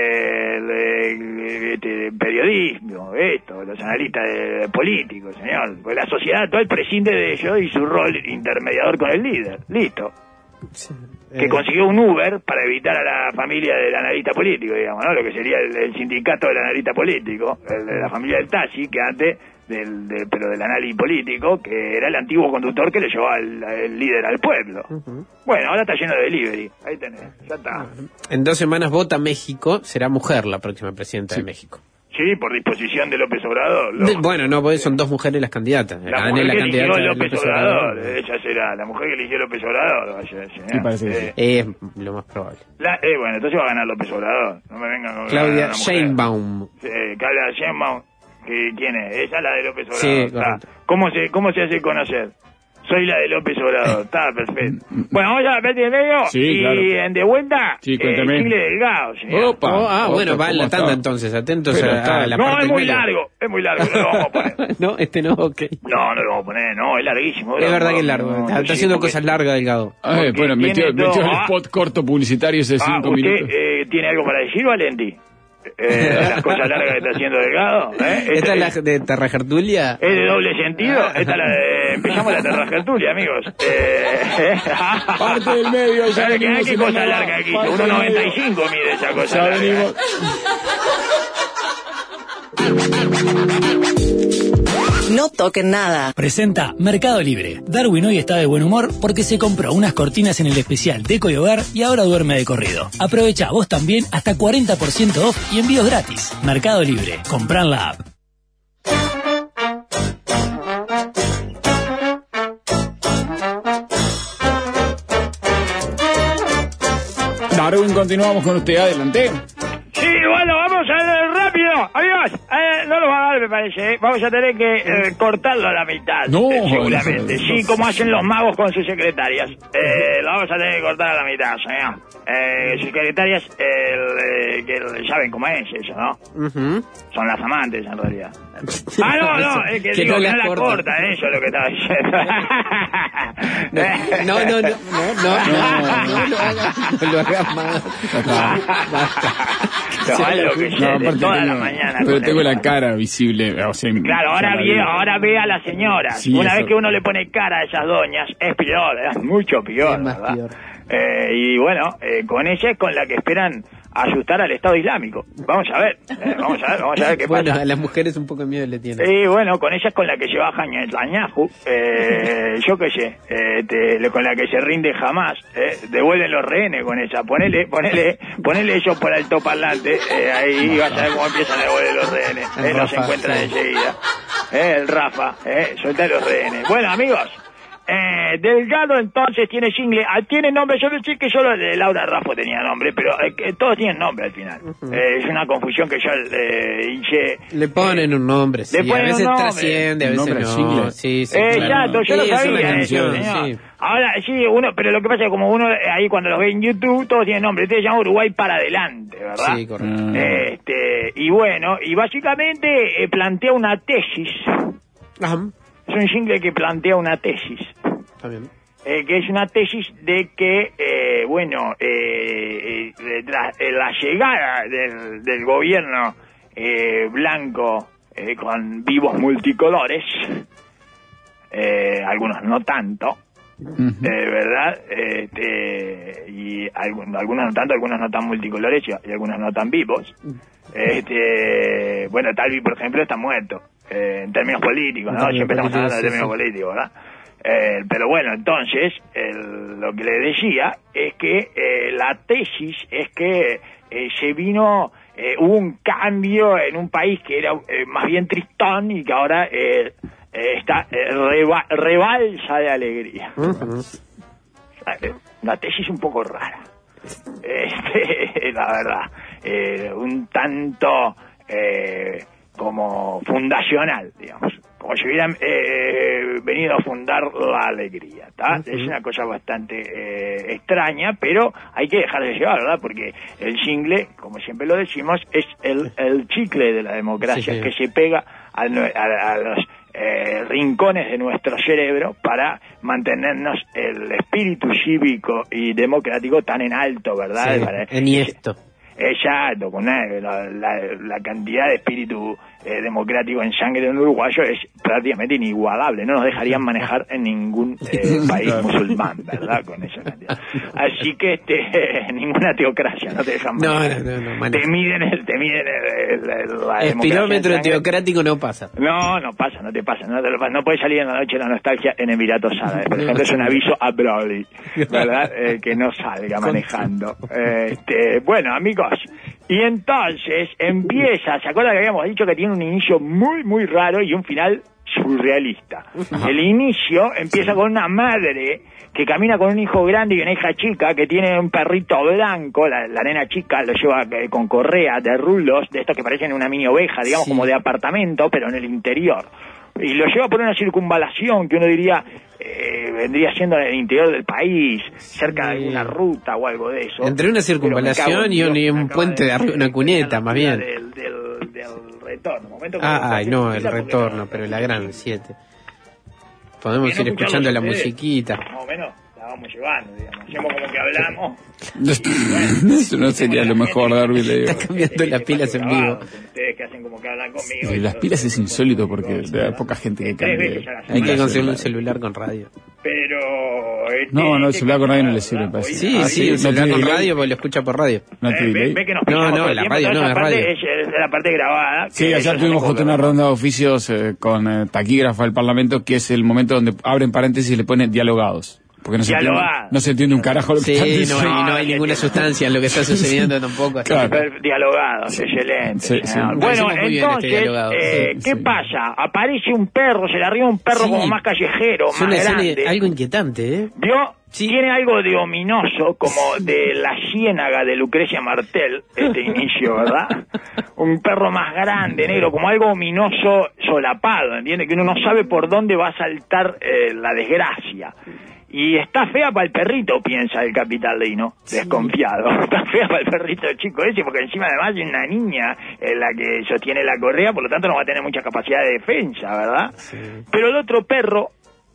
de periodismo, los analistas políticos, señor. Pues la sociedad actual prescinde de ellos y su rol intermediador con el líder. Listo. Que consiguió un Uber para evitar a la familia del analista político, digamos, ¿no? Lo que sería el sindicato del analista político, de la familia del taxi, que antes pero del análisis político, que era el antiguo conductor que le llevaba el líder al pueblo. Bueno, ahora está lleno de delivery. Ahí tenés, ya está. En 2 semanas vota México, será mujer la próxima presidenta de México. Sí, por disposición de López Obrador. Bueno, no, porque son 2 mujeres las candidatas. La mujer que eligió López Obrador, ella será la mujer que eligió López Obrador. Es lo más probable. Bueno, entonces va a ganar López Obrador. No me vengan con Claudia Sheinbaum. Claudia Sheinbaum. ¿Quién es? Esa es la de López Obrador. Sí, correcto. ¿Cómo se hace conocer? Soy la de López Obrador. Está perfecto. Bueno, vamos a ver de medio. Sí, y claro. De vuelta, cuéntame. Chile Delgado, señor. Opa. Bueno, va en la tanda entonces. Atentos a la parte. No, es muy largo, no lo vamos a poner. No, no, ok. No lo vamos a poner, no, es larguísimo. Es verdad que es largo. Está haciendo cosas largas, Delgado. Bueno, metió el spot corto publicitario ese 5 minutos. ¿Tiene algo para decir, Valenti? Las cosas largas que está haciendo Delgado. ¿Esta es la de Terragertulia? ¿Es de doble sentido? Esta es la de... Empezamos la Terragertulia, amigos. Parte del medio. Ya venimos. ¿Qué cosa larga aquí? 1.95 mide esa cosa larga. Venimos. No toquen nada. Presenta Mercado Libre. Darwin hoy está de buen humor porque se compró unas cortinas en el especial Deco y Hogar y ahora duerme de corrido. Aprovecha vos también hasta 40% off y envíos gratis. Mercado Libre. Comprá en la app. Darwin, continuamos con usted. Adelante. Sí, bueno, vamos a ver rápido. Amigos, no lo va a dar, me parece. Vamos a tener que cortarlo a la mitad. No, seguramente. Sí, como hacen los magos con sus secretarias. Lo vamos a tener que cortar a la mitad, señor. Sus secretarias, que saben cómo es eso, ¿no? Son las amantes, en realidad. No, es que digo que no la corta, eso es lo que estaba diciendo. No lo hagas más. Toda la mañana. Pero tengo la cara visible. O sea, claro, ahora ve a la señora. Sí, una vez que uno le pone cara a esas doñas, es peor, es mucho peor, ¿verdad? Y bueno, con ella es con la que esperan asustar al Estado Islámico. Vamos a ver qué pasa. Bueno, a las mujeres un poco de miedo le tienen. Y bueno, con ella es con la que lleva Netanyahu, yo qué sé, con la que se rinde jamás, devuelven los rehenes con ella, ponele ellos por altoparlante, ahí vas a ver cómo empiezan a devolver los rehenes, los encuentran enseguida, el Rafa, suelta los rehenes. Bueno, amigos, Delgado entonces tiene jingle, tiene nombre, yo no sé que solo de Laura Raffo tenía nombre, pero todos tienen nombre al final. Es una confusión que yo hice. Le ponen un nombre, sí, a veces trasciende, a veces no. Sí, exacto, yo lo sabía eso, señor. Sí. Ahora, sí, pero lo que pasa es que como uno ahí cuando los ve en YouTube, todos tienen nombre. Este se llama Uruguay para adelante, ¿verdad? Sí, correcto. Y bueno, y básicamente plantea una tesis Ajá. Es un jingle que plantea una tesis. Está bien. Que es una tesis de que, la llegada del gobierno blanco con vivos multicolores, algunos no tanto, ¿verdad? Y algunos no tanto, algunos no tan multicolores y algunos no tan vivos. Talvi, por ejemplo, está muerto en términos políticos, ¿no? Siempre estamos hablando de términos políticos, ¿verdad? Pero bueno, entonces, lo que le decía es que la tesis es que hubo un cambio en un país que era más bien tristón y que ahora está rebalsa de alegría. Una tesis un poco rara, la verdad, un tanto como fundacional, digamos, como si hubieran venido a fundar la alegría, ¿tá? Es una cosa bastante extraña, pero hay que dejar de llevar, ¿verdad? Porque el jingle, como siempre lo decimos, es el chicle de la democracia que se pega a los rincones de nuestro cerebro para mantenernos el espíritu cívico y democrático tan en alto, ¿verdad? Enhiesto. Exacto, con la cantidad de espíritu democrático en sangre de un uruguayo es prácticamente inigualable, no nos dejarían manejar en ningún país musulmán, ¿verdad? Con esa cantidad. Así que ninguna teocracia, no te dejan manejar. No, te miden la el pilómetro teocrático no pasa. No pasa, no te pasa, no puedes salir en la noche de la nostalgia en Emiratos Árabes, por ejemplo, es un aviso a Broly, ¿verdad? Que no salga manejando. Bueno, amigos, y entonces empieza, ¿se acuerdan que habíamos dicho que tiene un inicio muy, muy raro y un final surrealista? El inicio empieza con una madre que camina con un hijo grande y una hija chica que tiene un perrito blanco, la nena chica lo lleva con correa de rulos, de estos que parecen una mini oveja, digamos, como de apartamento, pero en el interior. Y lo lleva por una circunvalación que uno diría vendría siendo en el interior del país, cerca de alguna ruta o algo de eso. Entre una circunvalación y un puente de arriba, una cuneta, más bien. Del retorno. El retorno, pero la gran 7. Podemos ir escuchando la musiquita. Más o menos la vamos llevando, digamos. Hacemos como que hablamos. Eso no sería lo mejor, Darby. Está cambiando las pilas en vivo. Ustedes que hacen como que hablan conmigo. Y las pilas es insólito porque hay poca gente que cambia. Hay que conseguir un celular con radio. Pero... el celular con radio no le sirve para eso. Sí, el celular con radio porque lo escucha por radio. Ve que nos la radio no, es radio. Es la parte grabada. Sí, ayer tuvimos justo una ronda de oficios con taquígrafa del Parlamento, que es el momento donde abren paréntesis y le ponen dialogados. Porque no se entiende un carajo lo que están diciendo. No hay ninguna sustancia en lo que está sucediendo tampoco. Claro. Dialogados, excelente. Sí. Bueno, entonces, ¿qué pasa? Aparece un perro, se le arriba un perro como más callejero, más grande. Algo inquietante, ¿eh? ¿Vio? Sí. Tiene algo de ominoso, como de la ciénaga de Lucrecia Martel, este inicio, ¿verdad? Un perro más grande, negro, como algo ominoso solapado, ¿entiende? Que uno no sabe por dónde va a saltar la desgracia. Y está fea para el perrito, piensa el capitalino, desconfiado. Está fea para el perrito chico ese, porque encima además hay una niña en la que sostiene la correa, por lo tanto no va a tener mucha capacidad de defensa, ¿verdad? Sí. Pero el otro perro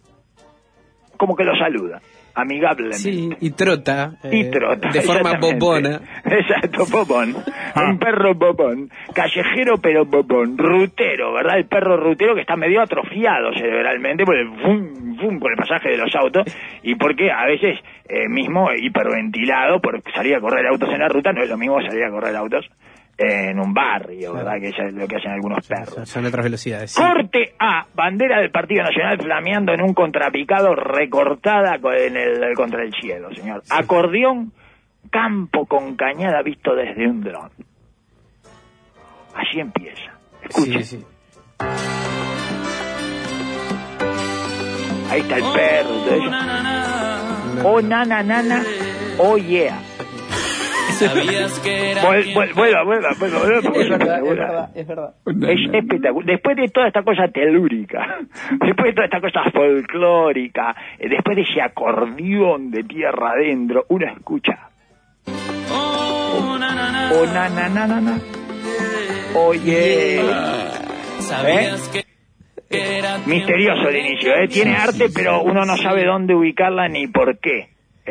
como que lo saluda amigablemente. Sí, y trota. De forma bobona. Exacto, bobón. Un perro bobón. Callejero pero bobón. Rutero, ¿verdad? El perro rutero que está medio atrofiado cerebralmente por el por el pasaje de los autos y porque a veces mismo hiperventilado por salir a correr autos en la ruta. No es lo mismo salir a correr autos en un barrio, ¿verdad? Que es lo que hacen algunos perros. Son otras velocidades. Sí. Corte A, bandera del Partido Nacional flameando en un contrapicado recortada contra el cielo, señor. Sí. Acordeón, campo con cañada visto desde un dron. Así empieza. Escuchen. Sí. Ahí está el perro. Oh, nana, oh, yeah. Sabías que era vuelva, es verdad. Es espectacular. Después de toda esta cosa telúrica, después de toda esta cosa folclórica, después de ese acordeón de tierra adentro, uno escucha. Oh, na. Oye. Sabías que era misterioso el inicio, tiene arte, pero uno no sabe dónde ubicarla ni por qué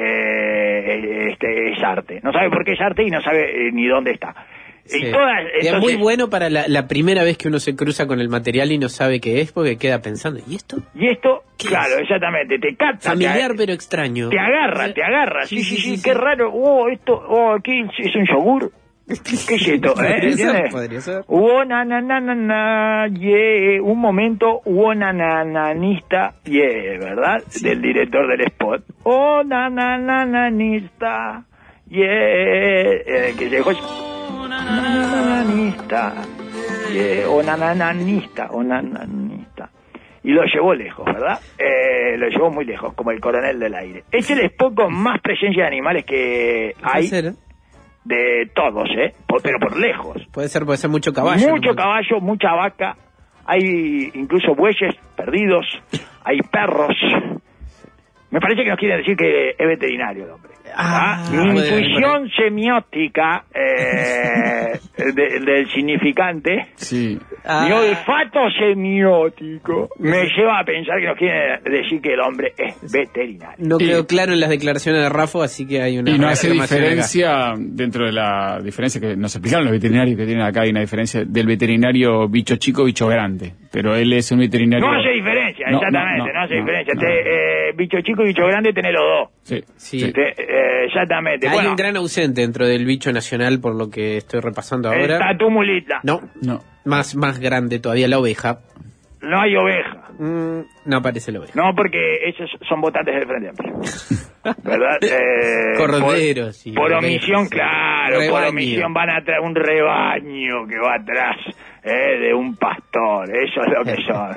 es arte. No sabe por qué es arte y no sabe ni dónde está. Sí. Es muy bueno para la primera vez que uno se cruza con el material y no sabe qué es, porque queda pensando, ¿y esto? Y esto, claro, exactamente, te capta. Familiar pero extraño. Te agarra, sí, qué raro. ¿Qué es un yogur? ¿Qué es esto? Podría ser. Un momento nananista, ¿verdad? Sí. Del director del spot. Nananista, que llegó... Nananista, nananista. Y lo llevó lejos, ¿verdad? Lo llevó muy lejos, como el coronel del aire. Es el spot con más presencia de animales que hay. Ser, de todos, pero por lejos. Puede ser mucho caballo. Mucho caballo, mucha vaca. Hay incluso bueyes perdidos. Hay perros. Me parece que nos quieren decir que es veterinario el hombre. Mi intuición semiótica del significante, mi olfato semiótico me lleva a pensar que nos quieren decir que el hombre es veterinario. No quedó claro en las declaraciones de Rafo, así que hay una... Y no hace diferencia, dentro de la diferencia que nos explicaron los veterinarios que tienen acá, hay una diferencia del veterinario bicho chico, bicho grande. Pero él es un veterinario... No hace diferencia, exactamente, no hace diferencia. Bicho chico y bicho grande tenés los dos. Sí. Exactamente. Hay un gran ausente dentro del bicho nacional, por lo que estoy repasando ahora. Está tu mulita. No. Más grande todavía, la oveja. No hay oveja. No aparece la oveja. No, porque esos son votantes del Frente Amplio. ¿Verdad? Corderos. Por omisión, claro. Rebaño. Por omisión van a traer un rebaño que va atrás de un pastor. Eso es lo que son.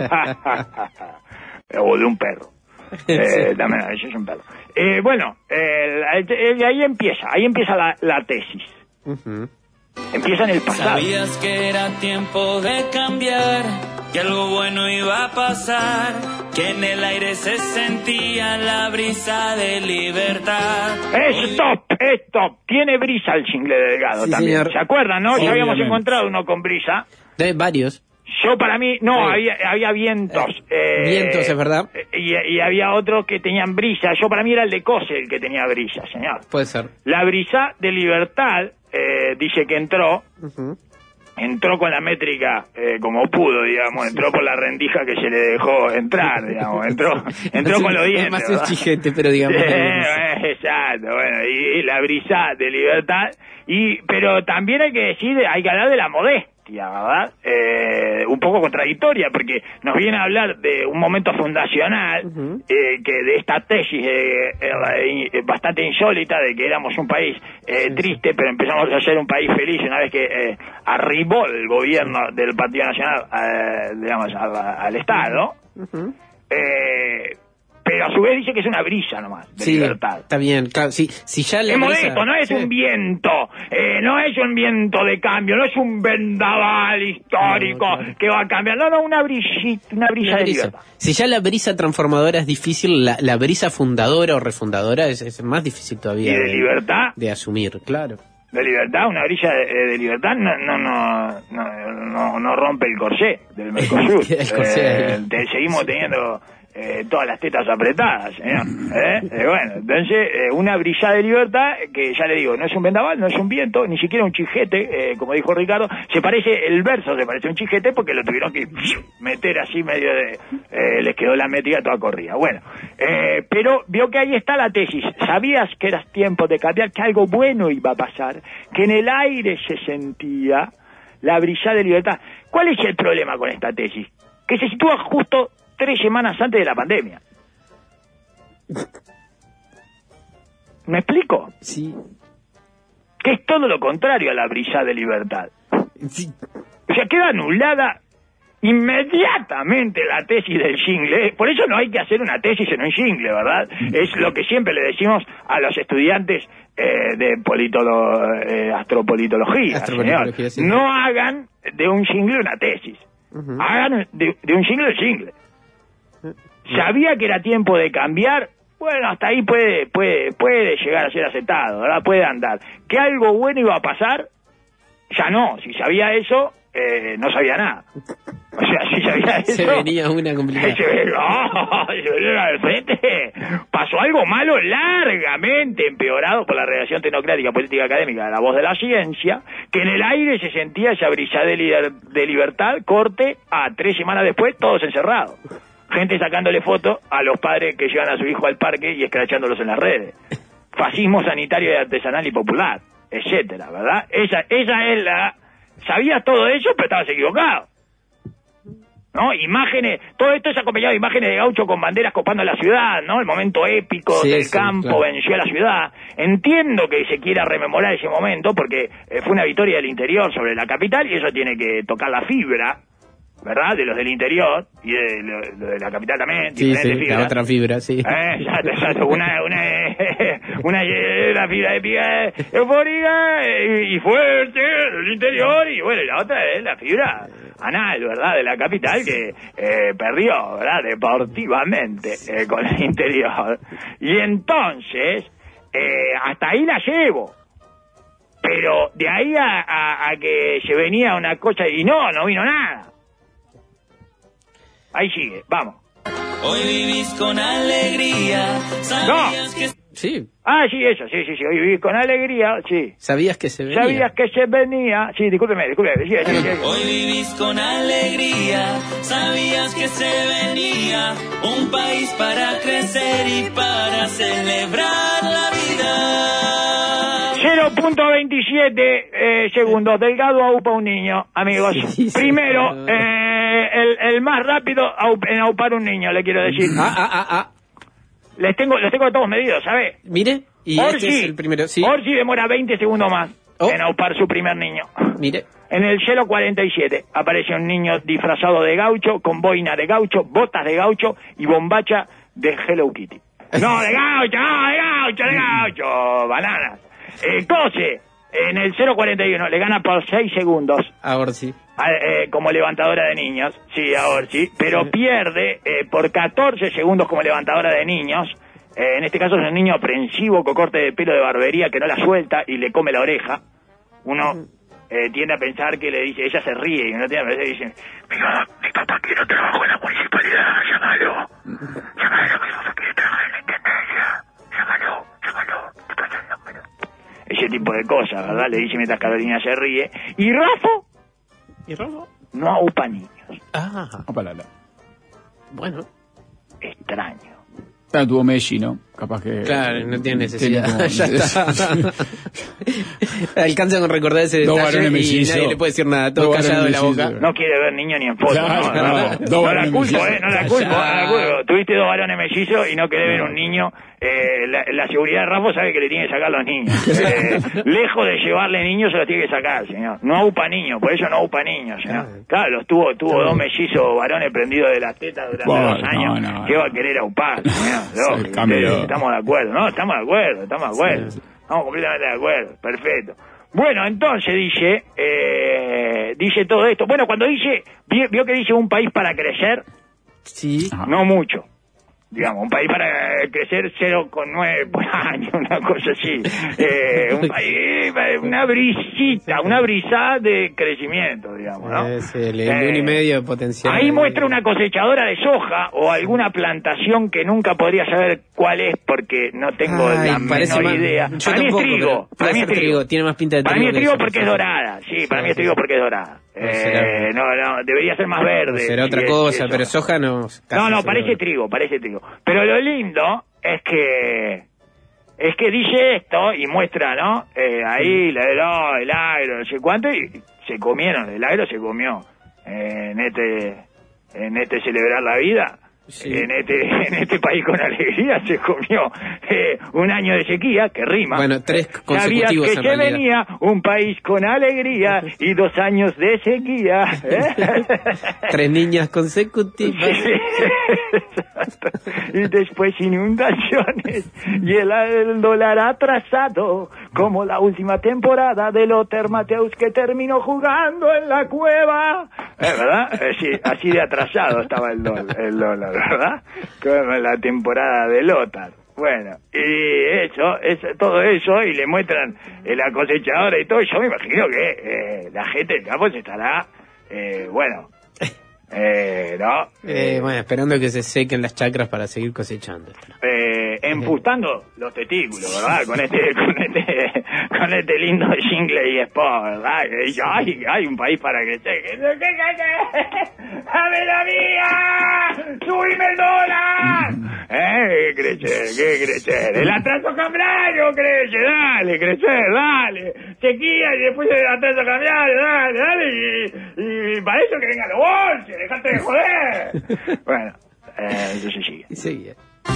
O de un perro. También, eso es un perro. Bueno, ahí empieza la tesis. Empieza en el pasado. Sabías que era tiempo de cambiar, que algo bueno iba a pasar, que en el aire se sentía la brisa de libertad. Stop. Tiene brisa el Jingle Delgado también. Señor. ¿Se acuerdan, no? Ya habíamos encontrado uno con brisa. De varios. Yo para mí, había vientos. Vientos, es verdad. Y había otros que tenían brisa. Yo para mí era el de Cose el que tenía brisa, señor. Puede ser. La brisa de libertad, dice que entró con la métrica como pudo, digamos, entró por la rendija que se le dejó entrar, digamos, entró con los dientes. Es más un chijete, pero digamos. Exacto, bueno, y la brisa de libertad, pero también hay que hablar de la modestia, ¿verdad? Un poco contradictoria, porque nos viene a hablar de un momento fundacional, que de esta tesis bastante insólita de que éramos un país triste, pero empezamos a ser un país feliz una vez que arribó el gobierno del Partido Nacional, digamos, al Estado. Pero a su vez dice que es una brisa nomás de libertad. Está bien, claro. Si ya es modesto, no es un viento, no es un viento de cambio, no es un vendaval histórico que va a cambiar. No, una brisa de libertad. Si ya la brisa transformadora es difícil, la brisa fundadora o refundadora es más difícil todavía. ¿Y de libertad? De asumir, claro. De libertad, una brisa de libertad no rompe el corsé del Mercosur. Seguimos teniendo todas las tetas apretadas, señor. Bueno, entonces, una brisa de libertad que, ya le digo, no es un vendaval, no es un viento, ni siquiera un chijete, como dijo Ricardo. El verso se parece a un chijete porque lo tuvieron que meter así medio les quedó la métrica toda corrida. Bueno, pero vio que ahí está la tesis. ¿Sabías que era tiempo de cambiar, que algo bueno iba a pasar, que en el aire se sentía la brisa de libertad? ¿Cuál es el problema con esta tesis? Que se sitúa justo 3 semanas antes de la pandemia. ¿Me explico? Sí. Que es todo lo contrario a la brisa de libertad. Sí. O sea, queda anulada inmediatamente la tesis del jingle. Por eso no hay que hacer una tesis en un jingle, ¿verdad? Es lo que siempre le decimos a los estudiantes de astropolitología, señor. Sí. No hagan de un jingle una tesis. Hagan de un jingle el jingle. Sabía que era tiempo de cambiar. Bueno, hasta ahí puede llegar a ser aceptado, ¿verdad? Puede andar. Que algo bueno iba a pasar, ya no. Si sabía eso, no sabía nada. O sea, sí sabía eso. Se venía una complicada. Se venía al frente. Pasó algo malo largamente empeorado por la redacción tecnocrática política académica de La Voz de la Ciencia, que en el aire se sentía esa brisa de libertad, corte a 3 semanas después, todos encerrados. Gente sacándole fotos a los padres que llevan a su hijo al parque y escrachándolos en las redes. Fascismo sanitario y artesanal y popular, etcétera, ¿verdad? Esa es la... Sabías todo eso, pero estabas equivocado. ¿No? Imágenes, todo esto es acompañado de imágenes de gaucho con banderas copando la ciudad, ¿no? El momento épico del campo, claro. Venció a la ciudad. Entiendo que se quiera rememorar ese momento porque fue una victoria del interior sobre la capital y eso tiene que tocar la fibra, ¿verdad? De los del interior y de la capital también. Sí, la otra fibra, sí. Exacto. Una la fibra épica, eufórica y fuerte del interior y bueno, y la otra es la fibra anal, ¿verdad? De la capital que perdió, ¿verdad? Deportivamente con el interior. Y entonces, hasta ahí la llevo. Pero de ahí a que se venía una cosa y no vino nada. Ahí sigue, vamos. Hoy vivís con alegría. ¿Sabías que... Sí. Ah, sí, eso, sí. Hoy vivís con alegría, sí. ¿Sabías que se venía? ¿Sabías que se venía? Sí, discúlpeme. Sí. Hoy vivís con alegría. ¿Sabías que se venía? Un país para crecer y para celebrar la vida. 0.27 segundos. Delgado aupa un niño, amigos. Sí, primero, el más rápido en aupar un niño, le quiero decir. Los tengo a todos medidos, ¿sabe? Mire, y Orsi, este es el primero, sí. Orsi demora 20 segundos más en aupar su primer niño. Mire. En el 0.47 aparece un niño disfrazado de gaucho, con boina de gaucho, botas de gaucho y bombacha de Hello Kitty. No, de gaucho, bananas. Cose, en el 0.41 le gana por 6 segundos. A Orsi. Como levantadora de niños, sí, a Orsi, pero pierde por 14 segundos como levantadora de niños. En este caso es un niño aprensivo con corte de pelo de barbería que no la suelta y le come la oreja. Uno tiende a pensar que le dice, ella se ríe y uno tiende a pensar y dice, mi papá quiere trabajo en la municipalidad, llámalo, mi papá quiere trabajar en la intendencia, llámalo, ese tipo de cosas, ¿verdad? Le dice mientras Carolina se ríe. ¿Y Rafo? No aupa niños. Bueno. Extraño. Tuvo Messi, ¿no? Capaz que... Claro, no tiene necesidad. Ya está. Alcanza con recordar ese detalle y nadie le puede decir nada. Todo callado de la boca. No quiere ver niño ni en foto. No la culpo. Tuviste 2 varones mellizos y no querés ver un niño. La seguridad de Rafa sabe que le tiene que sacar los niños. Lejos de llevarle niños se los tiene que sacar, señor. No aupa niños, por eso no aupa niños, señor. Claro, los tuvo 2 mellizos varones prendidos de las tetas durante 2 años. ¿Qué va a querer aupar, señor? Estamos de acuerdo, ¿no? Estamos de acuerdo. Estamos completamente de acuerdo. Perfecto. Bueno, entonces dice todo esto. Bueno, cuando vio que dice un país para crecer, sí, no mucho. Digamos, un país para crecer 0,9 por año, una cosa así. Un país, una brisa de crecimiento, digamos, ¿no? Es el 1,5 de potencial. Ahí muestra una cosechadora de soja o alguna plantación que nunca podría saber cuál es porque no tengo la menor idea. Para mí es trigo. Para mí es trigo. Tiene más pinta de trigo. Para mí es trigo porque es dorada. Sí, para mí es trigo porque es dorada. No, debería ser más verde. Será otra cosa, pero soja no. No, parece trigo. Pero lo lindo es que dice esto y muestra, ¿no? Ahí el agro, no sé cuánto, y se comieron, el agro se comió en este celebrar la vida. Sí. En este país con alegría se comió un año de sequía, que rima. Bueno, 3 consecutivos. Sabías que se venía un país con alegría y 2 años de sequía. 3 niñas consecutivas. Y después inundaciones y el dólar atrasado, como la última temporada de Lothar Matthäus que terminó jugando en la cueva. ¿Verdad? Sí, así de atrasado estaba el dólar, ¿verdad? Como en la temporada de Lothar. Bueno, y todo eso, y le muestran la cosechadora y todo. Yo me imagino que la gente del campo se estará, ¿No? Bueno, esperando que se sequen las chacras para seguir cosechando. Empustando los testículos, ¿verdad? Con este lindo jingle y spot, ¿verdad? Hay un país para crecer. ¿Qué? ¡Dame la mía! ¡Subime el dólar! ¿Qué crecer? El atraso cambiario crece, dale, crecer, dale. Sequía y después el atraso cambiario, dale. Y para eso que vengan los bolches, dejate de joder. Bueno, eso se sigue. Sigue.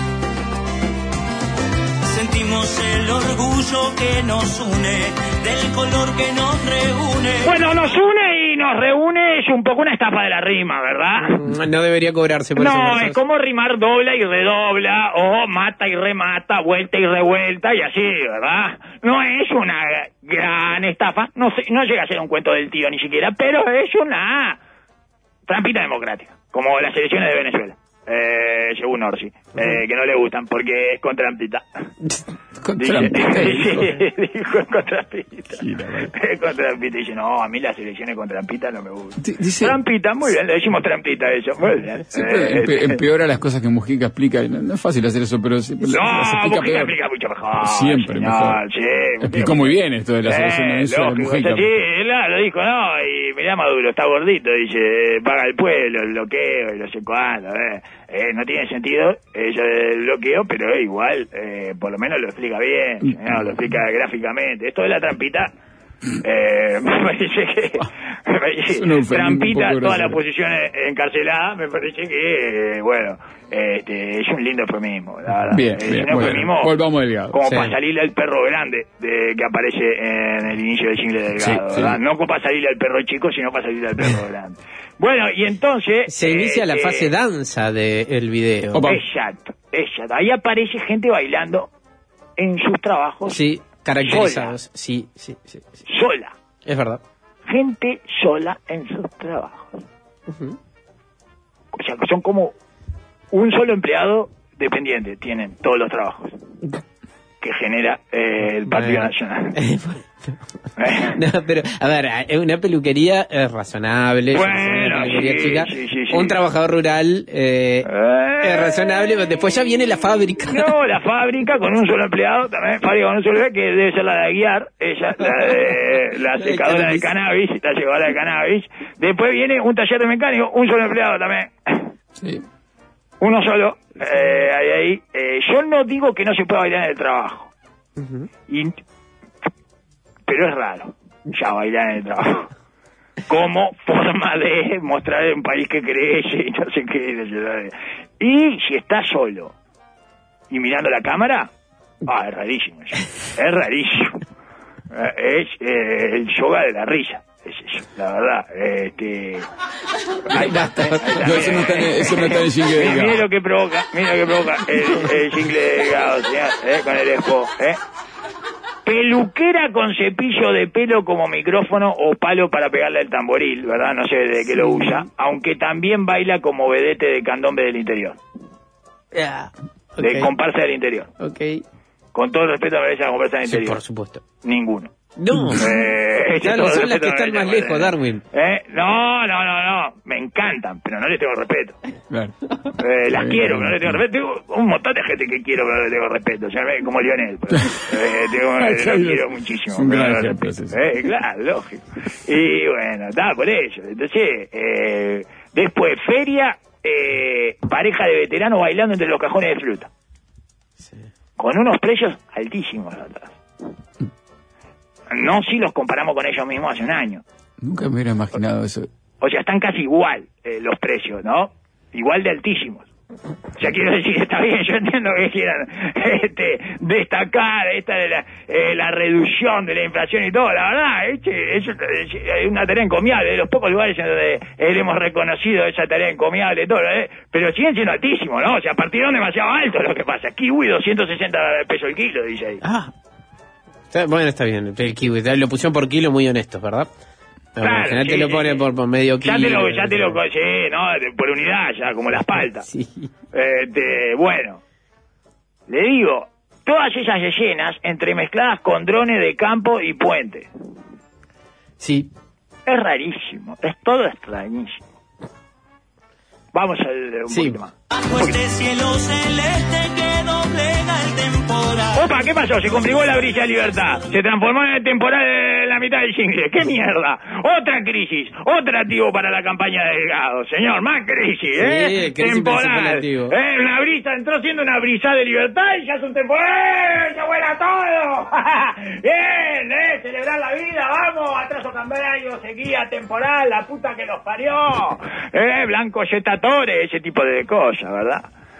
Sentimos el orgullo que nos une, del color que nos reúne. Bueno, nos une y nos reúne es un poco una estafa de la rima, ¿verdad? No debería cobrarse por eso. No, es como rimar dobla y redobla, o mata y remata, vuelta y revuelta, y así, ¿verdad? No es una gran estafa, no llega a ser un cuento del tío ni siquiera, pero es una trampita democrática, como las elecciones de Venezuela. Según Orsi, que no le gustan porque es con trampita. ¿Con trampita? Sí, dijo con trampita. Es con trampita. Dice, no, a mí las elecciones con trampita no me gustan. Dice, trampita, muy bien, le decimos trampita a eso. Muy bien. Siempre empeora las cosas que Mujica explica. No es fácil hacer eso, pero Mujica explica mucho mejor. Siempre mejor. Sí, explicó muy bien esto de las elecciones de Mujica. Sí, lo dijo, no, y mirá Maduro, está gordito, dice, paga el pueblo, el bloqueo y no sé cuándo, no tiene sentido eso del bloqueo, pero igual, por lo menos lo explica bien, lo explica gráficamente. Esto de la trampita, me parece que trampita toda la oposición encarcelada, me parece que, bueno, es un lindo eufemismo, la verdad. Bien, un eufemismo volvamos Delgado. como para salirle al perro grande que aparece en el inicio del jingle de Delgado, ¿verdad? No como para salirle al perro chico, sino para salirle al perro grande. Bueno, y entonces... Se inicia la fase danza del video. Exacto. Ahí aparece gente bailando en sus trabajos. Sí, caracterizados. Sí. Sola. Es verdad. Gente sola en sus trabajos. O sea, que son como un solo empleado dependiente, tienen todos los trabajos que genera el Partido Nacional. No, pero, a ver, una peluquería es razonable. Bueno, chica. Sí. Un trabajador rural es razonable, después ya viene la fábrica. No, la fábrica con un solo empleado, también fábrica con un solo empleado, que debe ser la de Aguiar, ella, la secadora de cannabis, la secadora de cannabis. Después viene un taller de mecánico, un solo empleado también. Sí. Uno solo, ahí. Yo no digo que no se pueda bailar en el trabajo. Pero es raro ya bailar en el trabajo como forma de mostrar un país que crece y no sé qué. Y si estás solo y mirando la cámara, es rarísimo eso. Es rarísimo. Es el yoga de la risa. Es eso, la verdad. Eso no está en el jingle de Delgado. Mira lo que provoca el jingle de Delgado, señor, con el espo, Peluquera con cepillo de pelo como micrófono o palo para pegarle al tamboril, ¿verdad? No sé de qué lo usa. Aunque también baila como vedete de candombe del interior. De comparsa del interior. Con todo el respeto a esa comparsa del interior. Por supuesto. Ninguno. No. Claro, son las que están más lejos, Darwin. No. Me encantan, pero no les tengo respeto. Claro. Las quiero, pero no les tengo respeto. Tengo un montón de gente que quiero, pero no les tengo respeto. Ya ves, como Lionel. Lo quiero muchísimo. Un gran ejemplo, claro, lógico. Y bueno, está por ello. Entonces, después, feria, pareja de veteranos bailando entre los cajones de fruta. Sí. Con unos precios altísimos atrás. No si los comparamos con ellos mismos hace un año. Nunca me hubiera imaginado eso. O sea, están casi igual los precios, ¿no? Igual de altísimos. O sea, quiero decir, está bien, yo entiendo que quieran destacar esta de la reducción de la inflación y todo. La verdad, es una tarea encomiable, de los pocos lugares en donde hemos reconocido esa tarea encomiable y todo, pero siguen siendo altísimos, ¿no? O sea, partieron demasiado alto lo que pasa. Kiwi, 260 pesos el kilo, dice ahí. Bueno, está bien, el kiwi, lo pusieron por kilo muy honestos, ¿verdad? Claro, la gente lo pone por medio kilo. Ya te lo por unidad, ya, como las paltas. Sí. Bueno, le digo, todas esas escenas entremezcladas con drones de campo y puente. Sí. Es rarísimo, es todo extrañísimo. Vamos un poquito más. Bajo este cielo celeste que doblega el temporal. Opa, ¿qué pasó? Se complicó la brisa de libertad. Se transformó en el temporal en la mitad del jingle. ¡Qué mierda! Otra crisis. Otro activo para la campaña de Delgado. Señor, más crisis, Sí, crisis temporal. Una brisa, entró siendo una brisa de libertad y ya es un temporal. ¡Se vuela todo! Bien, celebrar la vida, vamos. Atraso cambiario, sequía, temporal, la puta que los parió. Blanco yetatore, ese tipo de cosas, ¿verdad?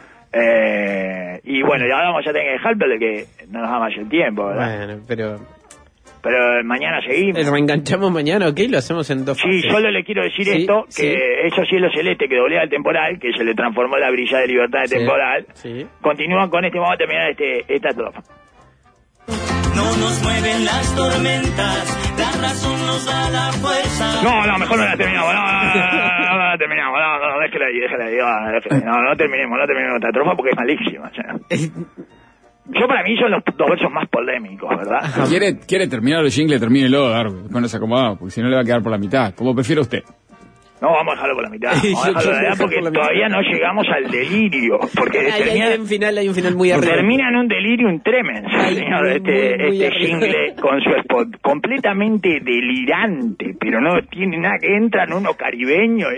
Y bueno, ya vamos a tener que dejar, pero que no nos da más el tiempo, ¿verdad? Bueno, pero mañana seguimos. ¿Reenganchamos mañana, ok? Lo hacemos en 2 fases. Sí, solo le quiero decir esto, que esos cielos celestes que doblega el temporal, que se le transformó la brisa de libertad de temporal, continúan con vamos a terminar esta estrofa. No nos mueven las tormentas, la razón nos da la fuerza. No, mejor no la terminamos, no la terminamos, déjela ahí, no terminemos esta estrofa porque es malísima. Yo para mí son los 2 versos más polémicos, ¿verdad? ¿Quiere terminar el jingle? Termínelo, Darwin, con ese acomodado, porque si no le va a quedar por la mitad, como prefiere usted. No, vamos a dejarlo por la mitad. Porque todavía no llegamos al delirio. Porque hay un final muy arriba. Termina en un delirium tremens, señor, este jingle con su spot completamente delirante, pero no tiene nada, que entran unos caribeños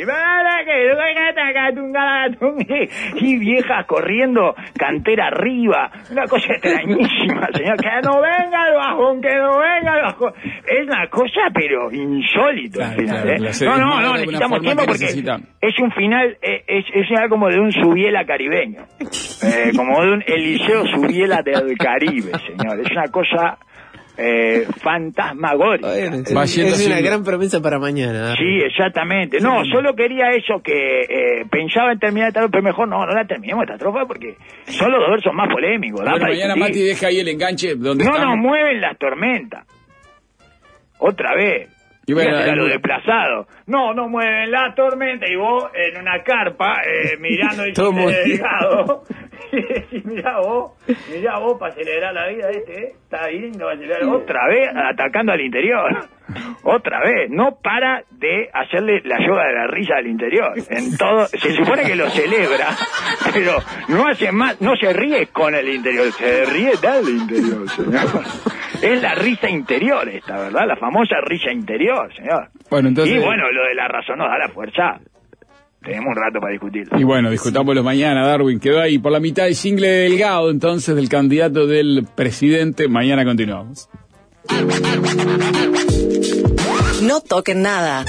y viejas corriendo cantera arriba, una cosa extrañísima, señor, que no venga el bajón, es una cosa pero insólito al final, No, necesitamos tiempo porque es un final, es como de un Subiela caribeño, como de un Eliseo Subiela del Caribe, señor, es una cosa fantasmagórica. Es una gran promesa para mañana. Sí, exactamente. No, solo quería eso, que pensaba en terminar esta estrofa, pero mejor no la terminemos esta estrofa porque son los 2 versos más polémicos. Mañana Mati deja ahí el enganche donde no nos mueven las tormentas. Otra vez. Y bueno, lo desplazado. No mueven la tormenta y vos en una carpa mirando el Delgado. Y mirá vos para acelerar la vida está ahí, no va a acelerar otra vez atacando al interior. Otra vez, no para de hacerle la yoga de la risa al interior. En todo, se supone que lo celebra, pero no hace más, no se ríe con el interior, se ríe del interior, señor. Es la risa interior esta, ¿verdad? La famosa risa interior, señor. Bueno, entonces... Y bueno, lo de la razón nos da la fuerza. Tenemos un rato para discutirlo. Y bueno, discutámoslo mañana, Darwin. Quedó ahí por la mitad del jingle de Delgado, entonces, del candidato del presidente. Mañana continuamos. No toquen nada.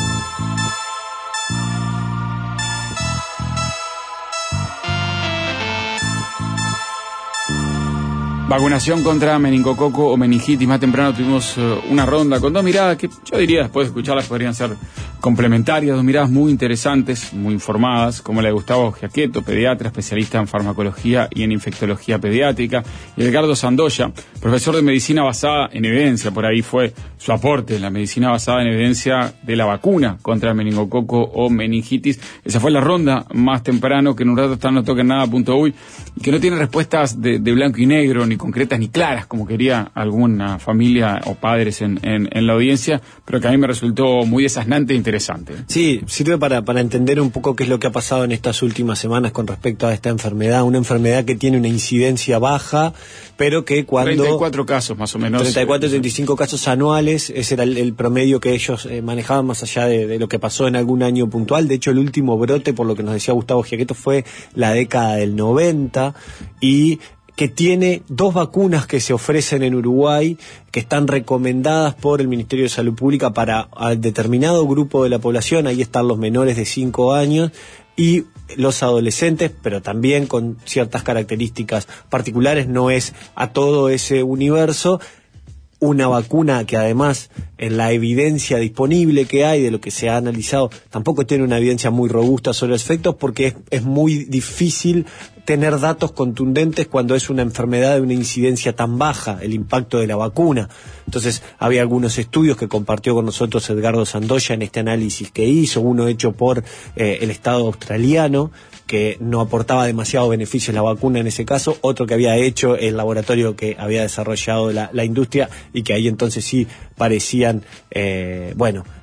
Vacunación contra meningococo o meningitis. Más temprano tuvimos una ronda con 2 miradas que yo diría después de escucharlas podrían ser complementarias, 2 miradas muy interesantes, muy informadas, como la de Gustavo Giaquetto, pediatra, especialista en farmacología y en infectología pediátrica, y Edgardo Sandoya, profesor de medicina basada en evidencia. Por ahí fue su aporte, la medicina basada en evidencia de la vacuna contra el meningococo o meningitis. Esa fue la ronda más temprano, que en un rato está en notoquennada.uy, y que no tiene respuestas de blanco y negro, ni concretas ni claras, como quería alguna familia o padres en la audiencia, pero que a mí me resultó muy desaznante e interesante. Sí, sirve para entender un poco qué es lo que ha pasado en estas últimas semanas con respecto a esta enfermedad, una enfermedad que tiene una incidencia baja, pero que cuando... 34 casos más o menos. 35 casos anuales, ese era el promedio que ellos manejaban más allá de lo que pasó en algún año puntual. De hecho, el último brote, por lo que nos decía Gustavo Giaquetto, fue la década del 90 y que tiene 2 vacunas que se ofrecen en Uruguay, que están recomendadas por el Ministerio de Salud Pública para determinado grupo de la población. Ahí están los menores de 5 años y los adolescentes, pero también con ciertas características particulares, no es a todo ese universo. Una vacuna que además en la evidencia disponible que hay de lo que se ha analizado tampoco tiene una evidencia muy robusta sobre los efectos, porque es muy difícil tener datos contundentes cuando es una enfermedad de una incidencia tan baja, el impacto de la vacuna. Entonces había algunos estudios que compartió con nosotros Edgardo Sandoya en este análisis que hizo, uno hecho por el Estado australiano, que no aportaba demasiado beneficios la vacuna en ese caso, otro que había hecho el laboratorio que había desarrollado la industria, y que ahí entonces sí parecían,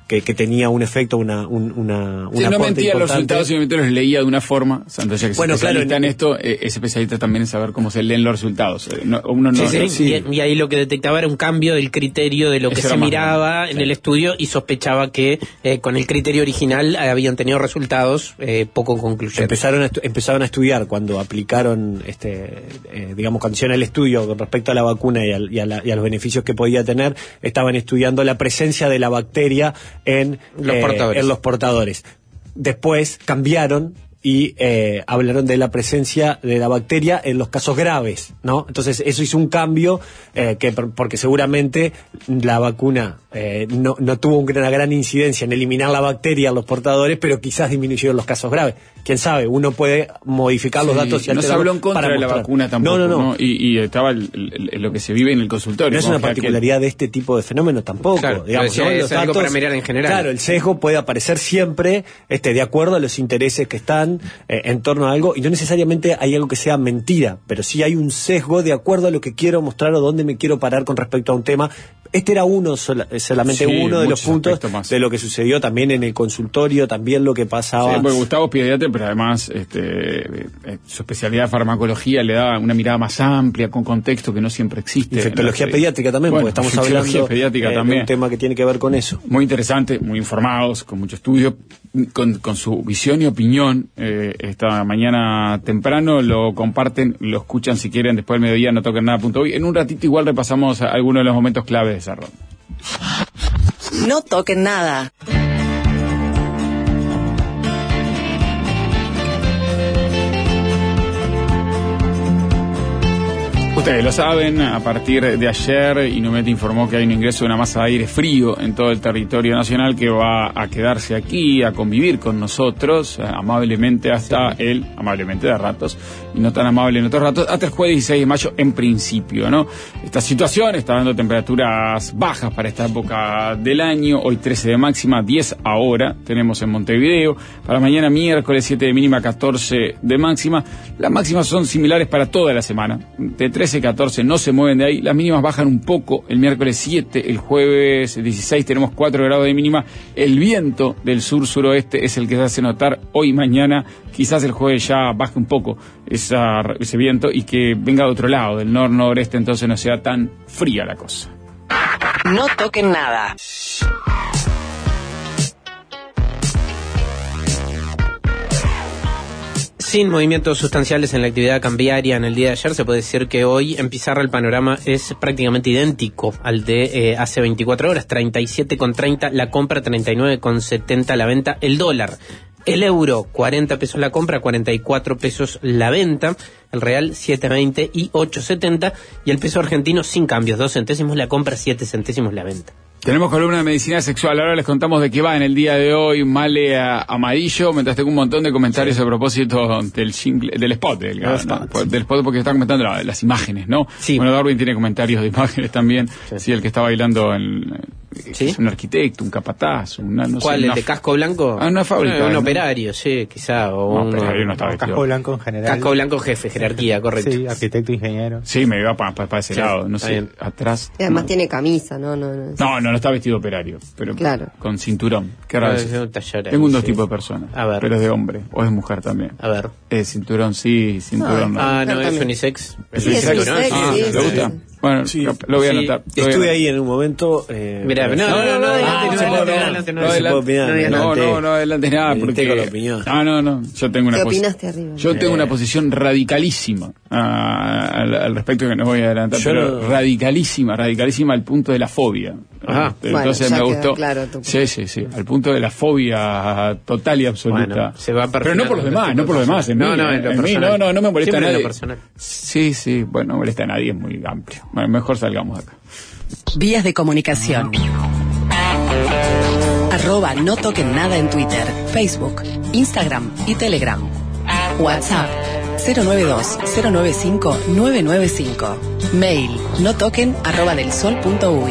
que tenía un efecto, una no mentía los resultados, simplemente los leía de una forma. Santos, ya que bueno, claro, en esto es especialista también en saber cómo se leen los resultados. Y ahí lo que detectaba era un cambio del criterio de lo que se miraba en el estudio, y sospechaba que con el criterio original habían tenido resultados poco concluyentes. Empezaron a estudiar cuando aplicaron, digamos, cuando hicieron el estudio con respecto a la vacuna y a los beneficios que podía tener, estaban estudiando la presencia de la bacteria en los portadores. Después cambiaron y hablaron de la presencia de la bacteria en los casos graves, ¿no? Entonces eso hizo un cambio porque seguramente la vacuna no tuvo una gran incidencia en eliminar la bacteria en los portadores, pero quizás disminuyó los casos graves. Quién sabe, uno puede modificar los datos y no se habló en contra de la vacuna tampoco, no. Y estaba lo que se vive en el consultorio. No es una particularidad de este tipo de fenómenos tampoco. Claro, digamos, es algo para mirar en general. Claro, el sesgo puede aparecer siempre de acuerdo a los intereses que están en torno a algo, y no necesariamente hay algo que sea mentira, pero sí hay un sesgo de acuerdo a lo que quiero mostrar o dónde me quiero parar con respecto a un tema. Este era solamente uno de los puntos de lo que sucedió también en el consultorio, también lo que pasaba. Sí, porque Gustavo es pediatra, pero además su especialidad de farmacología le da una mirada más amplia, con contexto que no siempre existe. Infectología pediátrica también, porque estamos hablando de un tema que tiene que ver con eso. Muy interesante, muy informados, con mucho estudio, con su visión y opinión. Esta mañana temprano lo comparten, lo escuchan si quieren después del mediodía, no toquen nada.uy. En un ratito igual repasamos algunos de los momentos clave de esa ronda. No toquen nada. Ustedes lo saben, a partir de ayer Inumet informó que hay un ingreso de una masa de aire frío en todo el territorio nacional que va a quedarse aquí, a convivir con nosotros, amablemente amablemente de ratos, y no tan amable en otros ratos, hasta el jueves 16 de mayo en principio, ¿no? Esta situación está dando temperaturas bajas para esta época del año, hoy 13 de máxima, 10 ahora, tenemos en Montevideo, para mañana miércoles 7 de mínima, 14 de máxima, las máximas son similares para toda la semana, de 13 14 no se mueven de ahí, las mínimas bajan un poco, el miércoles 7, el jueves 16 tenemos 4 grados de mínima, el viento del sur-suroeste es el que se hace notar hoy y mañana, quizás el jueves ya baje un poco ese viento y que venga de otro lado, del nor-noreste, entonces no sea tan fría la cosa. No toquen nada. Sin movimientos sustanciales en la actividad cambiaria en el día de ayer, se puede decir que hoy en pizarra el panorama es prácticamente idéntico al de hace 24 horas, 37,30 la compra, 39,70 la venta, el dólar. El euro, 40 pesos la compra, 44 pesos la venta. El real, 7,20 y 8,70. Y el peso argentino, sin cambios, 2 centésimos la compra, 7 centésimos la venta. Tenemos columna de medicina sexual. Ahora les contamos de qué va en el día de hoy Male Amadillo. Mientras tengo un montón de comentarios a propósito del spot, del spot, porque está comentando las imágenes, ¿no? Sí. Bueno, Darwin tiene comentarios de imágenes también. Sí, el que está bailando ¿sí? Es un arquitecto, un capataz, ¿cuál? ¿El de casco blanco? Una fábrica. Un operario, sí, quizá. No estaba casco blanco en general. Casco blanco jefe, jerarquía, correcto. Sí, arquitecto, ingeniero. Sí, me iba para ese lado, no sé, bien. Atrás. Y además tiene camisa, ¿no? No está vestido operario, pero claro, con cinturón. Qué raro. Tengo dos tipos de personas. A ver. Pero es de hombre, o es mujer también. A ver. Cinturón sí, cinturón no. No, es unisex. Es unisex. ¿Le gusta? Bueno, sí, lo voy a anotar. Estuve ahí en un momento. Mira, no adelantes nada, porque tengo la opinión. No, yo tengo una ¿Qué opinaste arriba? Yo tengo una posición radicalísima al respecto, que no voy a adelantar, pero radicalísima al punto de la fobia. Entonces me gustó. Claro, sí, al punto de la fobia total y absoluta. Pero no por los demás, no me molesta a nadie. Sí, bueno, no molesta a nadie, es muy amplio. Bueno, mejor salgamos de acá. Vías de comunicación. @no toquen nada en Twitter, Facebook, Instagram y Telegram. WhatsApp 092-095-995. Mail notoquen@delsol.uy.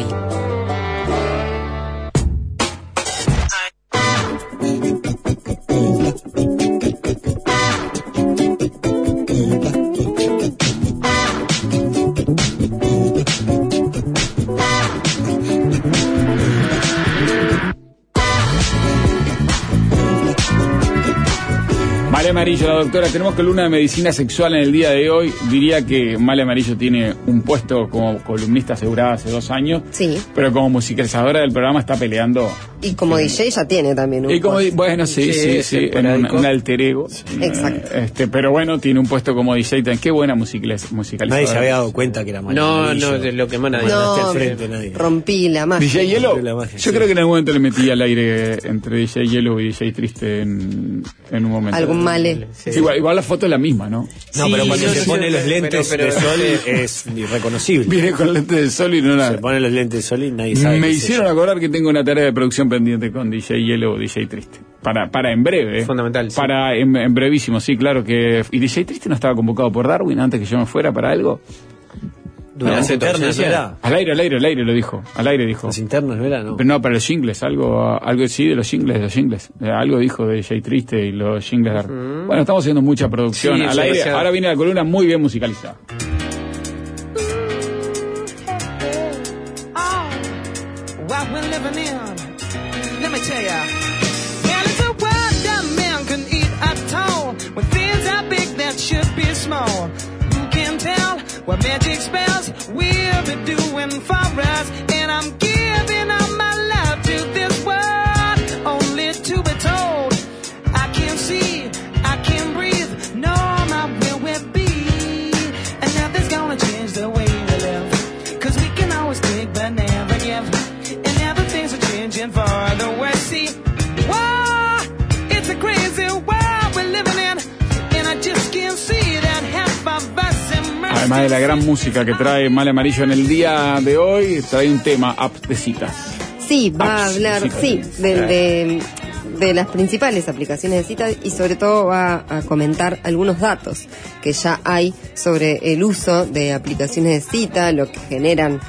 Male Amarillo, la doctora. Tenemos columna de medicina sexual en el día de hoy. Diría que Male Amarillo tiene un puesto como columnista asegurada hace 2 años. Sí. Pero como musicalizadora del programa está peleando. Y como DJ ya tiene también un Y como, puesto. bueno, sí, en un alter ego. Exacto. Pero bueno, tiene un puesto como DJ. Qué buena musicalizadora. Nadie se había dado cuenta que era Male Amarillo. No, de lo que más nadie. No, al frente, nadie. rompí la magia. DJ Yellow. magia, Yo creo que en algún momento le metí al aire entre DJ Yellow y DJ Triste en un momento. Algún Male. Sí, igual la foto es la misma, ¿no? No, pero cuando se pone los lentes de sol es irreconocible. Viene con lentes de sol y no nada. Se pone los lentes de sol y nadie sabe. Me hicieron acordar que tengo una tarea de producción pendiente con DJ Yellow o DJ Triste. Para en breve. Fundamental. Sí. Para en brevísimo, sí, claro que. ¿Y DJ Triste no estaba convocado por Darwin antes que yo me fuera para algo? Las internas, ¿verdad? Al aire lo dijo. Al aire dijo. Las internas, ¿verdad? No. Pero no, para los jingles, algo sí de los jingles. Algo dijo de DJ Triste y los jingles. Bueno, estamos haciendo mucha producción al aire. Demasiado. Ahora viene la columna muy bien musicalizada. What we're living in, let me tell ya. Well, it's a world that man can eat at all. When things are big that should be small. Who can tell what magic spells we'll be doing for us? And I'm giving all my love to this world, only to be told I can't see, I can't breathe, no, not where we'll be. And nothing's gonna change the way we live, 'cause we can always take but never give. Changing for the worse. See, whoa, it's a crazy world we're living in, and I just can't see that half of us immersed. Además de la gran música que trae Male Amarillo en el día de hoy, trae un tema, apps de citas. Sí, va a hablar, de las principales aplicaciones de citas y sobre todo va a comentar algunos datos que ya hay sobre el uso de aplicaciones de cita, lo que generan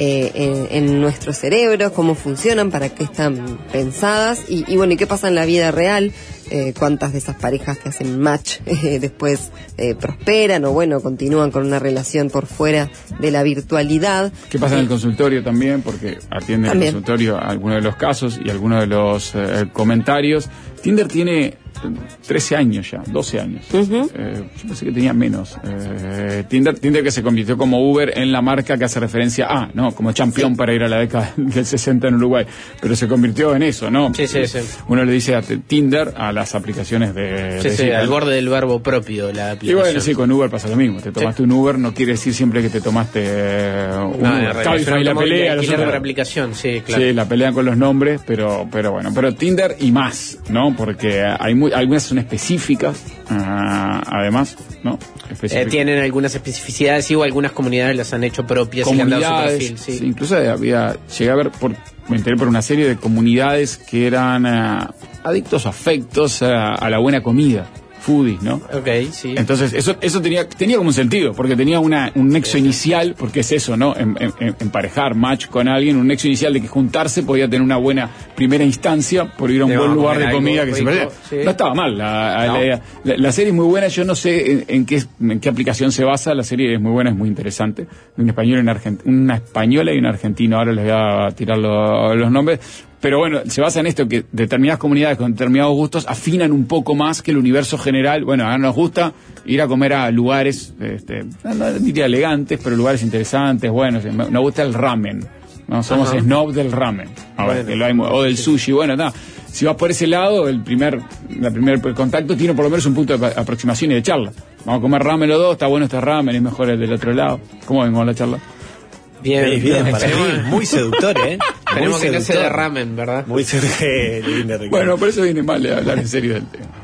en nuestros cerebros, cómo funcionan, para qué están pensadas y bueno, y qué pasa en la vida real. Cuántas de esas parejas que hacen match después prosperan o bueno, continúan con una relación por fuera de la virtualidad. ¿Qué pasa en el consultorio también? Porque atiende en el consultorio algunos de los casos y algunos de los comentarios. Tinder tiene 13 años ya, 12 años. Yo pensé que tenía menos. Tinder que se convirtió como Uber en la marca que hace referencia a, ¿no? Como campeón para ir a la década del 60 en Uruguay. Pero se convirtió en eso, ¿no? Sí. Uno le dice a Tinder a las aplicaciones de al borde del verbo propio la aplicación. Y bueno, sí, con Uber pasa lo mismo. Te tomaste un Uber, no quiere decir siempre que te tomaste un Uber. Cabify la pelea. Por aplicación, sí, claro. Sí, la pelea con los nombres, pero bueno. Pero Tinder y más, ¿no? Porque algunas son específicas, además, ¿no? Tienen algunas especificidades, sí, o algunas comunidades las han hecho propias y han dado su perfil, sí. Sí, incluso llegué a ver, me enteré por una serie de comunidades que eran adictos, afectos a la buena comida. Foodies, ¿no? Ok, sí. Entonces, eso tenía como un sentido, porque tenía un nexo inicial, porque es eso, ¿no? Emparejar, match con alguien, un nexo inicial de que juntarse podía tener una buena primera instancia por ir a un buen lugar de comida que se perdía. Sí. No estaba mal, la serie es muy buena, yo no sé en qué aplicación se basa, la serie es muy buena, es muy interesante. Una española y un argentino, ahora les voy a tirar los nombres. Pero bueno, se basa en esto, que determinadas comunidades con determinados gustos afinan un poco más que el universo general. Bueno, a nos gusta ir a comer a lugares, no diría elegantes, pero lugares interesantes, buenos. Nos gusta el ramen, ¿no? Somos snob del ramen, o del sushi, bueno, nada. Si vas por ese lado, el primer contacto tiene por lo menos un punto de aproximación y de charla. Vamos a comer ramen los dos, está bueno este ramen, es mejor el del otro lado. ¿Cómo vengo a la charla? Bien, muy seductor, Esperemos que no se derramen, ¿verdad? Muy seductor. Bueno, por eso viene mal hablar en serio del tema.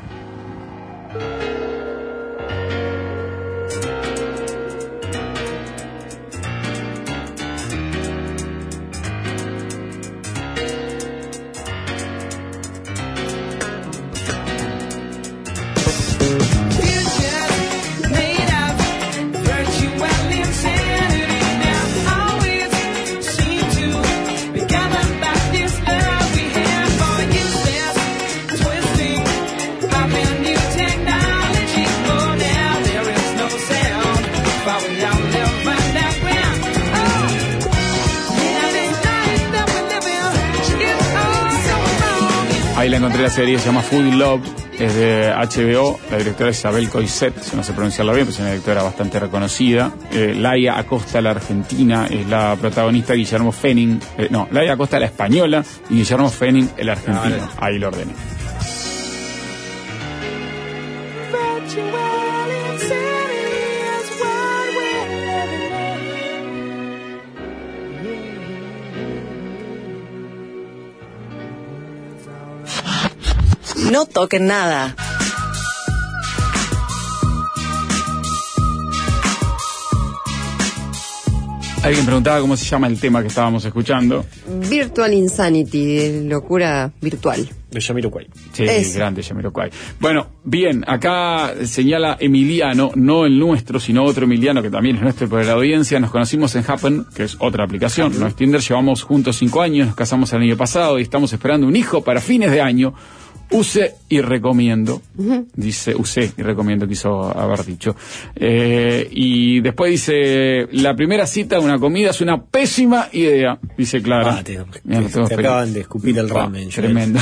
Ahí la encontré, la serie se llama Food in Love. es de HBO, la directora es Isabel Coixet, no sé pronunciarlo bien, pero es una directora bastante reconocida. Laia Acosta, la argentina, es la protagonista, Guillermo Fenning, Laia Acosta, la española, y Guillermo Fenning, el argentino. Ahí lo ordené. No toquen nada. Alguien preguntaba cómo se llama el tema que estábamos escuchando. Virtual Insanity, locura virtual. De Jamiroquai. Sí, grande Jamiroquai. Bueno, bien, acá señala Emiliano, no el nuestro, sino otro Emiliano que también es nuestro por la audiencia. Nos conocimos en Happen, que es otra aplicación, no es Tinder. Llevamos juntos 5 años, nos casamos el año pasado y estamos esperando un hijo para fines de año. Use y recomiendo, dice, usé y recomiendo, quiso haber dicho. Y después dice, la primera cita de una comida es una pésima idea, dice Clara. Te acaban de escupir el ramen. Tremendo.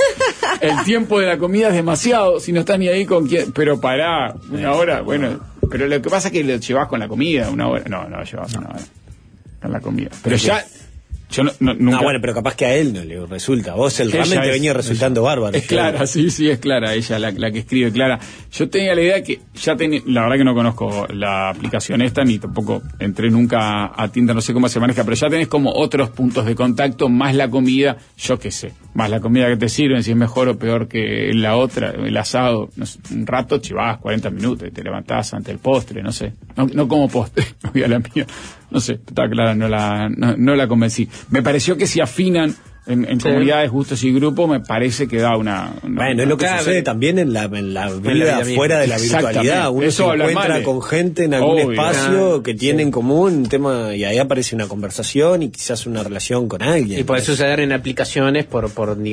El tiempo de la comida es demasiado, si no estás ni ahí con quién, pero pará, una hora, bueno, pero lo que pasa es que lo llevas con la comida, una hora, no lo llevas una hora con la comida, pero ya... Yo nunca... bueno, pero capaz que a él no le resulta. Vos el ramen te venía resultando bárbaro. Es Clara, sí, es Clara, ella la que escribe, Clara. Yo tenía la idea que ya tenía, la verdad que no conozco la aplicación esta, ni tampoco entré nunca a Tinder, no sé cómo se maneja, pero ya tenés como otros puntos de contacto, más la comida, yo qué sé, más la comida que te sirven, si es mejor o peor que la otra, el asado, no sé, un rato chivás, 40 minutos, y te levantás ante el postre, no sé. No como postre, no voy a la mía. No sé, está Clara, no la convencí. Me pareció que si afinan en comunidades, gustos y grupos, me parece que da una bueno, es lo que sucede también en la vida fuera de la virtualidad. Uno se encuentra con gente en algún espacio que tiene en común un tema, y ahí aparece una conversación y quizás una relación con alguien. Y puede suceder en aplicaciones por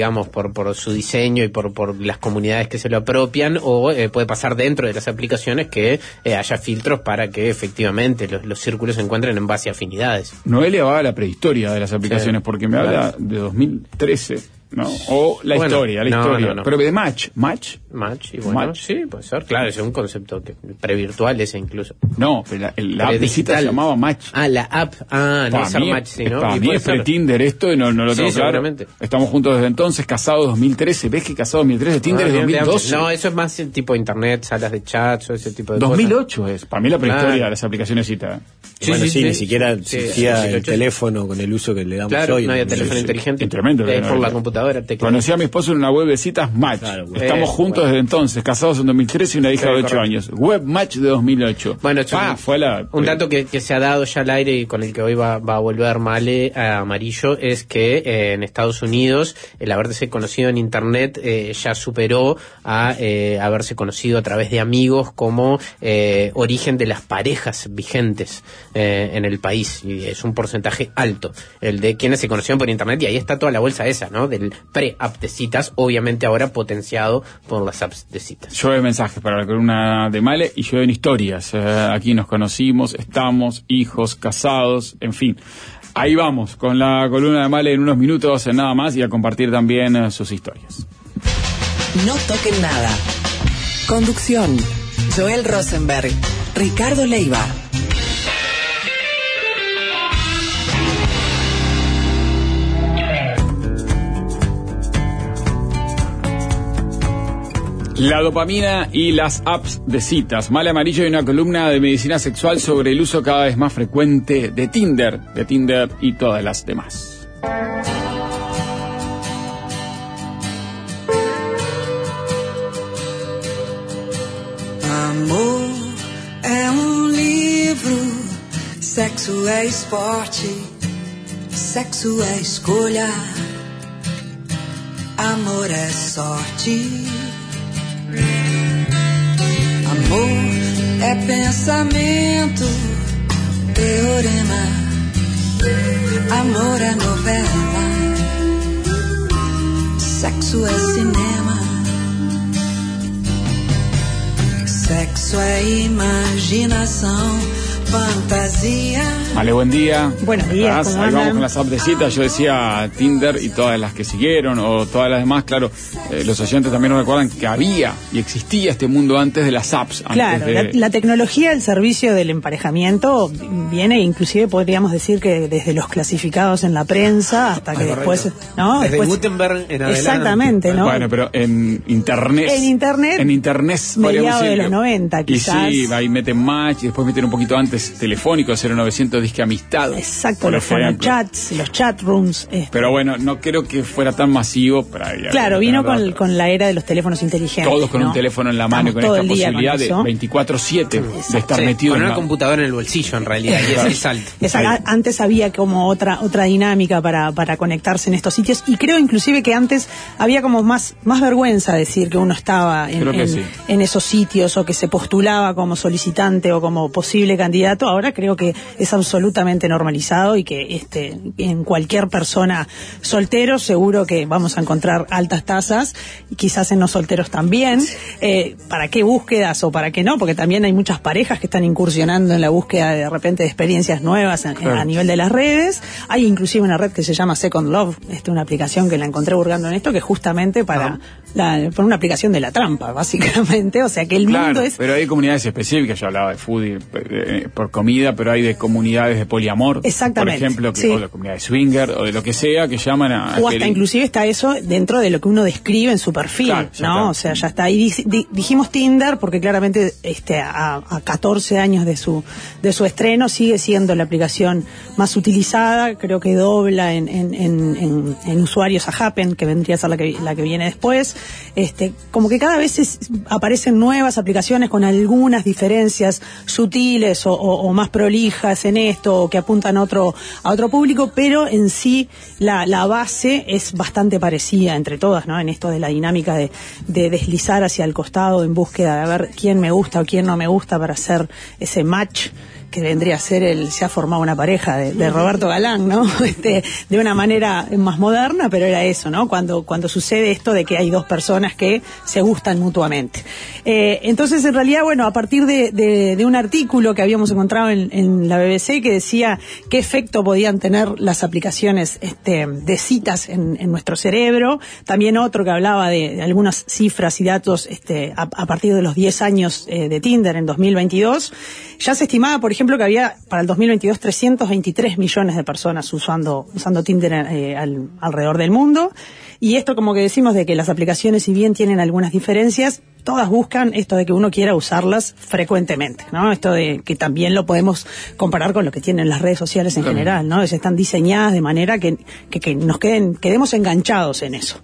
su diseño y por las comunidades que se lo apropian, o puede pasar dentro de las aplicaciones que haya filtros para que efectivamente los círculos se encuentren en base a afinidades. Noelia va a la prehistoria de las aplicaciones, porque me habla de 2013, ¿no? O la historia. No. Pero de Match, y bueno, sí, puede ser, claro, es un concepto previrtual ese incluso. No, pero la app de cita se llamaba Match. La app, no es Match, sino. Para mí es pre-Tinder esto y no lo tengo claro. Estamos juntos desde entonces, casados 2013, ¿ves que casado 2013? Tinder es 2012. No, eso es más el tipo de internet, salas de chat, o ese tipo de 2008 cosas. Es, para mí la prehistoria de las aplicaciones cita. Ni siquiera existía el teléfono con el uso que le damos hoy. No había teléfono inteligente. Tremendo. Por la computadora. Conocí a mi esposo en una web de citas Match. Estamos juntos desde entonces, casados en 2013 y una hija de 8 años. Web Match de 2008. Bueno, un dato que se ha dado ya al aire y con el que hoy va a volver Male a Amarillo es que en Estados Unidos el haberse conocido en internet ya superó a haberse conocido a través de amigos como origen de las parejas vigentes en el país, y es un porcentaje alto el de quienes se conocieron por internet, y ahí está toda la bolsa esa, ¿no? Del pre-app de citas, obviamente ahora potenciado por las apps de citas. Llueve mensajes para la columna de Male y llueven historias. Aquí nos conocimos, estamos, hijos, casados, en fin. Ahí vamos con la columna de Male en unos minutos, nada más, y a compartir también sus historias. No toquen nada. Conducción: Joel Rosenberg, Ricardo Leiva. La dopamina y las apps de citas. Male Amarillo y una columna de medicina sexual sobre el uso cada vez más frecuente de Tinder y todas las demás. Amor é livro, sexo é esporte, sexo é escolha, amor é sorte. Amor é pensamento, teorema, amor é novela, sexo é cinema, sexo é imaginação, fantasía. Vale, buen día. Buenos días, ¿cómo Ahí andan? vamos con las apps de citas. Yo decía Tinder y todas las que siguieron, o todas las demás, claro. Los oyentes también nos recuerdan que había y existía este mundo antes de las apps. Claro, la tecnología, el servicio del emparejamiento viene, inclusive podríamos decir que desde los clasificados en la prensa hasta que después, ¿no? Desde Después, Gutenberg en adelante. exactamente, ¿no? Bueno, pero en internet. En internet, mediados de los 90, quizás. Y sí, ahí meten match y después meten un poquito antes telefónico, 0900 disque amistad. Exacto, los chats, los chat rooms. Pero bueno, no creo que fuera tan masivo. Pero claro, vino con la era de los teléfonos inteligentes. Todos con un teléfono en la mano y con esta posibilidad de 24/7 de estar metido con en una computadora en el bolsillo, en realidad, y es el salto. Antes había como otra dinámica para conectarse en estos sitios, y creo inclusive que antes había como más vergüenza decir que uno estaba en esos sitios, o que se postulaba como solicitante o como posible candidato. Ahora creo que es absolutamente normalizado, y que en cualquier persona soltero seguro que vamos a encontrar altas tasas, y quizás en los solteros también. ¿Para qué búsquedas o para qué no? Porque también hay muchas parejas que están incursionando en la búsqueda de repente de experiencias nuevas a nivel de las redes. Hay inclusive una red que se llama Second Love, una aplicación que la encontré hurgando en esto, que es justamente por una aplicación de la trampa, básicamente. O sea que el mundo es... Pero hay comunidades específicas. Yo hablaba de foodie por comida, pero hay de comunidades de poliamor, exactamente, por ejemplo, o de comunidades swinger, o de lo que sea, que llaman a... O hasta inclusive está eso dentro de lo que uno describe en su perfil, claro, ¿no? Claro. O sea, ya está ahí. Dijimos Tinder porque claramente a 14 años de su estreno sigue siendo la aplicación más utilizada. Creo que dobla en usuarios a Happen, que vendría a ser la que viene después. Como que cada vez aparecen nuevas aplicaciones con algunas diferencias sutiles o más prolijas en esto, o que apuntan a otro público, pero en sí la base es bastante parecida entre todas, ¿no? En esto de la dinámica de deslizar hacia el costado en búsqueda de ver quién me gusta o quién no me gusta para hacer ese match que vendría a ser se ha formado una pareja de Roberto Galán, ¿no? De una manera más moderna, pero era eso, ¿no? Cuando sucede esto de que hay dos personas que se gustan mutuamente. Entonces, en realidad, bueno, a partir de un artículo que habíamos encontrado en la BBC que decía qué efecto podían tener las aplicaciones de citas en nuestro cerebro, también otro que hablaba de algunas cifras y datos a partir de los 10 años de Tinder en 2022, ya se estimaba, por ejemplo, que había para el 2022 323 millones de personas usando Tinder alrededor del mundo. Y esto, como que decimos, de que las aplicaciones, si bien tienen algunas diferencias, todas buscan esto de que uno quiera usarlas frecuentemente, ¿no? Esto de que también lo podemos comparar con lo que tienen las redes sociales en general, ¿no? Están diseñadas de manera que nos quedemos enganchados en eso.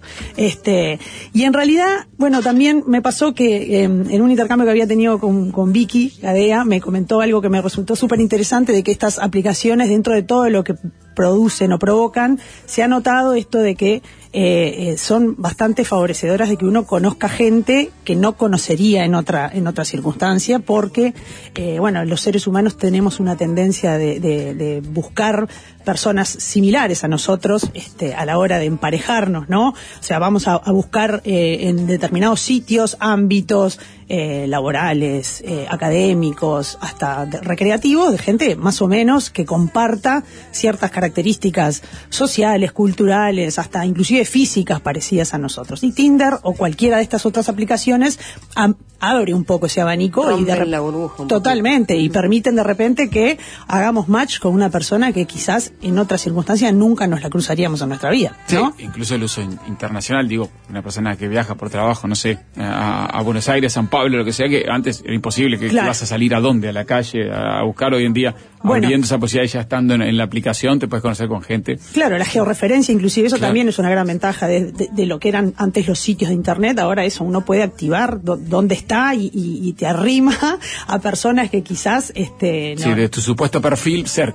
Y en realidad, bueno, también me pasó que en un intercambio que había tenido con Vicky Gadea, me comentó algo que me resultó súper interesante, de que estas aplicaciones, dentro de todo lo que producen o provocan, se ha notado esto de que son bastante favorecedoras de que uno conozca gente que no conocería en otra circunstancia, porque bueno, los seres humanos tenemos una tendencia de buscar personas similares a nosotros a la hora de emparejarnos, ¿no? O sea, vamos a buscar en determinados sitios, ámbitos laborales, académicos, hasta recreativos, de gente más o menos que comparta ciertas características sociales, culturales, hasta inclusive físicas parecidas a nosotros. Y Tinder o cualquiera de estas otras aplicaciones abre un poco ese abanico rompen la burbuja totalmente, y permiten de repente que hagamos match con una persona que quizás en otras circunstancias nunca nos la cruzaríamos en nuestra vida, ¿no? Sí, incluso el uso internacional, digo, una persona que viaja por trabajo, no sé, a Buenos Aires, San Pablo, lo que sea, que antes era imposible, que vas a salir a dónde, a la calle, a buscar. Hoy en día, abriendo esa posibilidad, ya estando en la aplicación, te puedes conocer con gente. Claro, la georreferencia, inclusive, eso también es una gran ventaja de lo que eran antes los sitios de internet. Ahora eso, uno puede activar dónde está y te arrima a personas que quizás... Sí, de tu supuesto perfil cerca.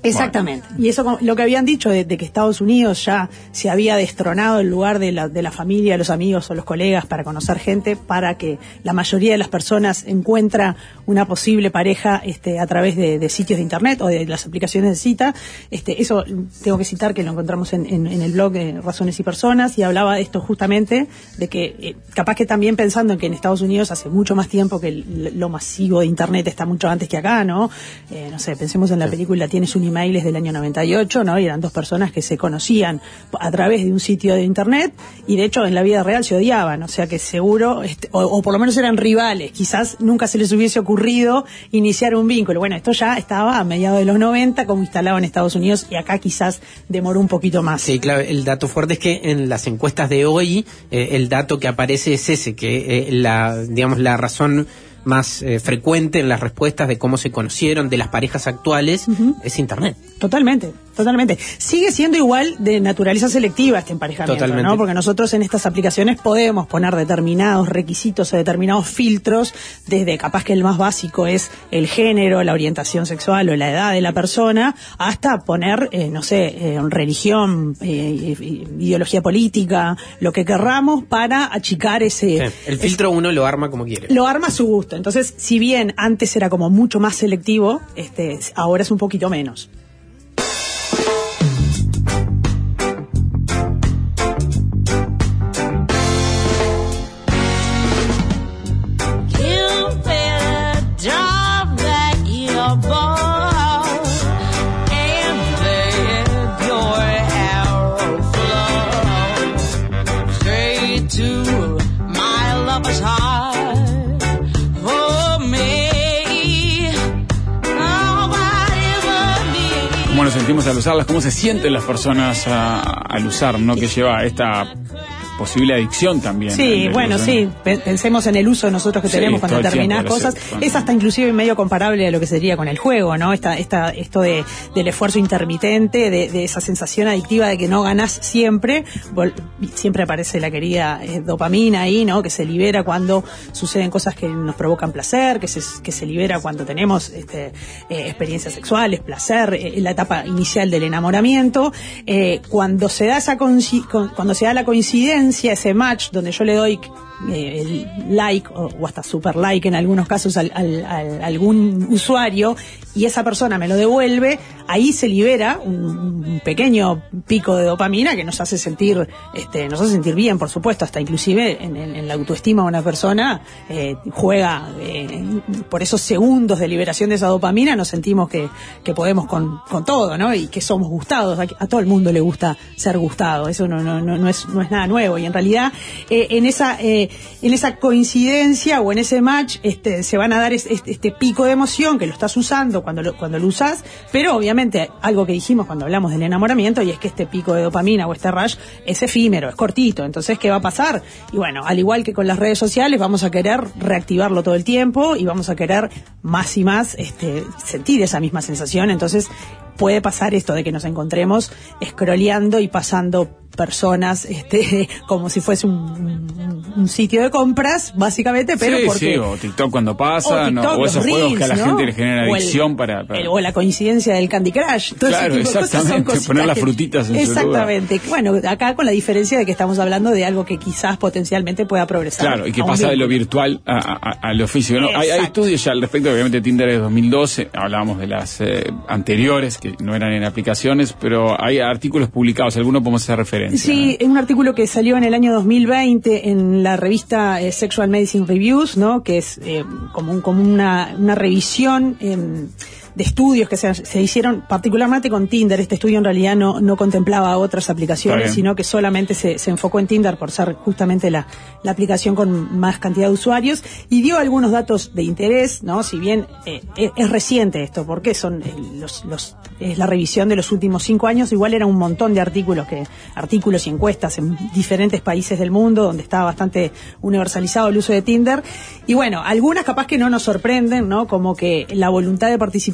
Exactamente. Y eso, lo que habían dicho de que Estados Unidos ya se había destronado el lugar de la familia, los amigos o los colegas para conocer gente, para que la mayoría de las personas encuentra una posible pareja a través de sitios de internet o de las aplicaciones de cita. Eso tengo que citar que lo encontramos en el blog de Razones y Personas, y hablaba de esto justamente, de que capaz que también pensando en que en Estados Unidos hace mucho más tiempo que lo masivo de internet está mucho antes que acá, ¿no? No sé, pensemos en la película Tienes un email, es del año 98, ¿no? Y eran dos personas que se conocían a través de un sitio de internet, y de hecho en la vida real se odiaban, o sea que seguro, o por lo menos eran rivales, quizás nunca se les hubiese ocurrido iniciar un vínculo. Bueno, esto ya estaba a mediados de los 90 como instalado en Estados Unidos, y acá quizás demoró un poquito más. Sí, claro, el dato fuerte es que en las encuestas de hoy, el dato que aparece es ese, que la razón más frecuente en las respuestas de cómo se conocieron de las parejas actuales es internet. Totalmente. Sigue siendo igual de naturaleza selectiva este emparejamiento, ¿no? Porque nosotros en estas aplicaciones podemos poner determinados requisitos o determinados filtros, desde capaz que el más básico es el género, la orientación sexual o la edad de la persona, hasta poner, religión, ideología política, lo que querramos para achicar ese... Sí, el filtro uno lo arma como quiere. Lo arma a su gusto. Entonces, si bien antes era como mucho más selectivo, ahora es un poquito menos. ¿Cómo nos sentimos al usarlas? ¿Cómo se sienten las personas al usar, ¿no? Que lleva esta posible adicción también. Sí, bueno, sí. Pensemos en el uso nosotros que tenemos con determinadas cosas. Es hasta inclusive medio comparable a lo que sería con el juego, ¿no? Esto del esfuerzo intermitente, de esa sensación adictiva de que no ganás siempre. Siempre aparece la querida dopamina ahí, ¿no? Que se libera cuando suceden cosas que nos provocan placer, que se libera cuando tenemos experiencias sexuales, placer, en la etapa inicial del enamoramiento. Cuando se da cuando se da la coincidencia, ese match donde yo le doy el like o hasta super like en algunos casos a algún usuario y esa persona me lo devuelve, ahí se libera un pequeño pico de dopamina que nos hace sentir bien, por supuesto, hasta inclusive en la autoestima de una persona juega por esos segundos de liberación de esa dopamina. Nos sentimos que podemos con todo, ¿no? Y que somos gustados. A todo el mundo le gusta ser gustado, eso no es nada nuevo, y en realidad en esa coincidencia o en ese match se van a dar este pico de emoción que lo estás usando cuando lo usás, pero obviamente algo que dijimos cuando hablamos del enamoramiento, y es que este pico de dopamina o este rush es efímero, es cortito. Entonces, ¿qué va a pasar? Y bueno, al igual que con las redes sociales, vamos a querer reactivarlo todo el tiempo y vamos a querer más y más sentir esa misma sensación. Entonces puede pasar esto de que nos encontremos scrolleando y pasando personas como si fuese un sitio de compras, básicamente, pero porque... Sí, o TikTok cuando pasa, o esos Reels, juegos que a la gente le generan adicción o la coincidencia del Candy Crush. Todo claro, ese tipo de cosas son poner las frutitas en exactamente. Su lugar. Bueno, acá con la diferencia de que estamos hablando de algo que quizás potencialmente pueda progresar. Claro, y que pasa de lo virtual a lo físico, ¿no? Hay estudios ya al respecto, obviamente Tinder es 2012, hablábamos de las anteriores, que no eran en aplicaciones, pero hay artículos publicados, algunos podemos hacer referencia. Sí, es un artículo que salió en el año 2020 en la revista Sexual Medicine Reviews, ¿no? Que es como una revisión de estudios que se hicieron particularmente con Tinder. Este estudio en realidad no contemplaba otras aplicaciones, sino que solamente se enfocó en Tinder por ser justamente la aplicación con más cantidad de usuarios, y dio algunos datos de interés, ¿no? Si bien es reciente esto, porque es la revisión de los últimos 5 años, igual era un montón de artículos y encuestas en diferentes países del mundo donde estaba bastante universalizado el uso de Tinder. Y bueno, algunas capaz que no nos sorprenden, ¿no? Como que la voluntad de participar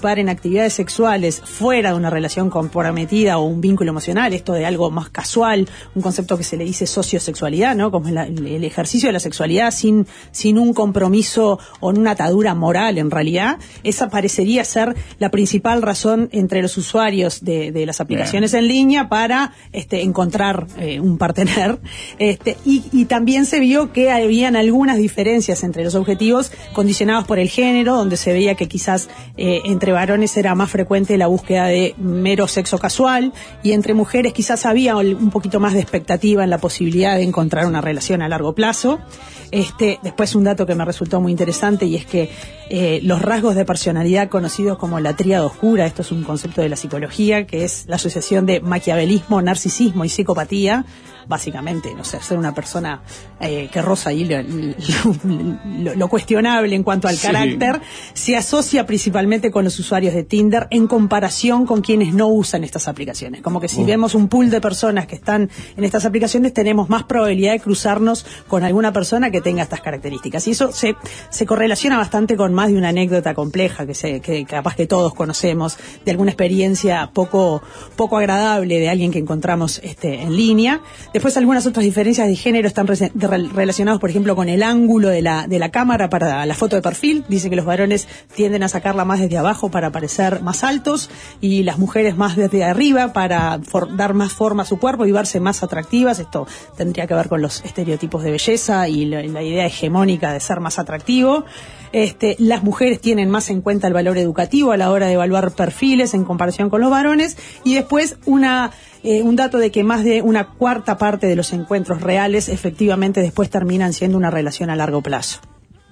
participar en actividades sexuales fuera de una relación comprometida o un vínculo emocional, esto de algo más casual, un concepto que se le dice sociosexualidad, ¿no? Como el ejercicio de la sexualidad sin un compromiso o una atadura moral, en realidad, esa parecería ser la principal razón entre los usuarios de las aplicaciones en línea para encontrar un partener. Y también se vio que habían algunas diferencias entre los objetivos condicionados por el género, donde se veía que quizás entre varones era más frecuente la búsqueda de mero sexo casual, y entre mujeres quizás había un poquito más de expectativa en la posibilidad de encontrar una relación a largo plazo. Después un dato que me resultó muy interesante, y es que los rasgos de personalidad conocidos como la tríada oscura, esto es un concepto de la psicología, que es la asociación de maquiavelismo, narcisismo y psicopatía, básicamente, no sé, ser una persona que roza ahí lo cuestionable en cuanto al carácter, se asocia principalmente con los usuarios de Tinder en comparación con quienes no usan estas aplicaciones. Como que si vemos un pool de personas que están en estas aplicaciones, tenemos más probabilidad de cruzarnos con alguna persona que tenga estas características. Y eso se correlaciona bastante con más de una anécdota compleja que capaz que todos conocemos, de alguna experiencia poco agradable de alguien que encontramos en línea. Después algunas otras diferencias de género están relacionados, por ejemplo, con el ángulo de la cámara para la foto de perfil. Dice que los varones tienden a sacarla más desde abajo para parecer más altos, y las mujeres más desde arriba para dar más forma a su cuerpo y verse más atractivas. Esto tendría que ver con los estereotipos de belleza y la idea hegemónica de ser más atractivo. Las mujeres tienen más en cuenta el valor educativo a la hora de evaluar perfiles en comparación con los varones. Y después un dato de que más de una cuarta parte de los encuentros reales efectivamente después terminan siendo una relación a largo plazo.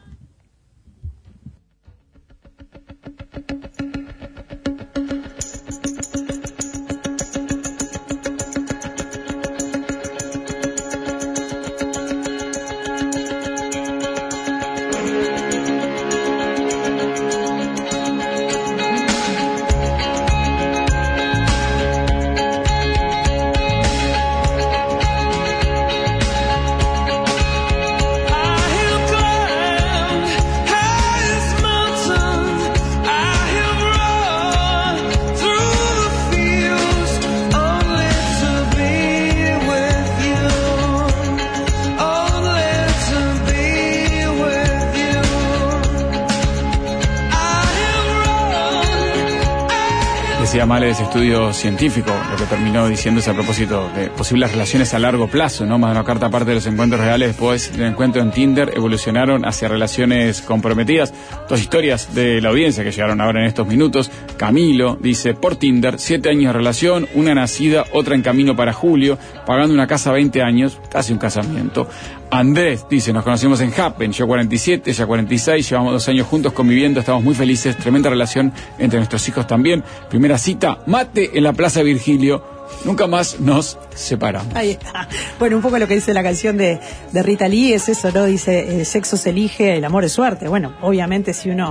Decía Male, ese estudio científico, lo que terminó diciéndose a propósito de posibles relaciones a largo plazo, ¿no? Más de una cuarta parte de los encuentros reales después del encuentro en Tinder evolucionaron hacia relaciones comprometidas. Dos historias de la audiencia que llegaron ahora en estos minutos. Camilo dice, por Tinder, 7 años de relación, una nacida, otra en camino para julio, pagando una casa 20 años, casi un casamiento. Andrés dice, nos conocimos en Happen, yo 47, ella 46, llevamos 2 años juntos conviviendo, estamos muy felices, tremenda relación entre nuestros hijos también. Primera cita, mate en la Plaza Virgilio, nunca más nos separamos. Ahí está. Bueno, un poco lo que dice la canción de Rita Lee es eso, ¿no? Dice, sexo se elige, el amor es suerte. Bueno, obviamente si uno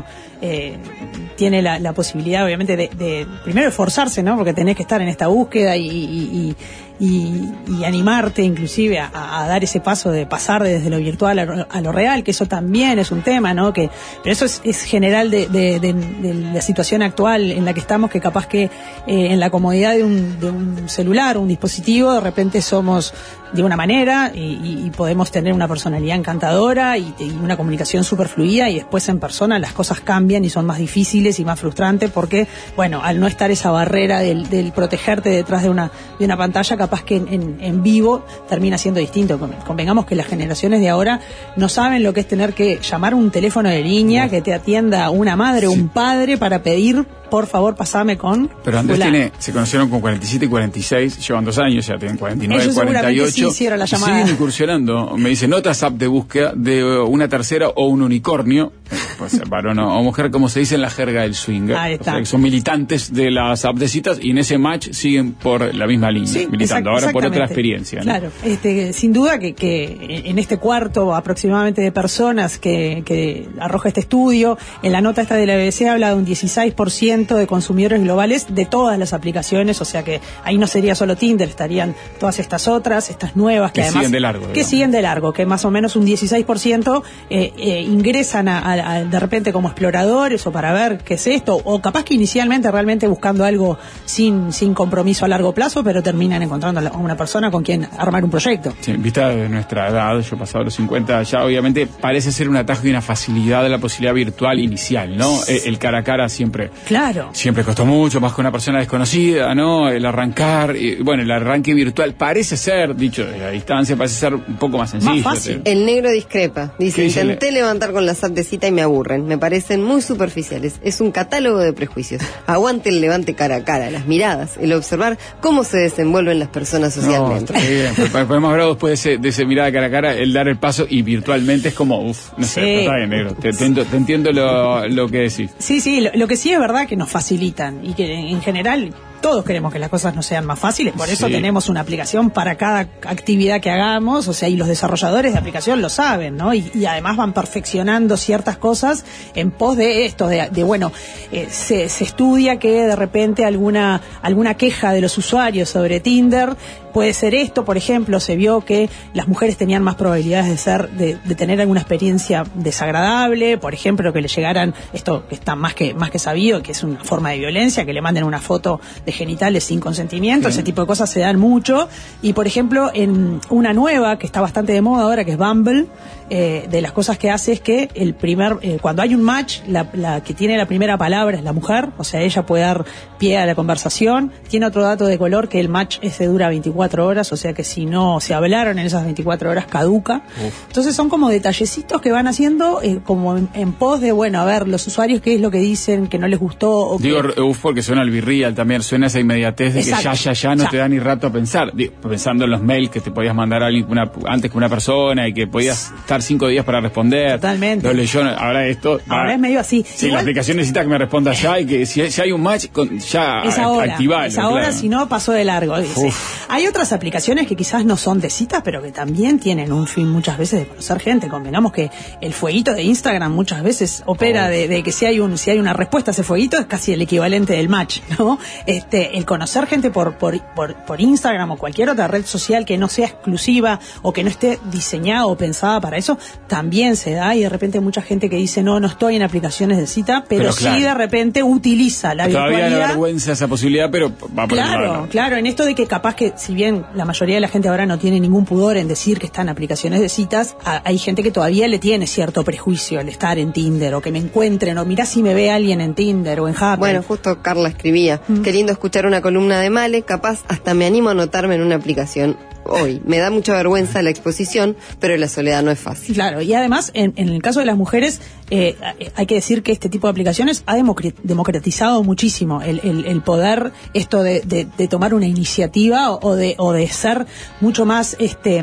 tiene la posibilidad, obviamente, de primero esforzarse, ¿no? Porque tenés que estar en esta búsqueda y animarte inclusive a dar ese paso de pasar desde lo virtual a lo real, que eso también es un tema, ¿no? Pero eso es general de la situación actual en la que estamos, que capaz que en la comodidad de un celular, un dispositivo, de repente somos de una manera y podemos tener una personalidad encantadora y una comunicación súper fluida, y después en persona las cosas cambian y son más difíciles y más frustrantes porque, bueno, al no estar esa barrera del protegerte detrás de una pantalla, capaz que en vivo termina siendo distinto. Convengamos que las generaciones de ahora no saben lo que es tener que llamar un teléfono de línea, que te atienda una madre o un padre para pedir, por favor, pasame con... Pero Andrés se conocieron con 47 y 46, llevan 2 años, ya tienen 49, ellos 48. Sí hicieron la llamada. Siguen incursionando. Me dice, notas app de búsqueda de una tercera o un unicornio, puede ser varón o mujer, como se dice en la jerga del swinger. Ahí está. O sea, que son militantes de las app de citas y en ese match siguen por la misma línea, militando. Ahora por otra experiencia, ¿no? Claro, sin duda que en este cuarto aproximadamente de personas que arroja este estudio, en la nota esta de la BBC habla de un 16% de consumidores globales de todas las aplicaciones, o sea que ahí no sería solo Tinder, estarían todas estas otras, estas nuevas que además siguen de largo, que siguen de largo, que más o menos un 16% ingresan a de repente como exploradores o para ver qué es esto, o capaz que inicialmente realmente buscando algo sin compromiso a largo plazo, pero terminan encontrando a una persona con quien armar un proyecto. Sí, vista de nuestra edad, yo pasado los 50 ya, obviamente parece ser un atajo y una facilidad de la posibilidad virtual inicial, ¿no? El cara a cara siempre costó mucho, más con una persona desconocida, ¿no? El arrancar, bueno, el arranque virtual parece ser, dicho de la distancia, parece ser un poco más sencillo. Más fácil. El negro discrepa, dice, intenté levantar con las apps de cita y me aburren, me parecen muy superficiales, es un catálogo de prejuicios. Aguante el levante cara a cara, las miradas, el observar cómo se desenvuelven las personas socialmente. No, está bien, podemos hablar después de ese mirada cara a cara, el dar el paso y virtualmente es como, no sé, pero está bien, negro, te entiendo lo que decís. Sí, lo que sí es verdad que nos facilitan y que en general todos queremos que las cosas no sean más fáciles, por eso tenemos una aplicación para cada actividad que hagamos, o sea, y los desarrolladores de aplicación lo saben, ¿no? Y además van perfeccionando ciertas cosas en pos de esto, se estudia que de repente alguna queja de los usuarios sobre Tinder puede ser esto, por ejemplo, se vio que las mujeres tenían más probabilidades de tener alguna experiencia desagradable, por ejemplo, que le llegaran, esto que está más que sabido, que es una forma de violencia, que le manden una foto de genitales sin consentimiento, ese tipo de cosas se dan mucho, y por ejemplo, en una nueva que está bastante de moda ahora, que es Bumble, de las cosas que hace es que cuando hay un match, la que tiene la primera palabra es la mujer, o sea, ella puede dar pie a la conversación. Tiene otro dato de color, que el match ese dura 24 horas, o sea que si no se hablaron en esas 24 horas caduca. Entonces son como detallecitos que van haciendo como en pos de, bueno, a ver, los usuarios qué es lo que dicen, que no les gustó. O digo, porque suena al virreal también, suena esa inmediatez de exacto, que ya no te da ni rato a pensar. Pensando en los mails que te podías mandar a alguien antes que una persona y que podías estar 5 días para responder. Totalmente. Lo leyó, ahora esto. Ahora es medio así. Sí, la aplicación necesita que me responda ya y que si hay un match, ya activalo. Es ahora, si no, pasó de largo. Hay otras aplicaciones que quizás no son de citas, pero que también tienen un fin muchas veces de conocer gente. Convengamos que el fueguito de Instagram muchas veces opera de que si hay una respuesta a ese fueguito es casi el equivalente del match, ¿no? El conocer gente por Instagram o cualquier otra red social que no sea exclusiva o que no esté diseñada o pensada para eso, también se da, y de repente hay mucha gente que dice no estoy en aplicaciones de cita, pero sí de repente utiliza la virtualidad. Todavía no vergüenza esa posibilidad, pero va por Claro, en esto de que capaz que, si bien la mayoría de la gente ahora no tiene ningún pudor en decir que está en aplicaciones de citas, hay gente que todavía le tiene cierto prejuicio al estar en Tinder, o que me encuentren, o mirá si me ve alguien en Tinder o en Happn. Bueno, justo Carla escribía, qué lindo escuchar una columna de Male, capaz hasta me animo a anotarme en una aplicación hoy. Me da mucha vergüenza la exposición, pero la soledad no es fácil. Claro, y además, en el caso de las mujeres, hay que decir que este tipo de aplicaciones ha democratizado muchísimo el poder, esto de tomar una iniciativa o de ser mucho más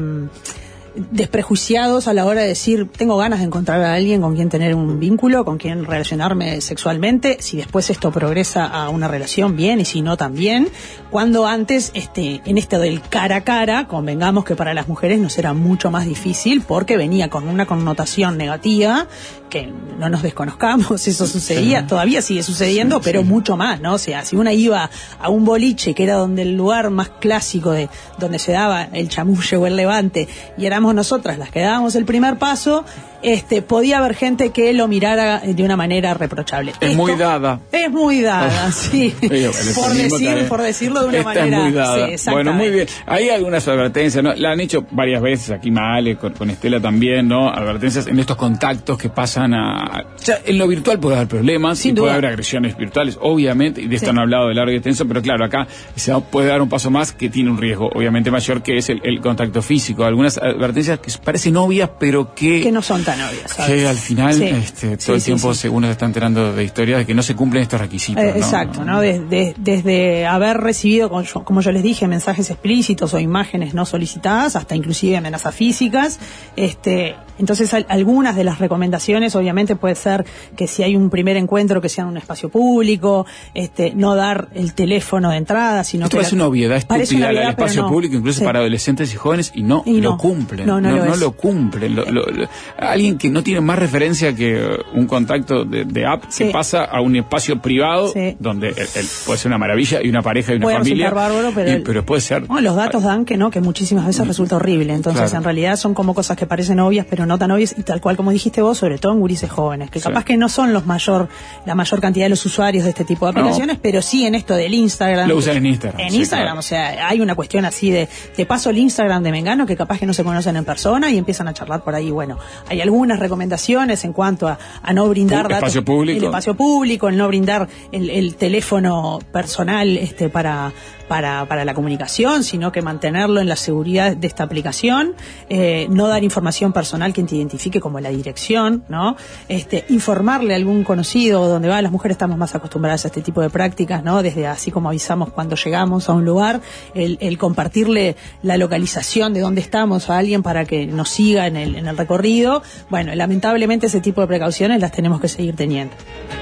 desprejuiciados a la hora de decir tengo ganas de encontrar a alguien con quien tener un vínculo, con quien relacionarme sexualmente, si después esto progresa a una relación, bien, y si no, también. Cuando antes en esto del cara a cara, convengamos que para las mujeres nos era mucho más difícil porque venía con una connotación negativa, que no nos desconozcamos, eso sucedía, todavía sigue sucediendo, pero mucho más, ¿no? O sea, si una iba a un boliche, que era el lugar más clásico de donde se daba el chamulle o el levante, y éramos nosotras las que dábamos el primer paso, podía haber gente que lo mirara de una manera reprochable. Es muy dada, sí. por decirlo de una manera. Es muy dada. Sí, bueno, muy bien. Hay algunas advertencias, ¿no? La han hecho varias veces aquí Male, con Estela también, ¿no? Advertencias en estos contactos que pasan en lo virtual puede haber problemas, sin y duda. puede haber agresiones virtuales, obviamente, y de esto han hablado de largo y extenso, pero claro, acá se puede dar un paso más que tiene un riesgo, obviamente mayor, que es el contacto físico. Algunas advertencias que parecen obvias, pero que no son tan obvias, ¿sabes? Que al final todo el tiempo uno se está enterando de historias de que no se cumplen estos requisitos. Exacto, ¿no? Desde haber recibido, como yo les dije, mensajes explícitos o imágenes no solicitadas, hasta inclusive amenazas físicas. Entonces, algunas de las recomendaciones, obviamente, puede ser que si hay un primer encuentro, que sea en un espacio público, no dar el teléfono de entrada, sino esto que... parece una obviedad estúpida, el espacio público, incluso para adolescentes y jóvenes, y no lo cumplen. No lo cumplen. Alguien que no tiene más referencia que un contacto de app, que pasa a un espacio privado, donde él puede ser una maravilla, y una pareja y una familia. Bárbaro, pero puede ser... los datos dan que muchísimas veces resulta horrible. Entonces, en realidad son como cosas que parecen obvias, pero pero no tan obvios, y tal cual como dijiste vos, sobre todo en gurises jóvenes, que capaz que no son la mayor cantidad de los usuarios de este tipo de aplicaciones, pero sí en esto del Instagram. Lo usan en Instagram. En Instagram, claro. O sea, hay una cuestión así de paso el Instagram de Mengano, que capaz que no se conocen en persona y empiezan a charlar por ahí. Bueno, hay algunas recomendaciones en cuanto a no brindar datos. Espacio público. El espacio público, el no brindar el teléfono personal para la comunicación, sino que mantenerlo en la seguridad de esta aplicación, no dar información personal que te identifique como la dirección, ¿no? Informarle a algún conocido donde va. Las mujeres estamos más acostumbradas a este tipo de prácticas, ¿no? Desde así como avisamos cuando llegamos a un lugar, el compartirle la localización de dónde estamos a alguien para que nos siga en el recorrido. Bueno, lamentablemente ese tipo de precauciones las tenemos que seguir teniendo.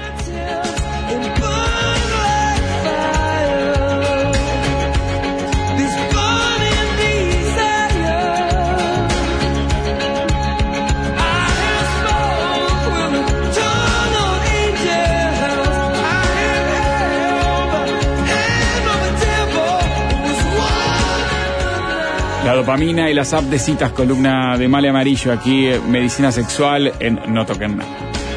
La dopamina y las apps de citas, columna de Male Amarillo, aquí, medicina sexual en No Toquen Nada.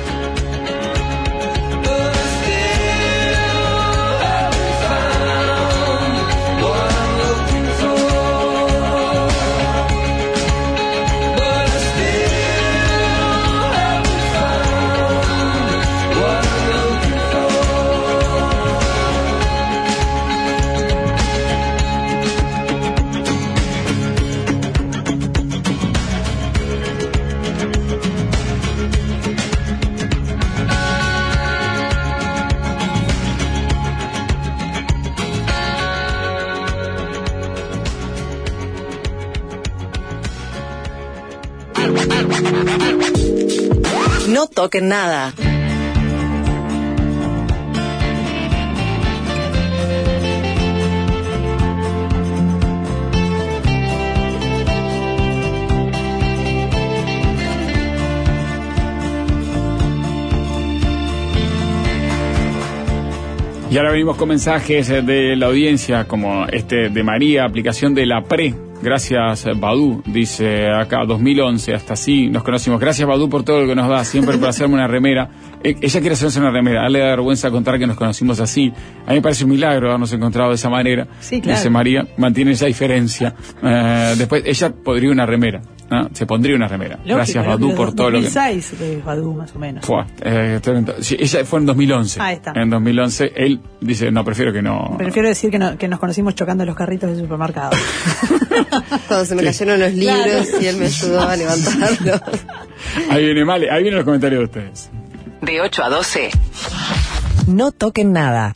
No toquen nada. Y ahora venimos con mensajes de la audiencia, como este de María, aplicación de la PRE. Gracias, Badú, dice acá, 2011, hasta así nos conocimos. Gracias, Badú, por todo lo que nos da, siempre por hacerme una remera. Ella quiere hacerse una remera, le da vergüenza contar que nos conocimos así. A mí me parece un milagro habernos encontrado de esa manera. Sí, claro. Dice María, mantiene esa diferencia. Después, ella podría una remera, ¿no? Se pondría una remera. Lógico, gracias, Badú, por todo lo que... 2006 de Badú, más o menos. Sí, ella fue en 2011. Ahí está. En 2011, él dice, no, prefiero que no... Prefiero decir que nos conocimos chocando los carritos del supermercado. Cuando se me cayeron los libros y él me ayudó a levantarlos. Ahí viene Male, ahí vienen los comentarios de ustedes. De 8 a 12. No toquen nada.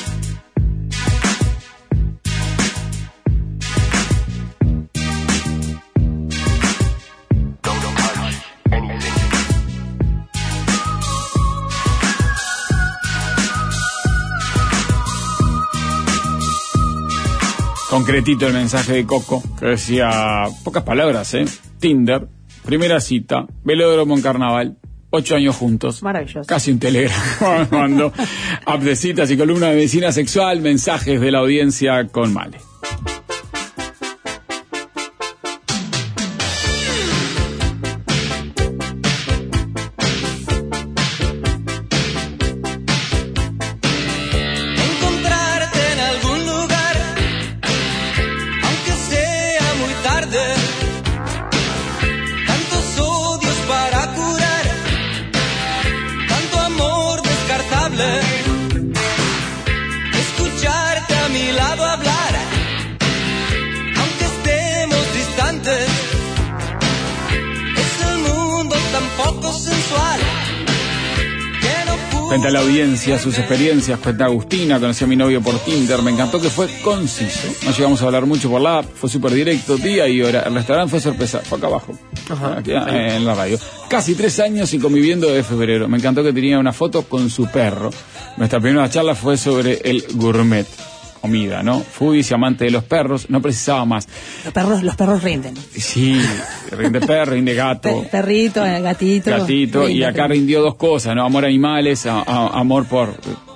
Concretito el mensaje de Coco, que decía pocas palabras, Tinder, primera cita, velódromo en carnaval, 8 años juntos. Maravilloso. Casi un telegrama. Mando app de citas y columna de medicina sexual, mensajes de la audiencia con Male. Escucharte a mi lado hablar, aunque estemos distantes. Es el mundo tan poco sensual que no pude. Cuenta la audiencia sus experiencias. Cuenta Agustina, conocí a mi novio por Tinder, me encantó que fue conciso, no llegamos a hablar mucho por la app, fue súper directo, día y hora. El restaurante fue sorpresa, fue acá abajo. Ajá, aquí, en la radio. Casi 3 años y conviviendo desde febrero. Me encantó que tenía una foto con su perro. Nuestra primera charla fue sobre el gourmet, comida, ¿no? Foodies y amante de los perros, no precisaba más. Los perros rinden. Sí, rinde perro, rinde gato. Perrito, gatito. Gatito, y acá rindió 2 cosas, ¿no? Amor a animales, amor por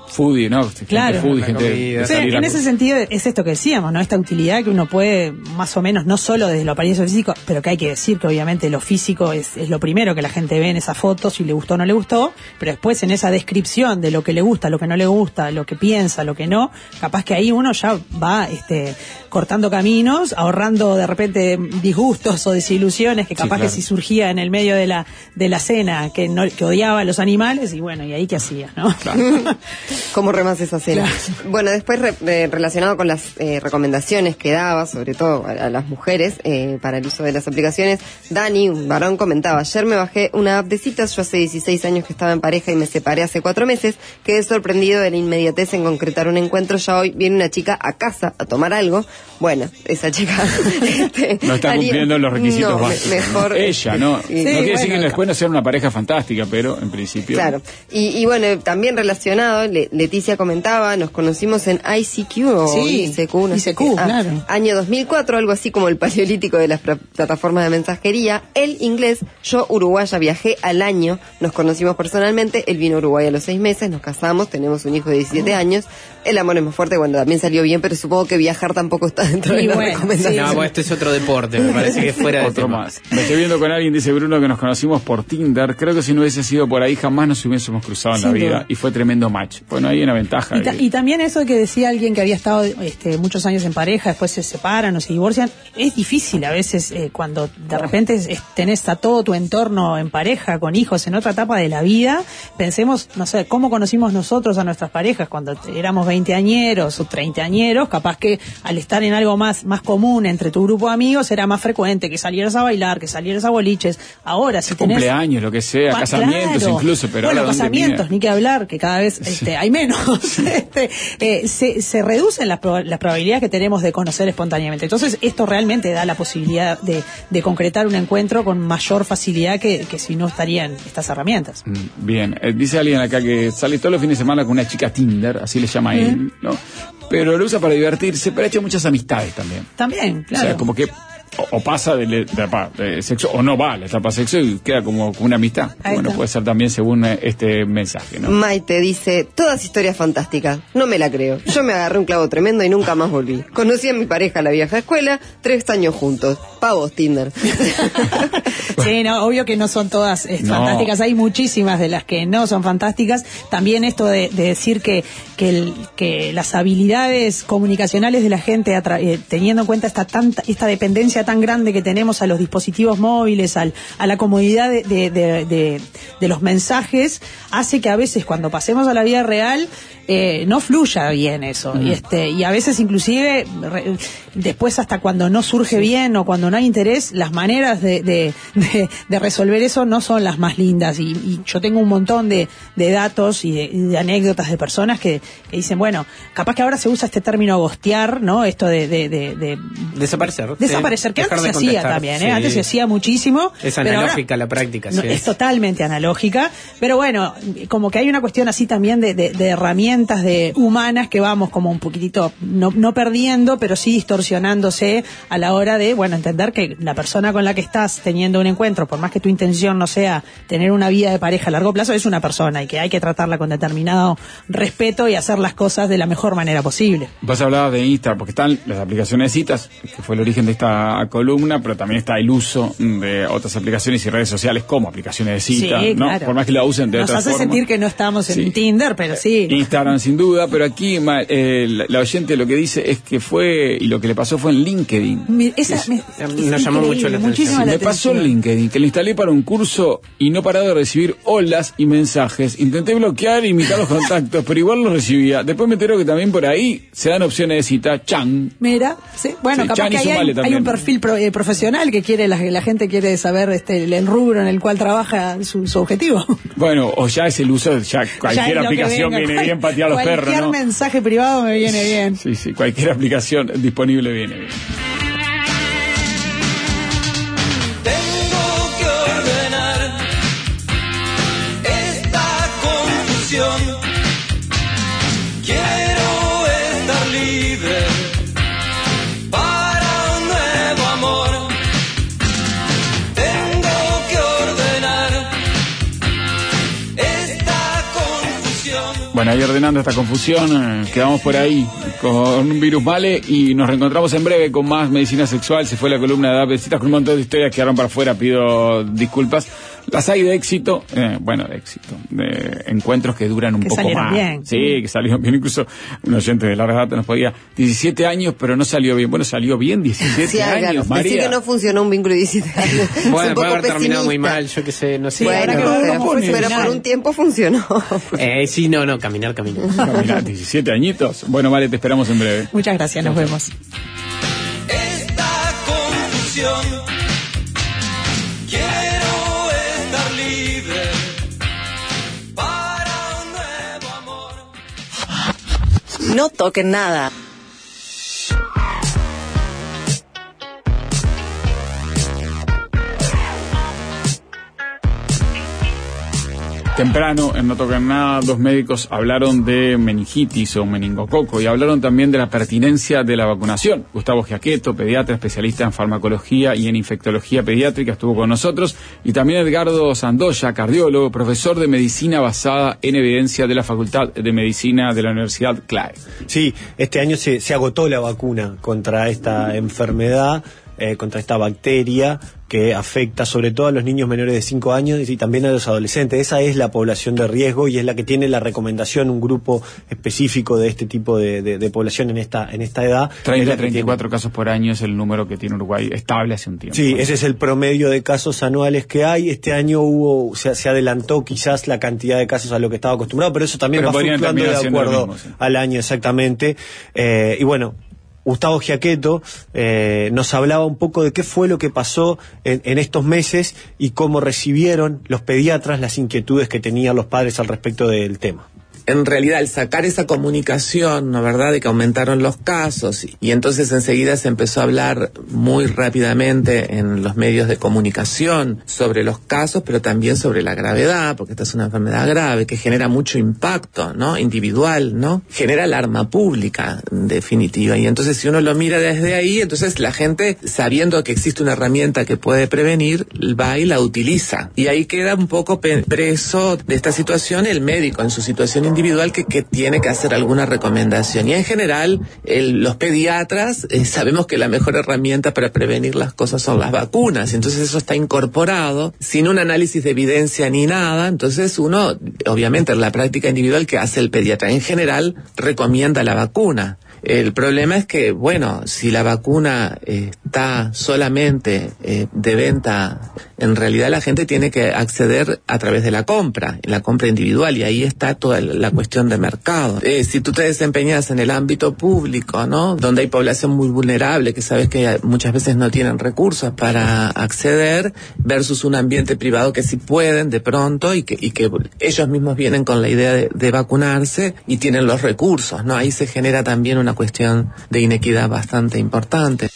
foodie, ¿no? Claro. Gente foodie, gente de Sí, salir en a- ese sentido es esto que decíamos, ¿no? Esta utilidad que uno puede, más o menos, no solo desde lo apariencia físico, pero que hay que decir que obviamente lo físico es lo primero que la gente ve en esa foto, si le gustó o no le gustó, pero después en esa descripción de lo que le gusta, lo que no le gusta, lo que piensa, lo que no, capaz que ahí uno ya va cortando caminos, ahorrando de repente disgustos o desilusiones que capaz claro. que si surgía en el medio de la cena, que odiaba a los animales, y bueno, y ahí qué hacías, ¿no? ¿Cómo remas esa cena? Bueno, después relacionado con las recomendaciones que daba, sobre todo a las mujeres, para el uso de las aplicaciones, Dani, un varón, comentaba: ayer me bajé una app de citas, yo hace 16 años que estaba en pareja y me separé hace 4 meses, quedé sorprendido de la inmediatez en concretar un encuentro, ya hoy viene una chica a casa a tomar algo, bueno, esa chica no está cumpliendo los requisitos no, básicos. mejor, Ella, ¿no? sí, no quiere decir bueno, que después no sea una pareja fantástica, pero en principio... Claro, y bueno, también relacionado, Leticia comentaba, nos conocimos en ICQ o Sí, ICQ, no sé ICQ, qué. claro. Año 2004, algo así como el paleolítico de las plataformas de mensajería. Él inglés, yo uruguaya, viajé al año, nos conocimos personalmente, él vino a Uruguay a los 6 meses, nos casamos, tenemos un hijo de 17 años, el amor es más fuerte, bueno, también salió bien, pero supongo que viajar tampoco está dentro de la recomendación. No, bueno, esto es otro deporte, me parece que fuera de Otro tema. más. Me estoy viendo con alguien, dice Bruno, que nos conocimos por Tinder. Creo que si no hubiese sido por ahí, jamás nos hubiésemos cruzado en la Sin vida. duda. Y fue tremendo match. Bueno, ahí hay una ventaja. Y también eso que decía alguien que había estado muchos años en pareja, después se separan o se divorcian, es difícil a veces cuando de repente tenés a todo tu entorno en pareja, con hijos, en otra etapa de la vida. Pensemos, no sé, cómo conocimos nosotros a nuestras parejas cuando éramos 20añeros o 30añeros, capaz que al estar en algo más común entre tu grupo de amigos era más frecuente que salieras a bailar, que salieras a boliches. Ahora, si tenés... Cumpleaños, lo que sea, casamientos Claro. incluso, pero bueno, ahora ¿dónde casamientos, mira? ni que hablar, que cada vez hay menos. Se reducen las probabilidades que tenemos de conocer espontáneamente. Entonces, esto realmente da la posibilidad de concretar un encuentro con mayor facilidad que si no estarían estas herramientas. Bien, dice alguien acá que sale todos los fines de semana con una chica Tinder, así le llama a él, ¿no? Pero lo usa para divertirse, pero ha hecho muchas amistades también. También, claro. O sea, como que o pasa de sexo o no va a la etapa sexo y queda como una amistad. Ahí Bueno, está. puede ser también según este mensaje, ¿no? Maite dice, todas historias fantásticas, no me la creo. Yo me agarré un clavo tremendo y nunca más volví. Conocí a mi pareja en la vieja escuela, 3 años juntos. Pavos, Tinder. Sí, no, obvio que no son todas fantásticas, hay muchísimas de las que no son fantásticas. También esto de decir que las habilidades comunicacionales de la gente, teniendo en cuenta esta dependencia tan grande que tenemos a los dispositivos móviles, a la comodidad de los mensajes, hace que a veces cuando pasemos a la vida real no fluya bien eso. Y a veces inclusive después, hasta cuando no surge bien o cuando no hay interés, las maneras de resolver eso no son las más lindas. Y yo tengo un montón de datos y de anécdotas de personas que dicen, bueno, capaz que ahora se usa este término ghostear, ¿no? Esto de desaparecer, que antes se hacía también, sí. Antes se hacía muchísimo. Es pero analógica ahora, la práctica, no, sí. es totalmente analógica, pero bueno, como que hay una cuestión así también de herramientas humanas que vamos como un poquitito, no perdiendo, pero sí distorsionándose a la hora de, bueno, entender que la persona con la que estás teniendo un encuentro, por más que tu intención no sea tener una vida de pareja a largo plazo, es una persona y que hay que tratarla con determinado respeto y hacer las cosas de la mejor manera posible. Vos hablabas de Instagram, porque están las aplicaciones de citas, que fue el origen de esta columna, pero también está el uso de otras aplicaciones y redes sociales como aplicaciones de cita, Sí, ¿no? claro. Por más que la usen de Nos otra hace forma. sentir que no estamos en Sí. Tinder, pero sí. Instagram sin duda, pero aquí la oyente lo que dice es que fue, y lo que le pasó fue en LinkedIn. Nos llamó mucho la atención. Me pasó en LinkedIn, que lo instalé para un curso y no he parado de recibir olas y mensajes. Intenté bloquear e imitar los contactos, pero igual los recibía. Después me entero que también por ahí se dan opciones de cita. Chan. Mira, sí. Bueno, Sí, capaz Chan que y ahí Sumale hay también. un perfil profesional que quiere, la gente quiere saber el rubro en el cual trabaja su objetivo. Bueno, o ya es el uso, ya cualquier Ya es lo que aplicación venga, viene bien patear a los perros, cualquier ¿no? mensaje privado me viene bien. Sí, cualquier aplicación disponible viene bien. Tengo que ordenar esta confusión. Quiero estar libre para un nuevo amor. Tengo que ordenar esta confusión. Bueno, ahí ordenando esta confusión, quedamos por ahí con un virus male y nos reencontramos en breve con más medicina sexual. Se fue la columna de Besitas con un montón de historias que quedaron para afuera, pido disculpas. Las hay de éxito, de encuentros que duran un poco más. Bien. Sí, que salieron bien. Incluso un oyente de larga data nos podía 17 años, pero no salió bien. Bueno, salió bien 17 sí, años, María. Decir que no funcionó un vínculo de 17 años. Bueno, puede haber terminado muy mal, yo qué sé, no sé. Bueno, pero por un tiempo funcionó. Sí, no, caminar. Caminar, 17 añitos. Bueno, vale, te esperamos en breve. Muchas gracias, nos vemos. Esta confusión, quiero estar libre para un nuevo amor. No toquen nada. Temprano, en No Tocan Nada, 2 médicos hablaron de meningitis o meningococo y hablaron también de la pertinencia de la vacunación. Gustavo Giaquetto, pediatra, especialista en farmacología y en infectología pediátrica, estuvo con nosotros. Y también Edgardo Sandoya, cardiólogo, profesor de medicina basada en evidencia de la Facultad de Medicina de la Universidad CLAE. Sí, este año se agotó la vacuna contra esta enfermedad, contra esta bacteria que afecta sobre todo a los niños menores de 5 años y también a los adolescentes. Esa es la población de riesgo y es la que tiene la recomendación, un grupo específico de este tipo de población en esta edad. 34 casos por año es el número que tiene Uruguay estable hace un tiempo. Sí, ese es el promedio de casos anuales que hay. Este año se adelantó quizás la cantidad de casos a lo que estaba acostumbrado, pero eso también va fluctuando de acuerdo al año exactamente. Y bueno, Gustavo Giaquetto nos hablaba un poco de qué fue lo que pasó en estos meses y cómo recibieron los pediatras las inquietudes que tenían los padres al respecto del tema. En realidad, al sacar esa comunicación, ¿no verdad?, de que aumentaron los casos, y entonces enseguida se empezó a hablar muy rápidamente en los medios de comunicación sobre los casos, pero también sobre la gravedad, porque esta es una enfermedad grave que genera mucho impacto, ¿no?, individual, ¿no?, genera alarma pública, en definitiva, y entonces si uno lo mira desde ahí, entonces la gente, sabiendo que existe una herramienta que puede prevenir, va y la utiliza, y ahí queda un poco preso de esta situación el médico en su situación individual que tiene que hacer alguna recomendación. Y en general, los pediatras sabemos que la mejor herramienta para prevenir las cosas son las vacunas. Entonces eso está incorporado sin un análisis de evidencia ni nada. Entonces uno, obviamente en la práctica individual que hace el pediatra en general, recomienda la vacuna. El problema es que, bueno, si la vacuna está solamente de venta, en realidad la gente tiene que acceder a través de la compra individual, y ahí está toda la cuestión de mercado. Si tú te desempeñas en el ámbito público, ¿no?, donde hay población muy vulnerable, que sabes que muchas veces no tienen recursos para acceder, versus un ambiente privado que sí pueden de pronto y que ellos mismos vienen con la idea de vacunarse y tienen los recursos, ¿no? Ahí se genera también una cuestión de inequidad bastante importante.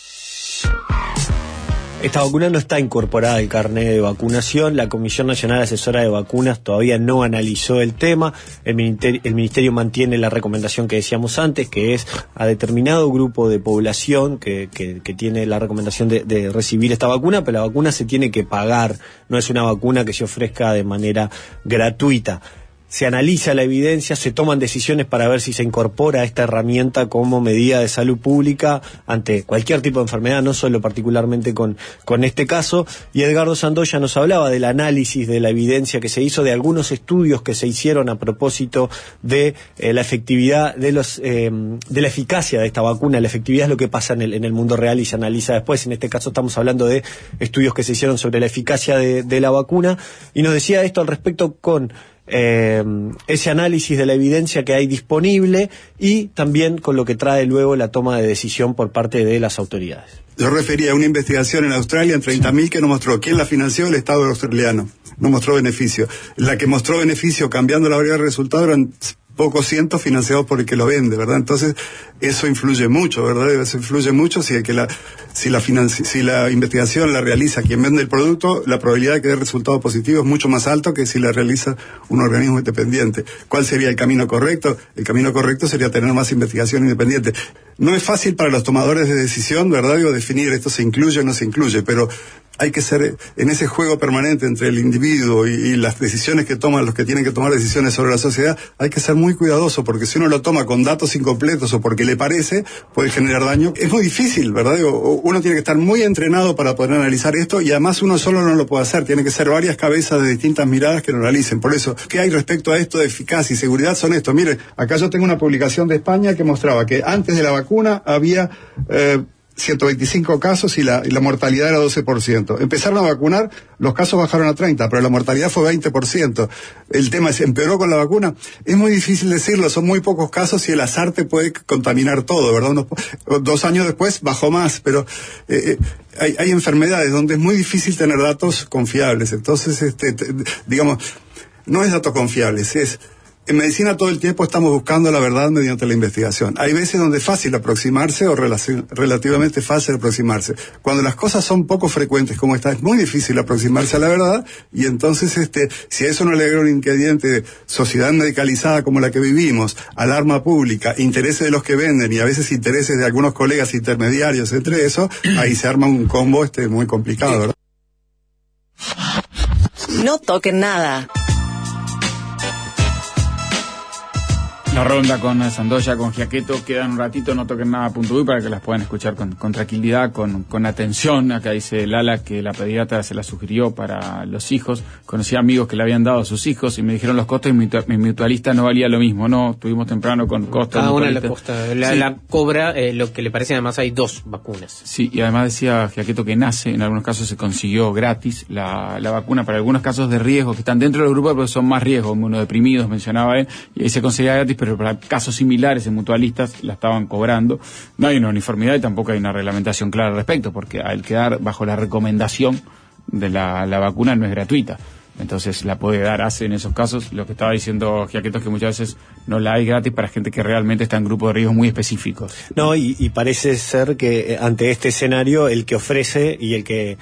Esta vacuna no está incorporada al carnet de vacunación. La Comisión Nacional Asesora de Vacunas todavía no analizó el tema. El Ministerio mantiene la recomendación que decíamos antes, que es a determinado grupo de población que tiene la recomendación de recibir esta vacuna, pero la vacuna se tiene que pagar. No es una vacuna que se ofrezca de manera gratuita. Se analiza la evidencia, se toman decisiones para ver si se incorpora esta herramienta como medida de salud pública ante cualquier tipo de enfermedad, no solo particularmente con este caso. Y Edgardo Sandoya nos hablaba del análisis de la evidencia que se hizo, de algunos estudios que se hicieron a propósito de la efectividad de la eficacia de esta vacuna. La efectividad es lo que pasa en el mundo real y se analiza después. En este caso estamos hablando de estudios que se hicieron sobre la eficacia de la vacuna, y nos decía esto al respecto con ese análisis de la evidencia que hay disponible y también con lo que trae luego la toma de decisión por parte de las autoridades. Yo refería a una investigación en Australia en 30.000 que no mostró quién la financió, el Estado australiano. No mostró beneficio. La que mostró beneficio cambiando la variable de resultado eran pocos cientos financiados por el que lo vende, ¿verdad? Entonces, eso influye mucho, ¿verdad? Eso influye mucho si la investigación la realiza quien vende el producto, la probabilidad de que dé resultado positivo es mucho más alto que si la realiza un organismo independiente. ¿Cuál sería el camino correcto? El camino correcto sería tener más investigación independiente. No es fácil para los tomadores de decisión, ¿verdad? Definir esto se incluye o no se incluye, pero hay que ser en ese juego permanente entre el individuo y las decisiones que toman los que tienen que tomar decisiones sobre la sociedad, hay que ser muy cuidadoso, porque si uno lo toma con datos incompletos o porque le parece, puede generar daño. Es muy difícil, ¿verdad? Uno tiene que estar muy entrenado para poder analizar esto, y además uno solo no lo puede hacer, tiene que ser varias cabezas de distintas miradas que lo analicen. Por eso, ¿qué hay respecto a esto de eficacia y seguridad? Son estos. Miren, acá yo tengo una publicación de España que mostraba que antes de la vacuna había 125 casos y la mortalidad era 12%. Empezaron a vacunar, los casos bajaron a 30, pero la mortalidad fue 20%. El tema es, ¿empeoró con la vacuna? Es muy difícil decirlo, son muy pocos casos y el azar te puede contaminar todo, ¿verdad? 2 años después bajó más, pero hay enfermedades donde es muy difícil tener datos confiables. Entonces, digamos, no es datos confiables, en medicina todo el tiempo estamos buscando la verdad mediante la investigación. Hay veces donde es fácil aproximarse o relativamente fácil aproximarse. Cuando las cosas son poco frecuentes como esta, es muy difícil aproximarse a la verdad, y entonces si a eso no le agrega un ingrediente de sociedad medicalizada como la que vivimos, alarma pública, intereses de los que venden y a veces intereses de algunos colegas intermediarios entre eso, ahí se arma un combo muy complicado, ¿verdad? No toquen nada. La ronda con Sandoya, con Giacchetto, quedan un ratito, no toquen nada.uy para que las puedan escuchar con tranquilidad, con atención. Acá dice Lala que la pediatra se la sugirió para los hijos. Conocí amigos que le habían dado a sus hijos y me dijeron los costos, y mi mutualista no valía lo mismo. No, estuvimos temprano con costos. Cada una la cobra lo que le parece. Además hay 2 vacunas. Sí, y además decía Giacchetto que en algunos casos se consiguió gratis la vacuna para algunos casos de riesgo que están dentro del grupo, pero son más riesgos, inmunodeprimidos, mencionaba él, y ahí se conseguía gratis, pero para casos similares en mutualistas la estaban cobrando. No hay una uniformidad y tampoco hay una reglamentación clara al respecto, porque al quedar bajo la recomendación de la vacuna no es gratuita. Entonces la puede dar ACE en esos casos. Lo que estaba diciendo Giacchetto es que muchas veces no la hay gratis para gente que realmente está en grupos de riesgo muy específicos. No, y parece ser que ante este escenario el que ofrece y el que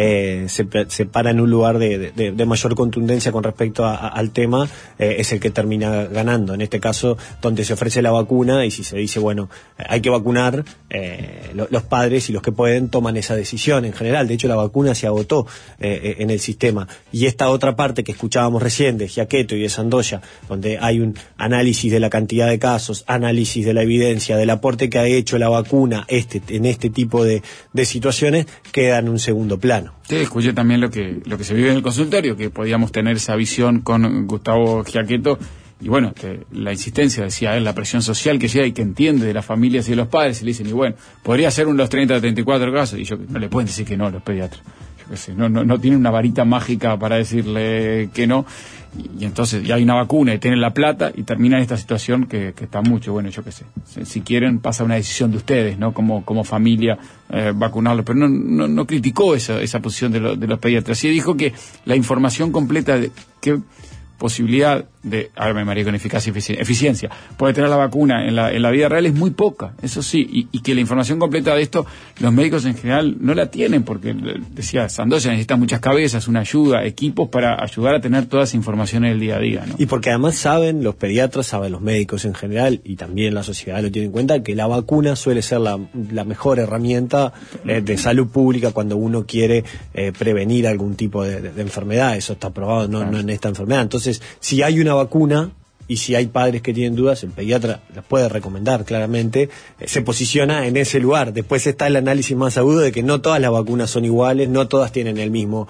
se para en un lugar de mayor contundencia con respecto al tema es el que termina ganando. En este caso, donde se ofrece la vacuna y si se dice, bueno, hay que vacunar, los padres y los que pueden toman esa decisión en general. De hecho, la vacuna se agotó en el sistema. Y esta otra parte que escuchábamos recién de Giacchetto y de Sandoya, donde hay un análisis de la cantidad de casos, análisis de la evidencia, del aporte que ha hecho la vacuna en este tipo de situaciones, queda en un segundo plano. Sí, escuché también lo que se vive en el consultorio, que podíamos tener esa visión con Gustavo Giacchetto. Y bueno, la insistencia, decía él, la presión social que llega y que entiende de las familias y de los padres, y le dicen, y bueno, podría ser unos 30 o 34 casos, y no le pueden decir que no a los pediatras. Yo qué sé, no tienen una varita mágica para decirle que no, y entonces ya hay una vacuna y tienen la plata y termina en esta situación que está mucho. Bueno, yo qué sé, si quieren pasa una decisión de ustedes, ¿no? Como familia vacunarlo, pero no criticó esa posición de los pediatras. Sí dijo que la información completa de qué posibilidad de, ahora me mareé con eficiencia, puede tener la vacuna en la vida real es muy poca, eso sí, y que la información completa de esto los médicos en general no la tienen, porque decía Sandoya, necesitan muchas cabezas, una ayuda, equipos para ayudar a tener toda esa información en el día a día, ¿no? Y porque además saben los pediatras, saben los médicos en general, y también la sociedad lo tiene en cuenta, que la vacuna suele ser la mejor herramienta de salud pública cuando uno quiere prevenir algún tipo de enfermedad. Eso está probado, no en esta enfermedad. Entonces, si hay una vacuna y si hay padres que tienen dudas, el pediatra las puede recomendar claramente, se posiciona en ese lugar. Después está el análisis más agudo de que no todas las vacunas son iguales, no todas tienen el mismo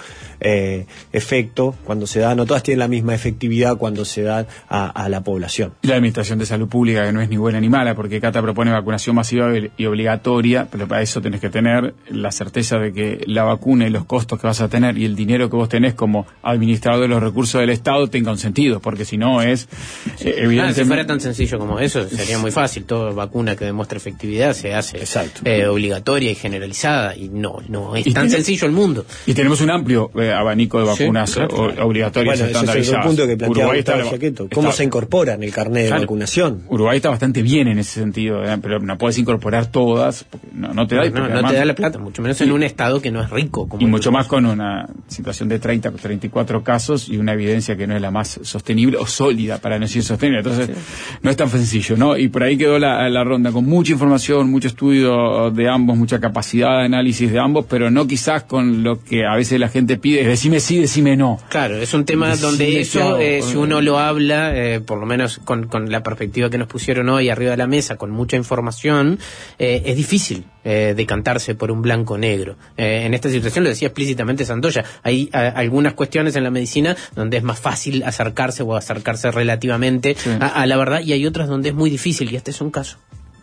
efecto cuando se da, no todas tienen la misma efectividad cuando se da a la población. Y la Administración de Salud Pública, que no es ni buena ni mala, porque Cata propone vacunación masiva y obligatoria, pero para eso tenés que tener la certeza de que la vacuna y los costos que vas a tener y el dinero que vos tenés como administrador de los recursos del Estado tenga un sentido, porque si no es... evidentemente... si fuera tan sencillo como eso, sería muy fácil. Toda vacuna que demuestre efectividad se hace obligatoria y generalizada, y no es tan sencillo el mundo. Y tenemos un amplio abanico de vacunas obligatorias estandarizadas. Ese es el punto que planteaba Gustavo Giacchetto. ¿Cómo se incorpora en el carnet de vacunación? Uruguay está bastante bien en ese sentido, pero no puedes incorporar todas, porque no te da. No te da la plata, mucho menos en un estado que no es rico. Y mucho más con una situación de 30 o 34 casos y una evidencia que no es la más sostenible o sólida, para no y es sostenible. Entonces, no es tan sencillo, ¿no? Y por ahí quedó la ronda, con mucha información, mucho estudio de ambos, mucha capacidad de análisis de ambos, pero no quizás con lo que a veces la gente pide, es decime sí, decime no. Claro, es un tema donde eso, si uno lo habla, por lo menos con la perspectiva que nos pusieron hoy arriba de la mesa, con mucha información, es difícil decantarse por un blanco-negro. En esta situación lo decía explícitamente Santoya, hay algunas cuestiones en la medicina donde es más fácil acercarse o acercarse relativamente a la verdad, y hay otras donde es muy difícil, y este es un caso.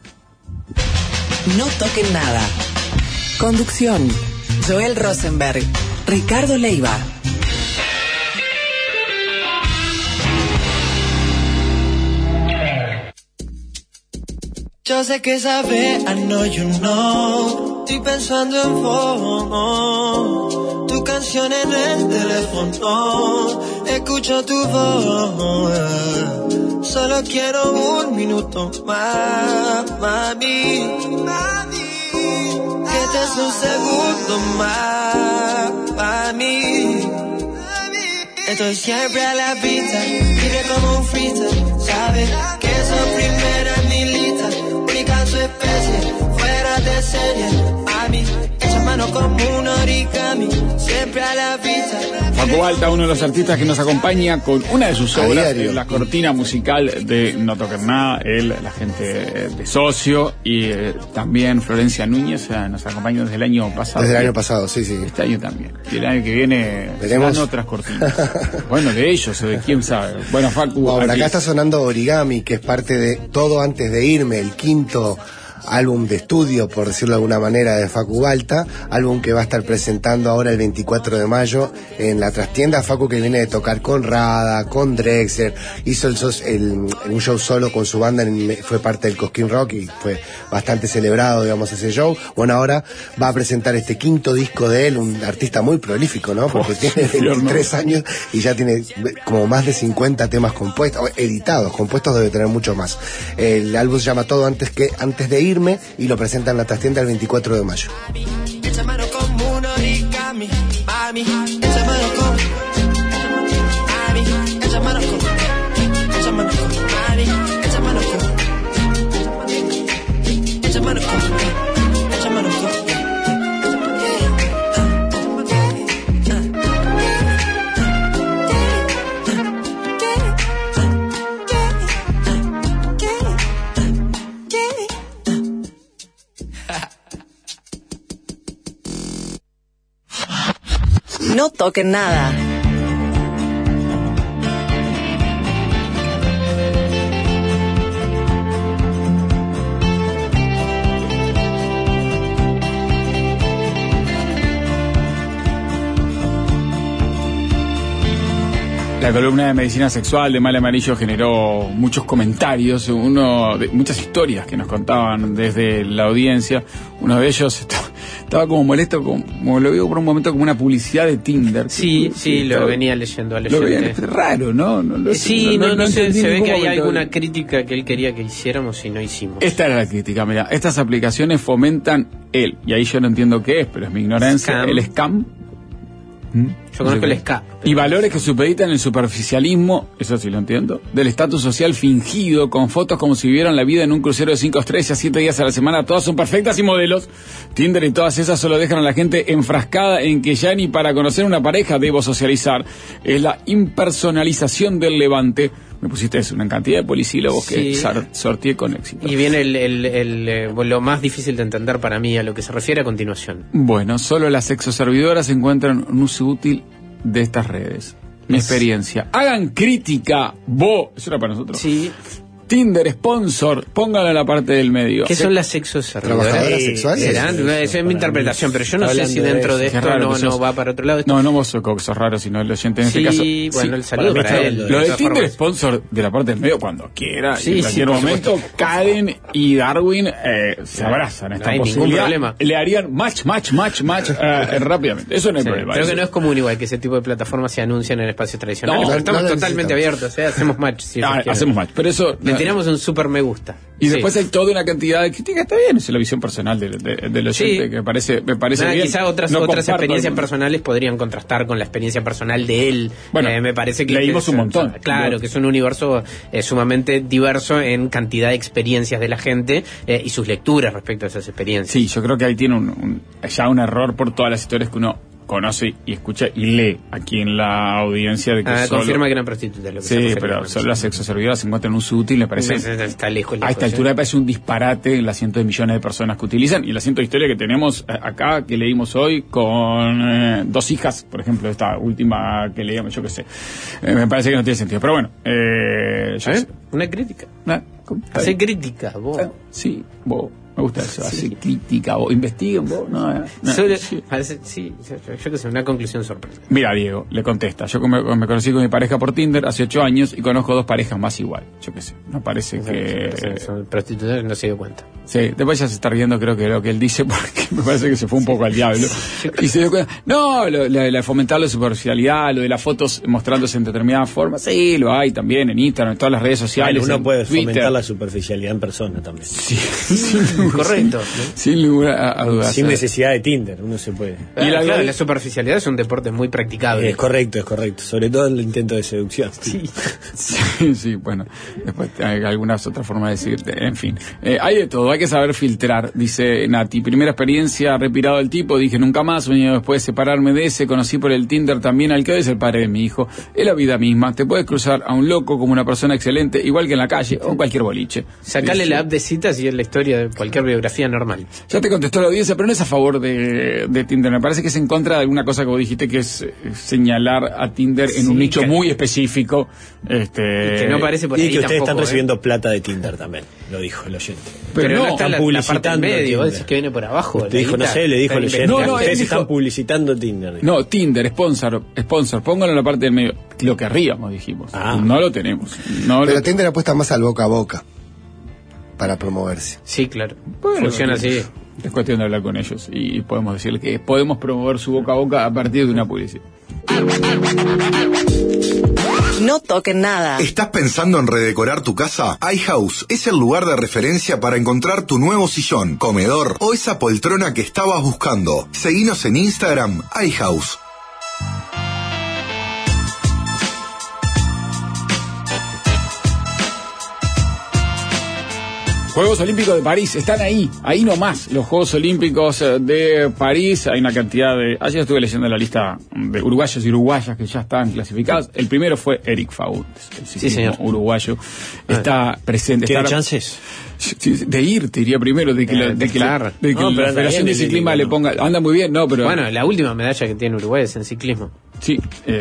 No toquen nada. Conducción: Joel Rosenberg, Ricardo Leiva. Yo sé que sabes, I know you know. Estoy pensando en vos. Tu canción en el teléfono. Escucho tu voz. Solo quiero un minuto más, mami. Que este es un segundo más, mami. Estoy siempre a la pista, libre como un freestyle. Sabes que soy primera en mi lista, única en su especie, fuera de serie. Mami, echa mano como un origami, siempre a la vista. Facu Balta, uno de los artistas que nos acompaña con una de sus obras, la cortina musical de No Toquen Nada, él, la gente de Socio, y también Florencia Núñez, nos acompaña desde el año pasado. Desde el año pasado, sí. Este año también. Y el año que viene serán otras cortinas. Bueno, de ellos, o de quién sabe. Bueno, Facu. Bueno, acá está sonando Origami, que es parte de Todo Antes de Irme, el quinto álbum de estudio, por decirlo de alguna manera, de Facu Balta, álbum que va a estar presentando ahora el 24 de mayo en la trastienda. Facu, que viene de tocar con Rada, con Drexler, hizo un show solo con su banda, fue parte del Cosquín Rock y fue bastante celebrado, digamos, ese show. Bueno, ahora va a presentar este quinto disco de él, un artista muy prolífico, ¿no? Porque tiene 23 años y ya tiene como más de 50 temas compuestos, editados, compuestos debe tener mucho más. El álbum se llama Todo Antes de Irme y lo presenta en la trastienda el 24 de mayo. Echa mano como un origami, mami. Echa mano como, mami. Echa mano como, echa mano como, mami. Echa mano como, echa mano como, echa mano como. No toquen nada. La columna de Medicina Sexual de Mal Amarillo generó muchos comentarios, muchas historias que nos contaban desde la audiencia. Uno de ellos estaba como molesto, como lo veo por un momento como una publicidad de Tinder. Sí, lo venía leyendo. Lo veía raro, ¿no? Se ve que hay alguna crítica que él quería que hiciéramos y no hicimos. Esta era la crítica, mira, estas aplicaciones fomentan y ahí yo no entiendo qué es, pero es mi ignorancia, el scam. Yo conozco el SCA. Y valores que supeditan el superficialismo, eso sí lo entiendo, del estatus social fingido, con fotos como si vivieran la vida en un crucero de 5 estrellas, 7 días a la semana, todas son perfectas y modelos. Tinder y todas esas solo dejan a la gente enfrascada en que ya ni para conocer una pareja debo socializar. Es la impersonalización del levante. Me pusiste eso, una cantidad de polisílabos que sorteé con éxito. Y viene lo más difícil de entender para mí, a lo que se refiere a continuación. Bueno, solo las sexoservidoras encuentran un uso útil de estas redes. Mi experiencia. Hagan crítica, eso era para nosotros. Sí. Tinder, sponsor, póngalo en la parte del medio. ¿Qué son las sexoservidoras? ¿Trabajadoras sexuales? Esa es mi interpretación, pero yo no sé si dentro de esto no va para otro lado. No vos sos raro, sino el oyente en este caso. Sí, bueno, el saludo para él. Lo de Tinder, sponsor de la parte del medio, cuando quiera, en cualquier momento, Karen y Darwin se abrazan. No hay ningún problema. Le harían match rápidamente. Eso no hay problema. Creo que no es común igual que ese tipo de plataformas se anuncian en espacios tradicionales. Estamos totalmente abiertos, hacemos match. Hacemos match, pero eso... tiramos un super me gusta. Y después hay toda una cantidad de críticas, está bien, es la visión personal del oyente, que me parece bien. Quizá otras experiencias personales podrían contrastar con la experiencia personal de él. Bueno, me parece que leímos un montón. Claro, que es un universo sumamente diverso en cantidad de experiencias de la gente y sus lecturas respecto a esas experiencias. Sí, yo creo que ahí tiene ya un error por todas las historias que uno conoce y escucha y lee aquí en la audiencia de que confirma que eran prostitutas. Lo que sí, pero solo las sexoservidoras se encuentran un uso útil, me parece. Está lejos, a esta altura me parece un disparate en las cientos de millones de personas que utilizan y la ciento de historia que tenemos acá, que leímos hoy, con 2 hijas, por ejemplo, esta última que leíamos, yo qué sé. Me parece que no tiene sentido. Pero bueno, una crítica. Hace crítica, vos. Sí, vos. Me gusta eso, hace crítica, vos investiguen, vos, no. Yo que sé, una conclusión sorpresa. Mira, Diego, le contesta, yo me conocí con mi pareja por Tinder hace 8 años y conozco 2 parejas más igual, yo qué sé, no parece que... Son prostitutas, no se dio cuenta. Sí, después ya se está riendo creo que lo que él dice porque me parece que se fue un poco al diablo. Y se dio cuenta, no, la fomentar la superficialidad, lo de las fotos mostrándose en determinada forma, sí, lo hay también en Instagram, en todas las redes sociales. Uno puede Twitter. fomentar la superficialidad en persona también. Sí. Correcto. Sin ninguna duda. Sin necesidad de Tinder, uno se puede. Y la superficialidad es un deporte muy practicable. Es correcto. Sobre todo en el intento de seducción. Sí, bueno. Después hay algunas otras formas de decirte. En fin. Hay de todo, hay que saber filtrar, dice Nati. Primera experiencia, repirado del tipo, dije nunca más. Un año después de separarme de ese, conocí por el Tinder también al que hoy es el padre de mi hijo. Es la vida misma. Te puedes cruzar a un loco como una persona excelente, igual que en la calle o en cualquier boliche. Sacale la app de citas y es la historia de cualquier biografía normal. Ya te contestó la audiencia, pero no es a favor de Tinder. Me parece que es en contra de alguna cosa que vos dijiste, que es señalar a Tinder en un nicho muy específico. Y que no parece por ahí. Y que ustedes tampoco, están recibiendo plata de Tinder también, lo dijo el oyente. Pero no está la parte en medio, vos decís que viene por abajo. Usted dijo, no sé, le dijo el oyente. No, ustedes están publicitando Tinder. Dijo. No, Tinder, sponsor, pónganlo en la parte del medio. Lo querríamos, dijimos. No lo tenemos. Pero Tinder apuesta más al boca a boca para promoverse. Sí, claro. Funciona así. Es cuestión de hablar con ellos y podemos decirle que podemos promover su boca a boca a partir de una publicidad. No toquen nada. ¿Estás pensando en redecorar tu casa? iHouse es el lugar de referencia para encontrar tu nuevo sillón, comedor o esa poltrona que estabas buscando. Seguinos en Instagram, iHouse. Juegos Olímpicos de París, están ahí nomás, los Juegos Olímpicos de París. Hay una cantidad de... Ayer estuve leyendo la lista de uruguayos y uruguayas que ya están clasificados. El primero fue Eric Faúndez, el ciclismo uruguayo. Está presente. ¿Tiene chances? De ir, te diría primero, de que la Federación de Ciclismo le ponga... Anda muy bien, pero... Bueno, la última medalla que tiene Uruguay es en ciclismo. Sí,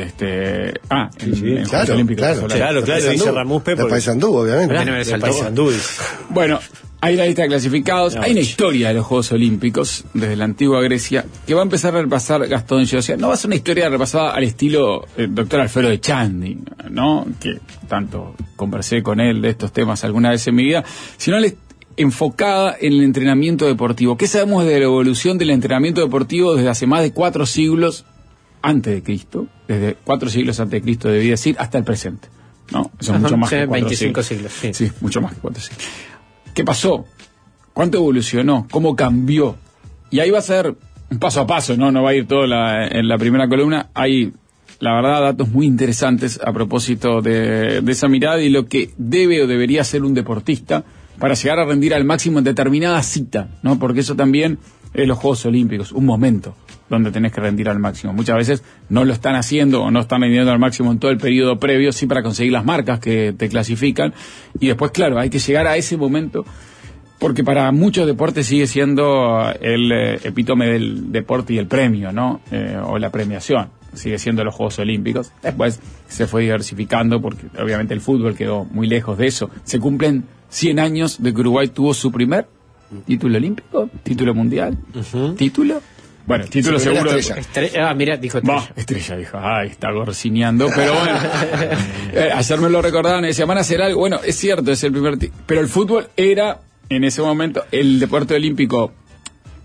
en claro, dice Ramón Pepe. De Paysandú, obviamente. De Paysandú. Bueno, hay la lista de clasificados, hay una historia de los Juegos Olímpicos desde la antigua Grecia que va a empezar a repasar Gastón Gio. O sea, no va a ser una historia repasada al estilo doctor Alfredo de Chandi, ¿no? Que tanto conversé con él de estos temas alguna vez en mi vida, sino enfocada en el entrenamiento deportivo. ¿Qué sabemos de la evolución del entrenamiento deportivo desde hace más de 4 siglos antes de Cristo? Desde 4 siglos antes de Cristo, debía decir, hasta el presente, ¿no? Eso es mucho más que 25 siglos. Sí, mucho más que 4 siglos. ¿Qué pasó? ¿Cuánto evolucionó? ¿Cómo cambió? Y ahí va a ser un paso a paso, ¿no? Va a ir todo en la primera columna. Hay, la verdad, datos muy interesantes a propósito de esa mirada y lo que debe o debería ser un deportista para llegar a rendir al máximo en determinada cita, ¿no? Porque eso también es los Juegos Olímpicos, un momento donde tenés que rendir al máximo. Muchas veces no lo están haciendo o no están rindiendo al máximo en todo el periodo previo, sí, para conseguir las marcas que te clasifican. Y después, claro, hay que llegar a ese momento, porque para muchos deportes sigue siendo el epítome del deporte y el premio, ¿no? O la premiación. Sigue siendo los Juegos Olímpicos. Después se fue diversificando, porque obviamente el fútbol quedó muy lejos de eso. Se cumplen 100 años de que Uruguay tuvo su primer título olímpico, título mundial, título... Bueno, título seguro. Mira, dijo Estrella. Estrella dijo, está gorcineando, pero bueno. Ayer me lo recordaban y decía, van a hacer algo. Bueno, es cierto, es el primer... Pero el fútbol era, en ese momento, el deporte olímpico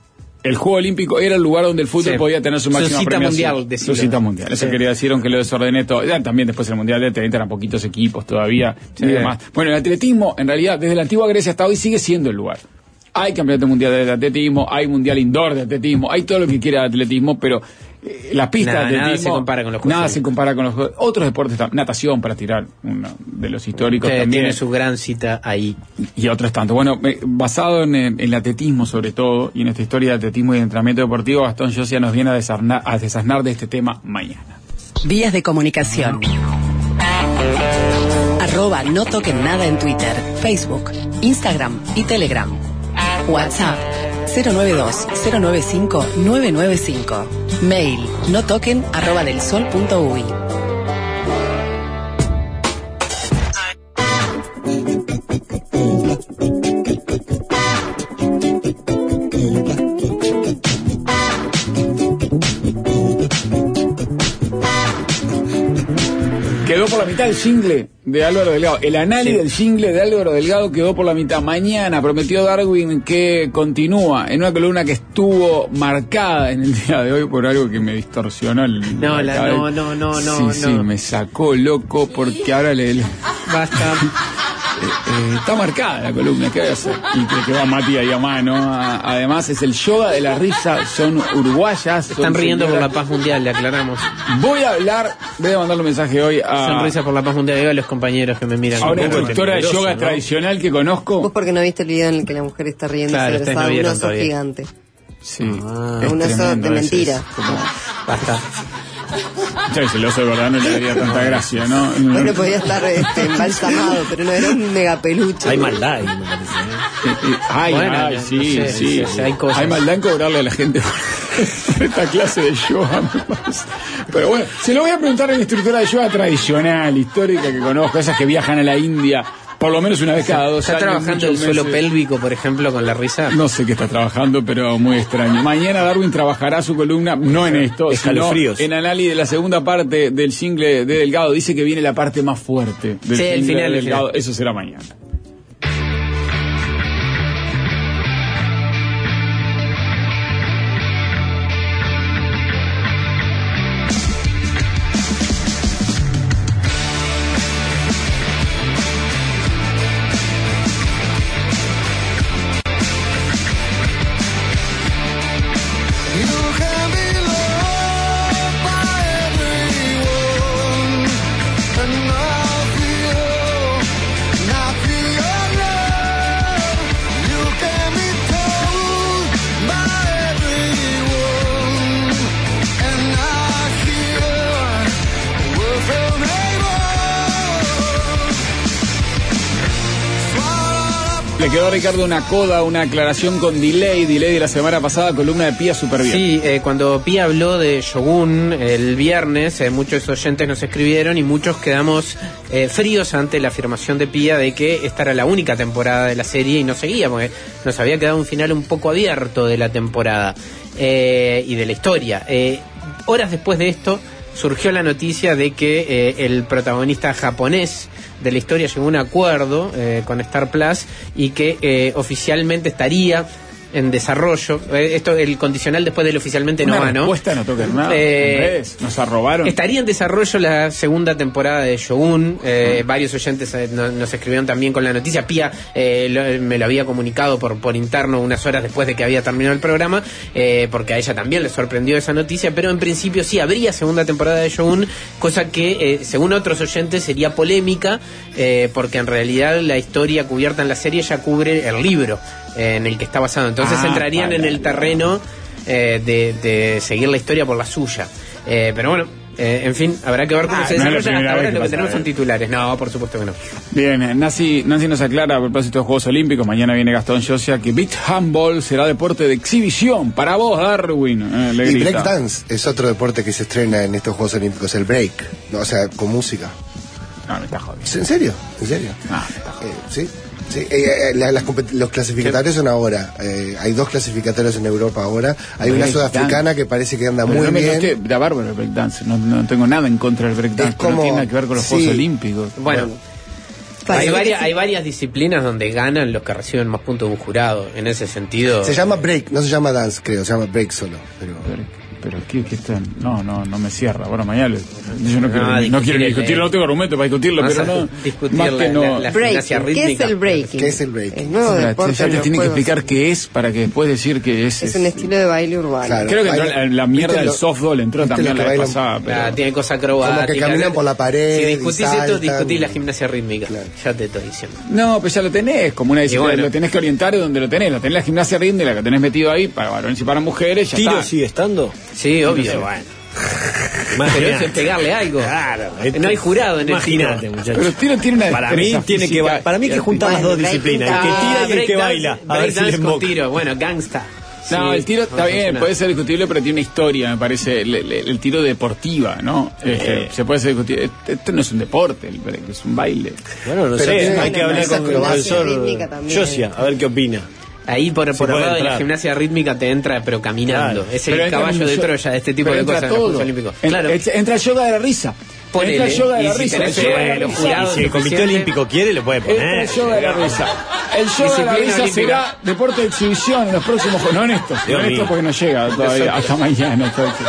el Juego Olímpico era el lugar donde el fútbol podía tener su máxima premiación. Su cita mundial. Eso quería decir, aunque lo desordené todo. Ya, también después el Mundial de 30 eran poquitos equipos todavía y demás. Bueno, el atletismo, en realidad, desde la antigua Grecia hasta hoy sigue siendo el lugar. Hay campeonato mundial de atletismo, hay mundial indoor de atletismo, hay todo lo que quiera de atletismo, pero las pistas de atletismo... Nada se compara con los juegos. Nada se compara con los juegos. Otros deportes, natación, para tirar uno de los históricos también. Tiene su gran cita ahí. Y otros tantos. Bueno, basado en el atletismo sobre todo, y en esta historia de atletismo y de entrenamiento deportivo, Gastón Josia nos viene a desasnar de este tema mañana. Vías de comunicación. @ No Toquen Nada en Twitter, Facebook, Instagram y Telegram. WhatsApp 092-095-995. Mail notoquen@delsol.uy. Quedó por la mitad el jingle de Álvaro Delgado. El análisis del jingle de Álvaro Delgado quedó por la mitad. Mañana prometió Darwin que continúa en una columna que estuvo marcada en el día de hoy por algo que me distorsionó el... No, Sí, me sacó loco porque ahora Basta. Está marcada la columna, ¿qué voy a hacer? Y que va Mati ahí a mano. Además es el yoga de la risa, son uruguayas. Están riendo por la paz mundial, le aclaramos. Voy a mandarle un mensaje hoy a... Sonrisa por la paz mundial, digo a los compañeros que me miran. A una instructora de yoga tradicional que conozco. Vos porque no viste el video en el que la mujer está riendo sobre un oso gigante. Sí. Un oso de mentira. Basta. El oso de verdad no le daría tanta gracia, ¿no? Bueno, podía estar embalsamado, pero no era un mega peluche. Hay maldad ahí, me parece. Sí. Hay maldad en cobrarle a la gente por esta clase de yoga, me parece. Pero bueno, se lo voy a preguntar a la instructora de yoga tradicional, histórica, que conozco, esas que viajan a la India por lo menos una vez cada 2 años. ¿Está trabajando el suelo pélvico, por ejemplo, con la risa? No sé qué está trabajando, pero muy extraño. Mañana Darwin trabajará su columna, no en esto, sino en análisis de la segunda parte del jingle de Delgado. Dice que viene la parte más fuerte del jingle de Delgado. Eso será mañana. Le quedó a Ricardo una coda, una aclaración con delay de la semana pasada, columna de Pía súper bien. Sí, cuando Pía habló de Shogun el viernes, muchos oyentes nos escribieron y muchos quedamos fríos ante la afirmación de Pía de que esta era la única temporada de la serie y no seguía, porque nos había quedado un final un poco abierto de la temporada y de la historia. Horas después de esto surgió la noticia de que el protagonista japonés de la historia llegó a un acuerdo con Star Plus y que oficialmente estaría en desarrollo. Esto, el condicional después del oficialmente no va, ¿no? No toquen nada. Nos arrobaron. Estaría en desarrollo la segunda temporada de Shogun. Varios oyentes nos escribieron también con la noticia. Pía me lo había comunicado por interno unas horas después de que había terminado el programa, porque a ella también le sorprendió esa noticia, pero en principio sí habría segunda temporada de Shogun, cosa que según otros oyentes sería polémica, porque en realidad la historia cubierta en la serie ya cubre el libro en el que está basado. Entonces entrarían en el terreno de seguir la historia por la suya. Pero bueno, en fin, habrá que ver cómo se desarrolla. Hasta ahora lo que tenemos son titulares. No, por supuesto que no. Bien, Nancy nos aclara a propósito de los Juegos Olímpicos. Mañana viene Gastón Josia que beach handball será deporte de exhibición. Para vos, Darwin. Y breakdance es otro deporte que se estrena en estos Juegos Olímpicos, el break. O sea, con música. No, me está jodiendo. ¿En serio? ¿En serio? Sí. Sí, los clasificatorios son ahora. Hay 2 clasificatorios en Europa ahora. Hay una sudafricana que parece que anda muy bien. Da bárbaro el breakdance. No tengo nada en contra del breakdance. No tiene nada que ver con los Juegos Olímpicos. Bueno. Hay varias disciplinas donde ganan los que reciben más puntos de un jurado. En ese sentido. Se llama break, no se llama dance, creo, se llama break solo. Pero ¿qué está? No me cierra. Bueno, mañana yo no quiero discutirlo, no tengo argumento para discutirlo, pero no. Discutir más que no. la gimnasia rítmica. ¿Qué es el breaking? ¿Qué es el breaking? El nuevo deporte Ya de te los tiene que juegos. explicar qué es para que después decir que es. Es un estilo de baile urbano. Claro. Creo que entró Baila- la mierda ¿viste del lo- softball entró viste también lo la que vez bailan? pasada. Pero... Tiene cosas acrobáticas. Como que caminan por la pared. Si discutís y esto, saltan. discutís la gimnasia rítmica. Ya te estoy diciendo. No, pues ya lo tenés, como una disciplina, bueno. lo tenés que orientar donde lo tenés la gimnasia rítmica, que tenés metido ahí para varones y para mujeres, ya ¿Tiro está. sigue estando? Sí, obvio. Sí. Bueno. Pero eso es pegarle algo. Claro. No hay jurado en el Imagínate, tiro. muchachos. Pero el tiro tiene una Para mí destreza tiene que física para mí hay que juntar las dos disciplinas, el que tira y el que baila. A ver si les con emboca. tiro. Bueno, gangsta. No, Sí, el tiro está bien, funciona. puede ser discutible, pero tiene una historia, me parece, el tiro deportiva, ¿no? Se puede ser discutible. Esto no es un deporte, el break, es un baile. Bueno, no Pero sé, tiene hay que una hablar con el acrobacia profesor rítmica también. Josia, a ver qué opina. Ahí por el puede lado de la entrar. gimnasia rítmica te entra, pero caminando. Claro. Es Pero el entra caballo en de el Troya de este tipo pero de entra cosas en los todo. Juegos Olímpicos. Claro. Entra el yoga de la risa. Ponele, entra el yoga de y la si risa. tenés el yoga de la los risa. jurados Y si el Comité suficiente- Olímpico quiere, lo puede Entra poner. el yoga de la risa. El yoga de la Disciplina risa olímpica. será deporte de exhibición en los próximos juegos. No en estos, no Dios en estos mío. porque no llega todavía. Hasta mañana. Entonces.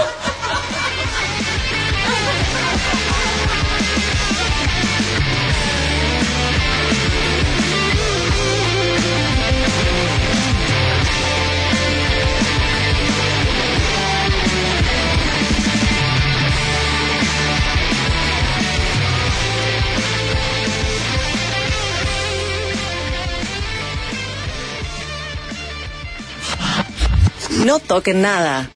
No toquen nada.